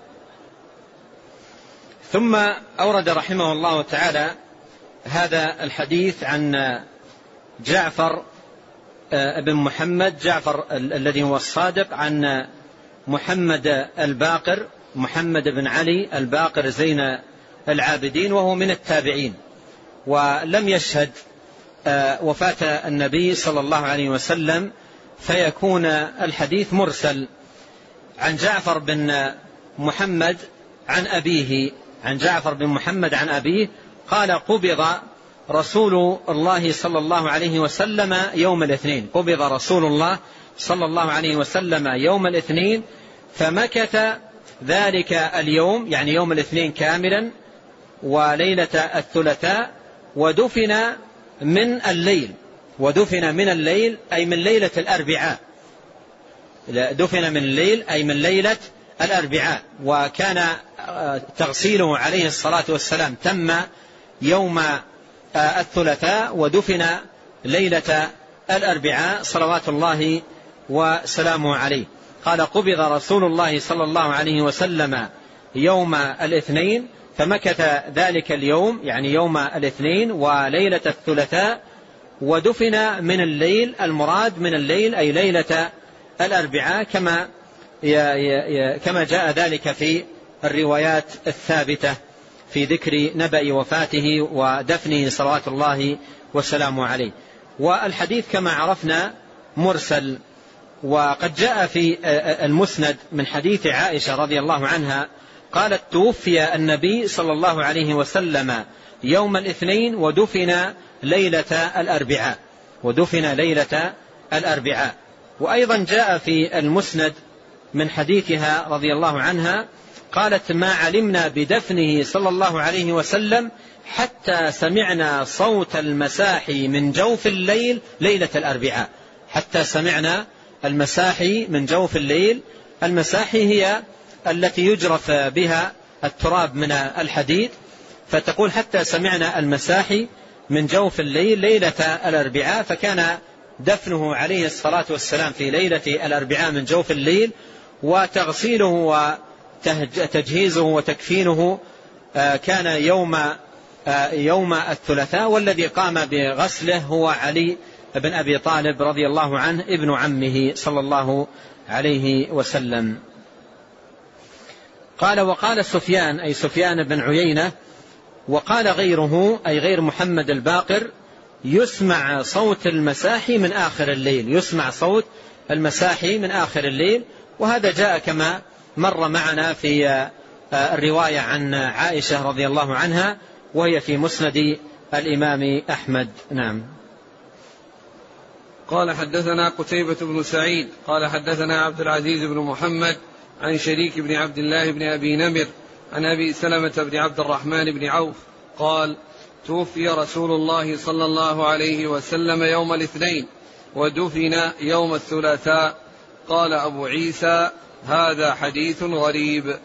ثم أورد رحمه الله تعالى هذا الحديث عن جعفر بن محمد، جعفر الذي هو الصادق، عن محمد الباقر، محمد بن علي الباقر زين العابدين، وهو من التابعين، ولم يشهد وفاة النبي صلى الله عليه وسلم، فيكون الحديث مرسل. عن جعفر بن محمد عن أبيه، عن جعفر بن محمد عن أبيه قال: قبض رسول الله صلى الله عليه وسلم يوم الاثنين، قبض رسول الله صلى الله عليه وسلم يوم الاثنين، فمكث ذلك اليوم، يعني يوم الاثنين كاملا، وليلة الثلاثاء، ودفن من الليل، ودفن من الليل أي من ليلة الأربعاء، دفن من الليل أي من ليلة الأربعاء. وكان تغسيله عليه الصلاة والسلام تم يوم الثلاثاء، ودفن ليلة الأربعاء صلوات الله وسلامه عليه. قال: قبض رسول الله صلى الله عليه وسلم يوم الاثنين، فمكث ذلك اليوم، يعني يوم الاثنين وليلة الثلاثاء، ودفن من الليل، المراد من الليل أي ليلة الأربعاء، كما كما جاء ذلك في الروايات الثابتة في ذكر نبأ وفاته ودفنه صلوات الله وسلامه عليه. والحديث كما عرفنا مرسل، وقد جاء في المسند من حديث عائشة رضي الله عنها قالت: توفي النبي صلى الله عليه وسلم يوم الاثنين، ودفن ليلة الأربعاء، ودفن ليلة الأربعاء. وأيضا جاء في المسند من حديثها رضي الله عنها قالت: ما علمنا بدفنه صلى الله عليه وسلم حتى سمعنا صوت المساحي من جوف الليل ليلة الأربعاء، حتى سمعنا المساحي من جوف الليل. المساحي هي التي يجرف بها التراب من الحديد، فتقول: حتى سمعنا المساحي من جوف الليل ليلة الأربعاء. فكان دفنه عليه الصلاة والسلام في ليلة الأربعاء من جوف الليل، وتغسيله وتجهيزه وتكفينه كان يوم يوم الثلاثاء، والذي قام بغسله هو علي بن أبي طالب رضي الله عنه ابن عمه صلى الله عليه وسلم. قال: وقال سفيان أي سفيان بن عيينة، وقال غيره أي غير محمد الباقر: يسمع صوت المساحي من آخر الليل، يسمع صوت المساحي من آخر الليل. وهذا جاء كما مر معنا في الرواية عن عائشة رضي الله عنها، وهي في مسند الإمام أحمد. نعم. قال: حدثنا قتيبة بن سعيد قال حدثنا عبد العزيز بن محمد عن شريك بن عبد الله بن أبي نمر عن أبي سلمة بن عبد الرحمن بن عوف قال: توفي رسول الله صلى الله عليه وسلم يوم الاثنين ودفن يوم الثلاثاء. قال أبو عيسى هذا حديث غريب.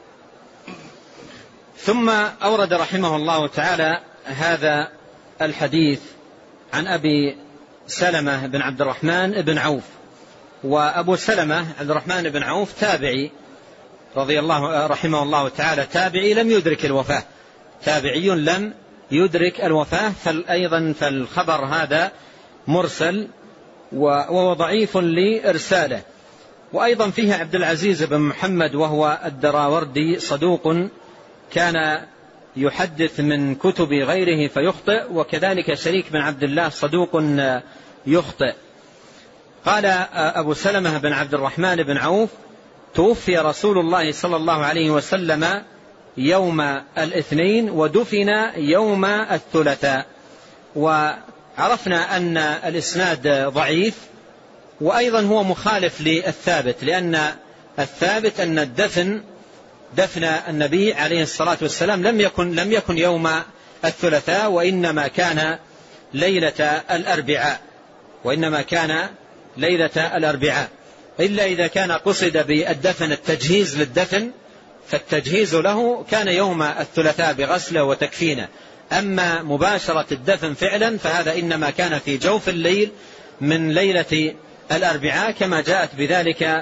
ثم أورد رحمه الله تعالى هذا الحديث عن أبي سلمة بن عبد الرحمن بن عوف. وأبو سلمة عبد الرحمن بن عوف تابعي رضي الله رحمه الله تعالى، تابعي لم يدرك الوفاة، تابعي لم يدرك الوفاة، فأيضا فالخبر هذا مرسل وهو ضعيف لإرساله. وأيضا فيه عبد العزيز بن محمد وهو الدراوردي صدوق كان يحدث من كتب غيره فيخطئ، وكذلك شريك بن عبد الله صدوق يخطئ. قال أبو سلمة بن عبد الرحمن بن عوف توفي رسول الله صلى الله عليه وسلم يوم الاثنين ودفن يوم الثلاثاء. وعرفنا أن الإسناد ضعيف، وأيضا هو مخالف للثابت، لأن الثابت أن الدفن دفن النبي عليه الصلاة والسلام لم يكن لم يكن يوم الثلاثاء، وإنما كان ليلة الأربعاء، وإنما كان ليلة الأربعاء، إلا إذا كان قصد بالدفن التجهيز للدفن، فالتجهيز له كان يوم الثلاثاء بغسله وتكفينه. أما مباشرة الدفن فعلا فهذا إنما كان في جوف الليل من ليلة الأربعاء، كما جاءت بذلك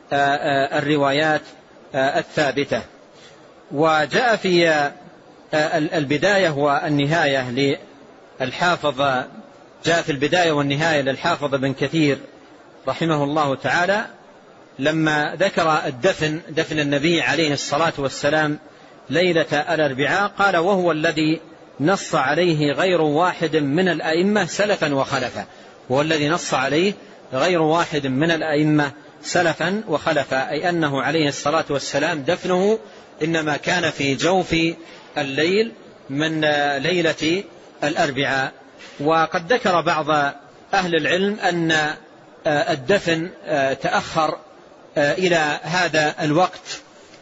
الروايات الثابتة. وجاء في البداية والنهاية للحافظ جاء في البداية والنهاية للحافظ بن كثير رحمه الله تعالى لما ذكر الدفن دفن النبي عليه الصلاة والسلام ليلة الأربعاء، قال وهو الذي نص عليه غير واحد من الأئمة سلفا وخلفا، وهو الذي نص عليه غير واحد من الأئمة سلفا وخلفا، أي أنه عليه الصلاة والسلام دفنه إنما كان في جوف الليل من ليلة الأربعاء. وقد ذكر بعض أهل العلم أن الدفن تأخر إلى هذا الوقت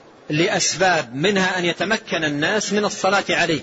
لأسباب، منها أن يتمكن الناس من الصلاة عليه.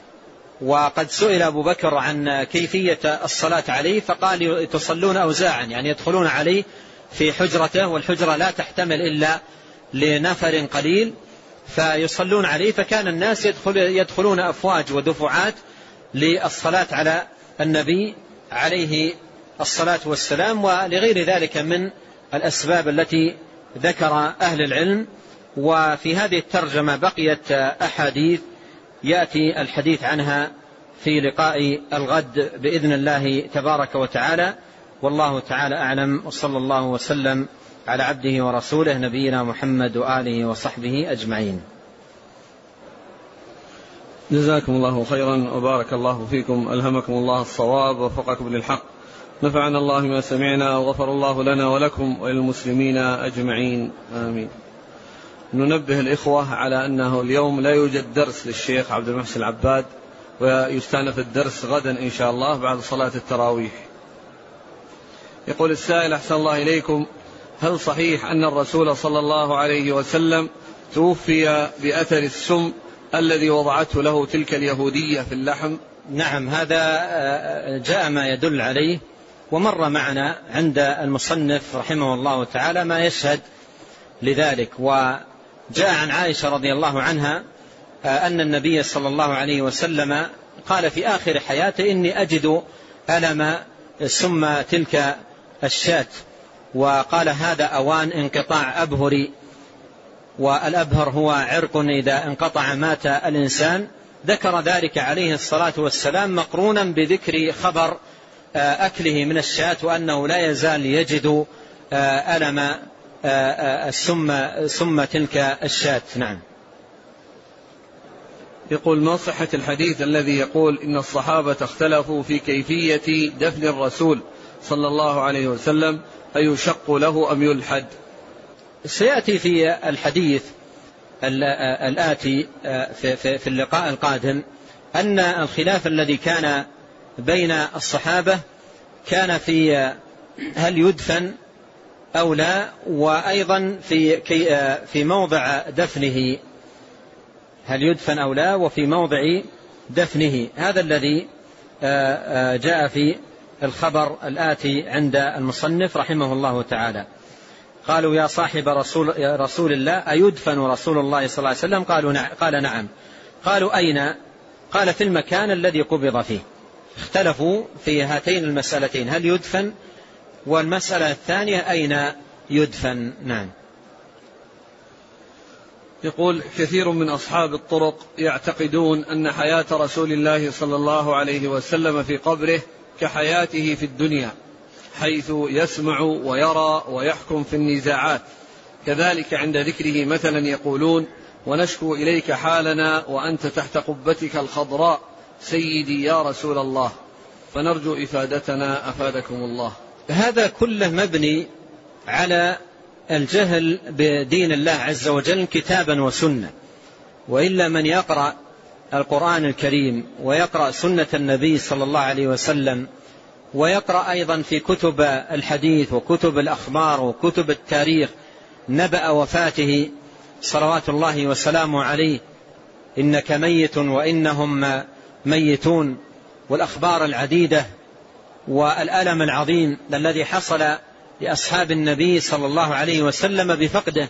وقد سئل أبو بكر عن كيفية الصلاة عليه فقال تصلون أوزاعا، يعني يدخلون عليه في حجرته، والحجرة لا تحتمل إلا لنفر قليل، فيصلون عليه، فكان الناس يدخل يدخلون أفواج ودفعات للصلاة على النبي عليه الصلاة والسلام، ولغير ذلك من الأسباب التي ذكر أهل العلم. وفي هذه الترجمة بقيت أحاديث يأتي الحديث عنها في لقاء الغد بإذن الله تبارك وتعالى، والله تعالى أعلم، وصلى الله وسلم على عبده ورسوله نبينا محمد وآله وصحبه أجمعين. جزاكم الله خيرا وبارك الله فيكم، ألهمكم الله الصواب ووفقكم للحق، نفعنا الله ما سمعنا وغفر الله لنا ولكم وللمسلمين أجمعين، آمين. ننبه الإخوة على أنه اليوم لا يوجد درس للشيخ عبد المحسن العباد، ويستأنف الدرس غدا إن شاء الله بعد صلاة التراويح. يقول السائل أحسن الله إليكم، هل صحيح أن الرسول صلى الله عليه وسلم توفي بأثر السم الذي وضعته له تلك اليهودية في اللحم؟ نعم، هذا جاء ما يدل عليه، ومر معنا عند المصنف رحمه الله تعالى ما يشهد لذلك. وجاء عن عائشة رضي الله عنها أن النبي صلى الله عليه وسلم قال في آخر حياته إني أجد ألم سم تلك الشاة، وقال هذا أوان انقطاع أبهري، والأبهر هو عرق إذا انقطع مات الإنسان. ذكر ذلك عليه الصلاة والسلام مقرونا بذكر خبر أكله من الشاة، وأنه لا يزال يجد ألم السم سم تلك الشاة. نعم. يقول ما صحة الحديث الذي يقول إن الصحابة اختلفوا في كيفية دفن الرسول صلى الله عليه وسلم، أيشق له أم يلحد؟ سيأتي في الحديث الآتي في اللقاء القادم أن الخلاف الذي كان بين الصحابة كان في هل يدفن أو لا، وأيضا في في موضع دفنه، هل يدفن أو لا، وفي موضع دفنه. هذا الذي جاء في الخبر الآتي عند المصنف رحمه الله تعالى. قالوا يا صاحب رسول, يا رسول الله أيدفن رسول الله صلى الله عليه وسلم؟ قالوا نعم. قال نعم. قالوا أين؟ قال في المكان الذي قبض فيه. اختلفوا في هاتين المسألتين، هل يدفن، والمسألة الثانية أين يدفن. نعم. يقول كثير من أصحاب الطرق يعتقدون أن حياة رسول الله صلى الله عليه وسلم في قبره كحياته في الدنيا، حيث يسمع ويرى ويحكم في النزاعات. كذلك عند ذكره مثلا يقولون ونشكو إليك حالنا وأنت تحت قبتك الخضراء سيدي يا رسول الله، فنرجو إفادتنا أفادكم الله. هذا كله مبني على الجهل بدين الله عز وجل كتابا وسنة، وإلا من يقرأ القرآن الكريم ويقرأ سنة النبي صلى الله عليه وسلم ويقرأ أيضا في كتب الحديث وكتب الأخبار وكتب التاريخ نبأ وفاته صلوات الله وسلامه عليه، إنك ميت وإنهم ميتون، والأخبار العديدة والألم العظيم الذي حصل لأصحاب النبي صلى الله عليه وسلم بفقده.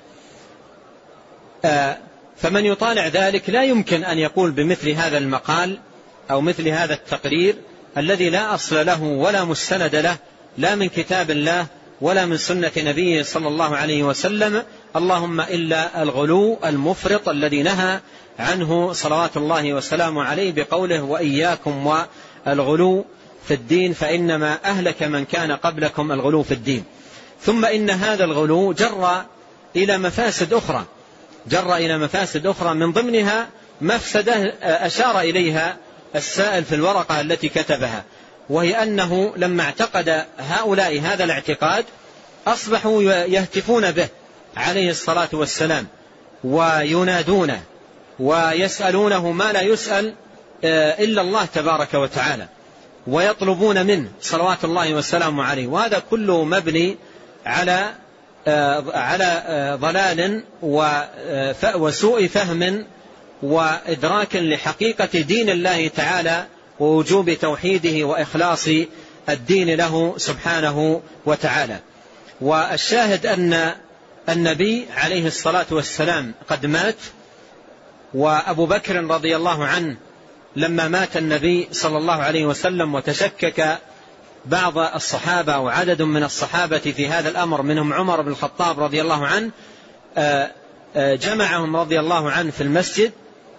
فمن يطالع ذلك لا يمكن أن يقول بمثل هذا المقال أو مثل هذا التقرير الذي لا أصل له ولا مستند له، لا من كتاب الله ولا من سنة نبيه صلى الله عليه وسلم، اللهم إلا الغلو المفرط الذي نهى عنه صلوات الله وسلامه عليه بقوله وإياكم والغلو في الدين فإنما أهلك من كان قبلكم الغلو في الدين. ثم إن هذا الغلو جر إلى مفاسد أخرى جر إلى مفاسد أخرى من ضمنها مفسدة أشار إليها السائل في الورقة التي كتبها، وهي أنه لما اعتقد هؤلاء هذا الاعتقاد أصبحوا يهتفون به عليه الصلاة والسلام وينادونه ويسألونه ما لا يسأل إلا الله تبارك وتعالى، ويطلبون منه صلوات الله والسلام عليه. وهذا كله مبني على على ضلال وسوء فهم وإدراك لحقيقة دين الله تعالى ووجوب توحيده وإخلاص الدين له سبحانه وتعالى. والشاهد أن النبي عليه الصلاة والسلام قد مات، وأبو بكر رضي الله عنه لما مات النبي صلى الله عليه وسلم وتشكك بعض الصحابة وعدد من الصحابة في هذا الأمر منهم عمر بن الخطاب رضي الله عنه، جمعهم رضي الله عنه في المسجد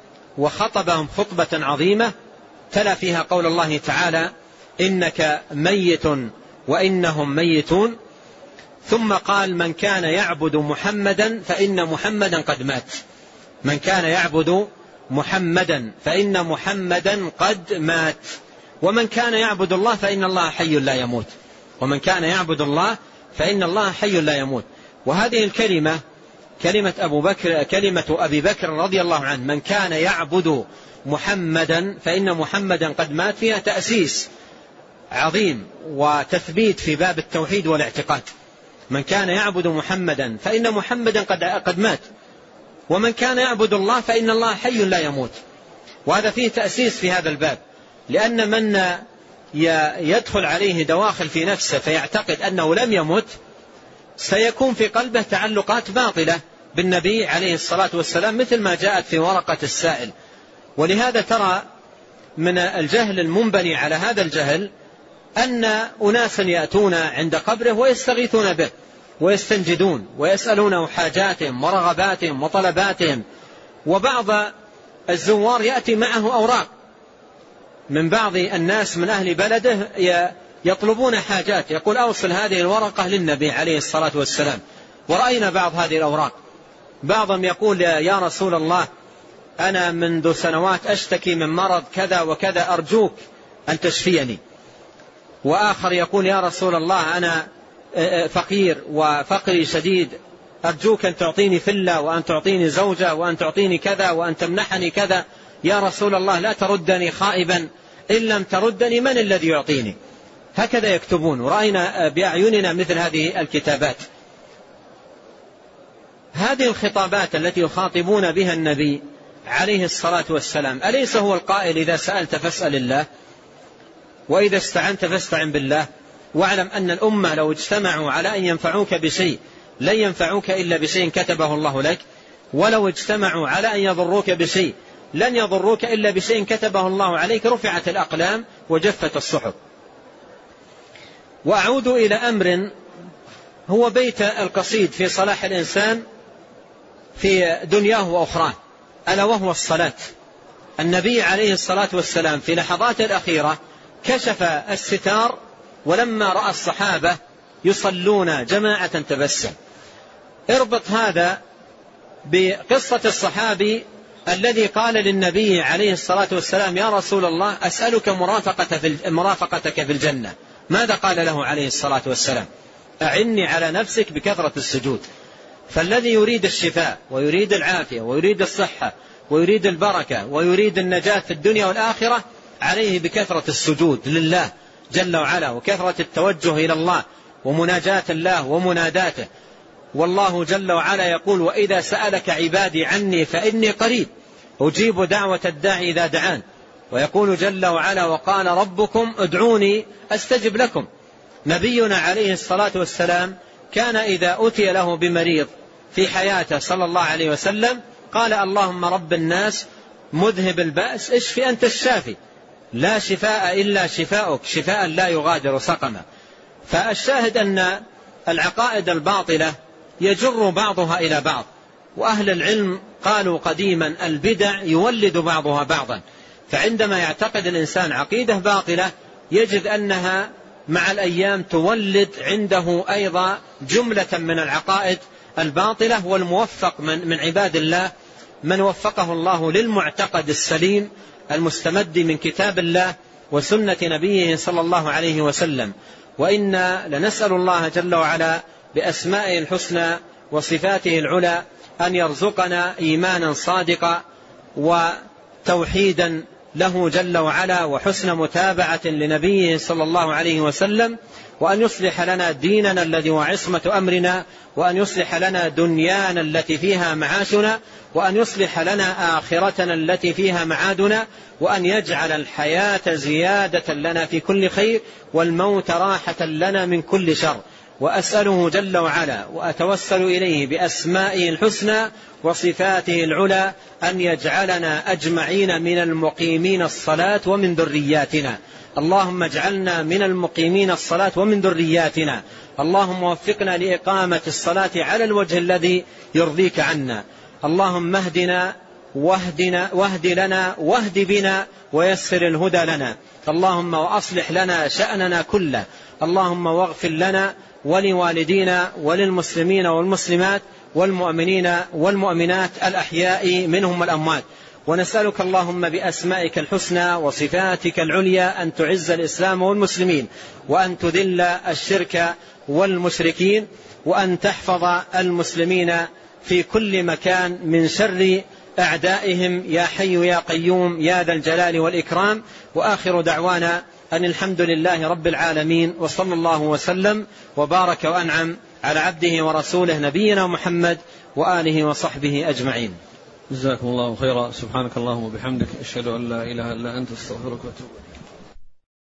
وخطبهم خطبة عظيمة تلا فيها قول الله تعالى إنك ميت وإنهم ميتون، ثم قال من كان يعبد محمدا فإن محمدا قد مات. من كان يعبد محمدا فإن محمدا قد مات، ومن كان يعبد الله فإن الله حي لا يموت. ومن كان يعبد الله فإن الله حي لا يموت. وهذه الكلمة كلمة أبو بكر كلمة أبي بكر رضي الله عنه من كان يعبد محمدا فإن محمدا قد مات فيها تأسيس عظيم وتثبيت في باب التوحيد والاعتقاد. من كان يعبد محمدا فإن محمدا قد قد مات، ومن كان يعبد الله فإن الله حي لا يموت. وهذا فيه تأسيس في هذا الباب، لأن من يدخل عليه دواخل في نفسه فيعتقد أنه لم يمت سيكون في قلبه تعلقات باطلة بالنبي عليه الصلاة والسلام مثل ما جاءت في ورقة السائل. ولهذا ترى من الجهل المنبني على هذا الجهل أن أناسا يأتون عند قبره ويستغيثون به ويستنجدون ويسألونه حاجاتهم ورغباتهم وطلباتهم، وبعض الزوار يأتي معه أوراق من بعض الناس من أهل بلده يطلبون حاجات، يقول أوصل هذه الورقة للنبي عليه الصلاة والسلام. ورأينا بعض هذه الأوراق، بعضهم يقول يا رسول الله أنا منذ سنوات أشتكي من مرض كذا وكذا أرجوك أن تشفيني. وآخر يقول يا رسول الله أنا فقير وفقري شديد أرجوك أن تعطيني فلة وأن تعطيني زوجة وأن تعطيني كذا وأن تمنحني كذا. يا رسول الله لا تردني خائبا، إن لم تردني من الذي يعطيني؟ هكذا يكتبون، ورأينا بأعيننا مثل هذه الكتابات. هذه الخطابات التي يخاطبون بها النبي عليه الصلاة والسلام أليس هو القائل إذا سألت فاسأل الله وإذا استعنت فاستعن بالله، واعلم أن الأمة لو اجتمعوا على أن ينفعوك بشيء لن ينفعوك إلا بشيء كتبه الله لك، ولو اجتمعوا على أن يضروك بشيء لن يضروك إلا بشيء كتبه الله عليك، رفعت الأقلام وجفت الصحف. وأعود إلى أمر هو بيت القصيد في صلاح الإنسان في دنياه وأخراه، ألا وهو الصلاة. النبي عليه الصلاة والسلام في لحظات الأخيرة كشف الستار، ولما رأى الصحابة يصلون جماعة تبسم. اربط هذا بقصة الصحابي الذي قال للنبي عليه الصلاة والسلام يا رسول الله أسألك مرافقتك في الجنة. ماذا قال له عليه الصلاة والسلام؟ أعني على نفسك بكثرة السجود. فالذي يريد الشفاء ويريد العافية ويريد الصحة ويريد البركة ويريد النجاة في الدنيا والآخرة عليه بكثرة السجود لله جل وعلا، وكثرة التوجه إلى الله ومناجاة الله ومناداته. والله جل وعلا يقول وإذا سألك عبادي عني فإني قريب أجيب دعوة الداعي إذا دعان. ويقول جل وعلا وقال ربكم ادعوني أستجب لكم. نبينا عليه الصلاة والسلام كان إذا أتي له بمريض في حياته صلى الله عليه وسلم قال اللهم رب الناس مذهب البأس اشفي أنت الشافي لا شفاء إلا شفاؤك شفاء لا يغادر سقما. فالشاهد أن العقائد الباطلة يجر بعضها إلى بعض، وأهل العلم قالوا قديما البدع يولد بعضها بعضا. فعندما يعتقد الإنسان عقيدة باطلة يجد أنها مع الأيام تولد عنده أيضا جملة من العقائد الباطلة. والموفق من, من عباد الله من وفقه الله للمعتقد السليم المستمد من كتاب الله وسنة نبيه صلى الله عليه وسلم. وإنا لنسأل الله جل وعلا بأسمائه الحسنى وصفاته العلى أن يرزقنا إيمانا صادقا وتوحيدا له جل وعلا وحسن متابعة لنبيه صلى الله عليه وسلم، وأن يصلح لنا ديننا الذي هو عصمة أمرنا، وأن يصلح لنا دنيانا التي فيها معاشنا، وأن يصلح لنا آخرتنا التي فيها معادنا، وأن يجعل الحياة زيادة لنا في كل خير والموت راحة لنا من كل شر. وأسأله جل وعلا وأتوسل إليه بأسمائه الحسنى وصفاته العلى أن يجعلنا أجمعين من المقيمين الصلاة ومن ذرياتنا. اللهم اجعلنا من المقيمين الصلاة ومن ذرياتنا. اللهم وفقنا لإقامة الصلاة على الوجه الذي يرضيك عنا. اللهم اهدنا واهدنا واهد لنا واهد بنا ويسر الهدى لنا. اللهم وأصلح لنا شأننا كله. اللهم واغفر لنا ولوالدينا وللمسلمين والمسلمات والمؤمنين والمؤمنات الأحياء منهم والأموات. ونسألك اللهم بأسمائك الحسنى وصفاتك العليا أن تعز الإسلام والمسلمين، وأن تذل الشرك والمشركين، وأن تحفظ المسلمين في كل مكان من شر أعدائهم يا حي يا قيوم يا ذا الجلال والإكرام. وآخر دعوانا أن الحمد لله رب العالمين، وصلى الله وسلم وبارك وأنعم على عبده ورسوله نبينا محمد وآله وصحبه أجمعين. جزاكم الله خيرا. سبحانك اللهم وبحمدك أشهد أن لا إله إلا أنت استغفرك وأتوب إليك.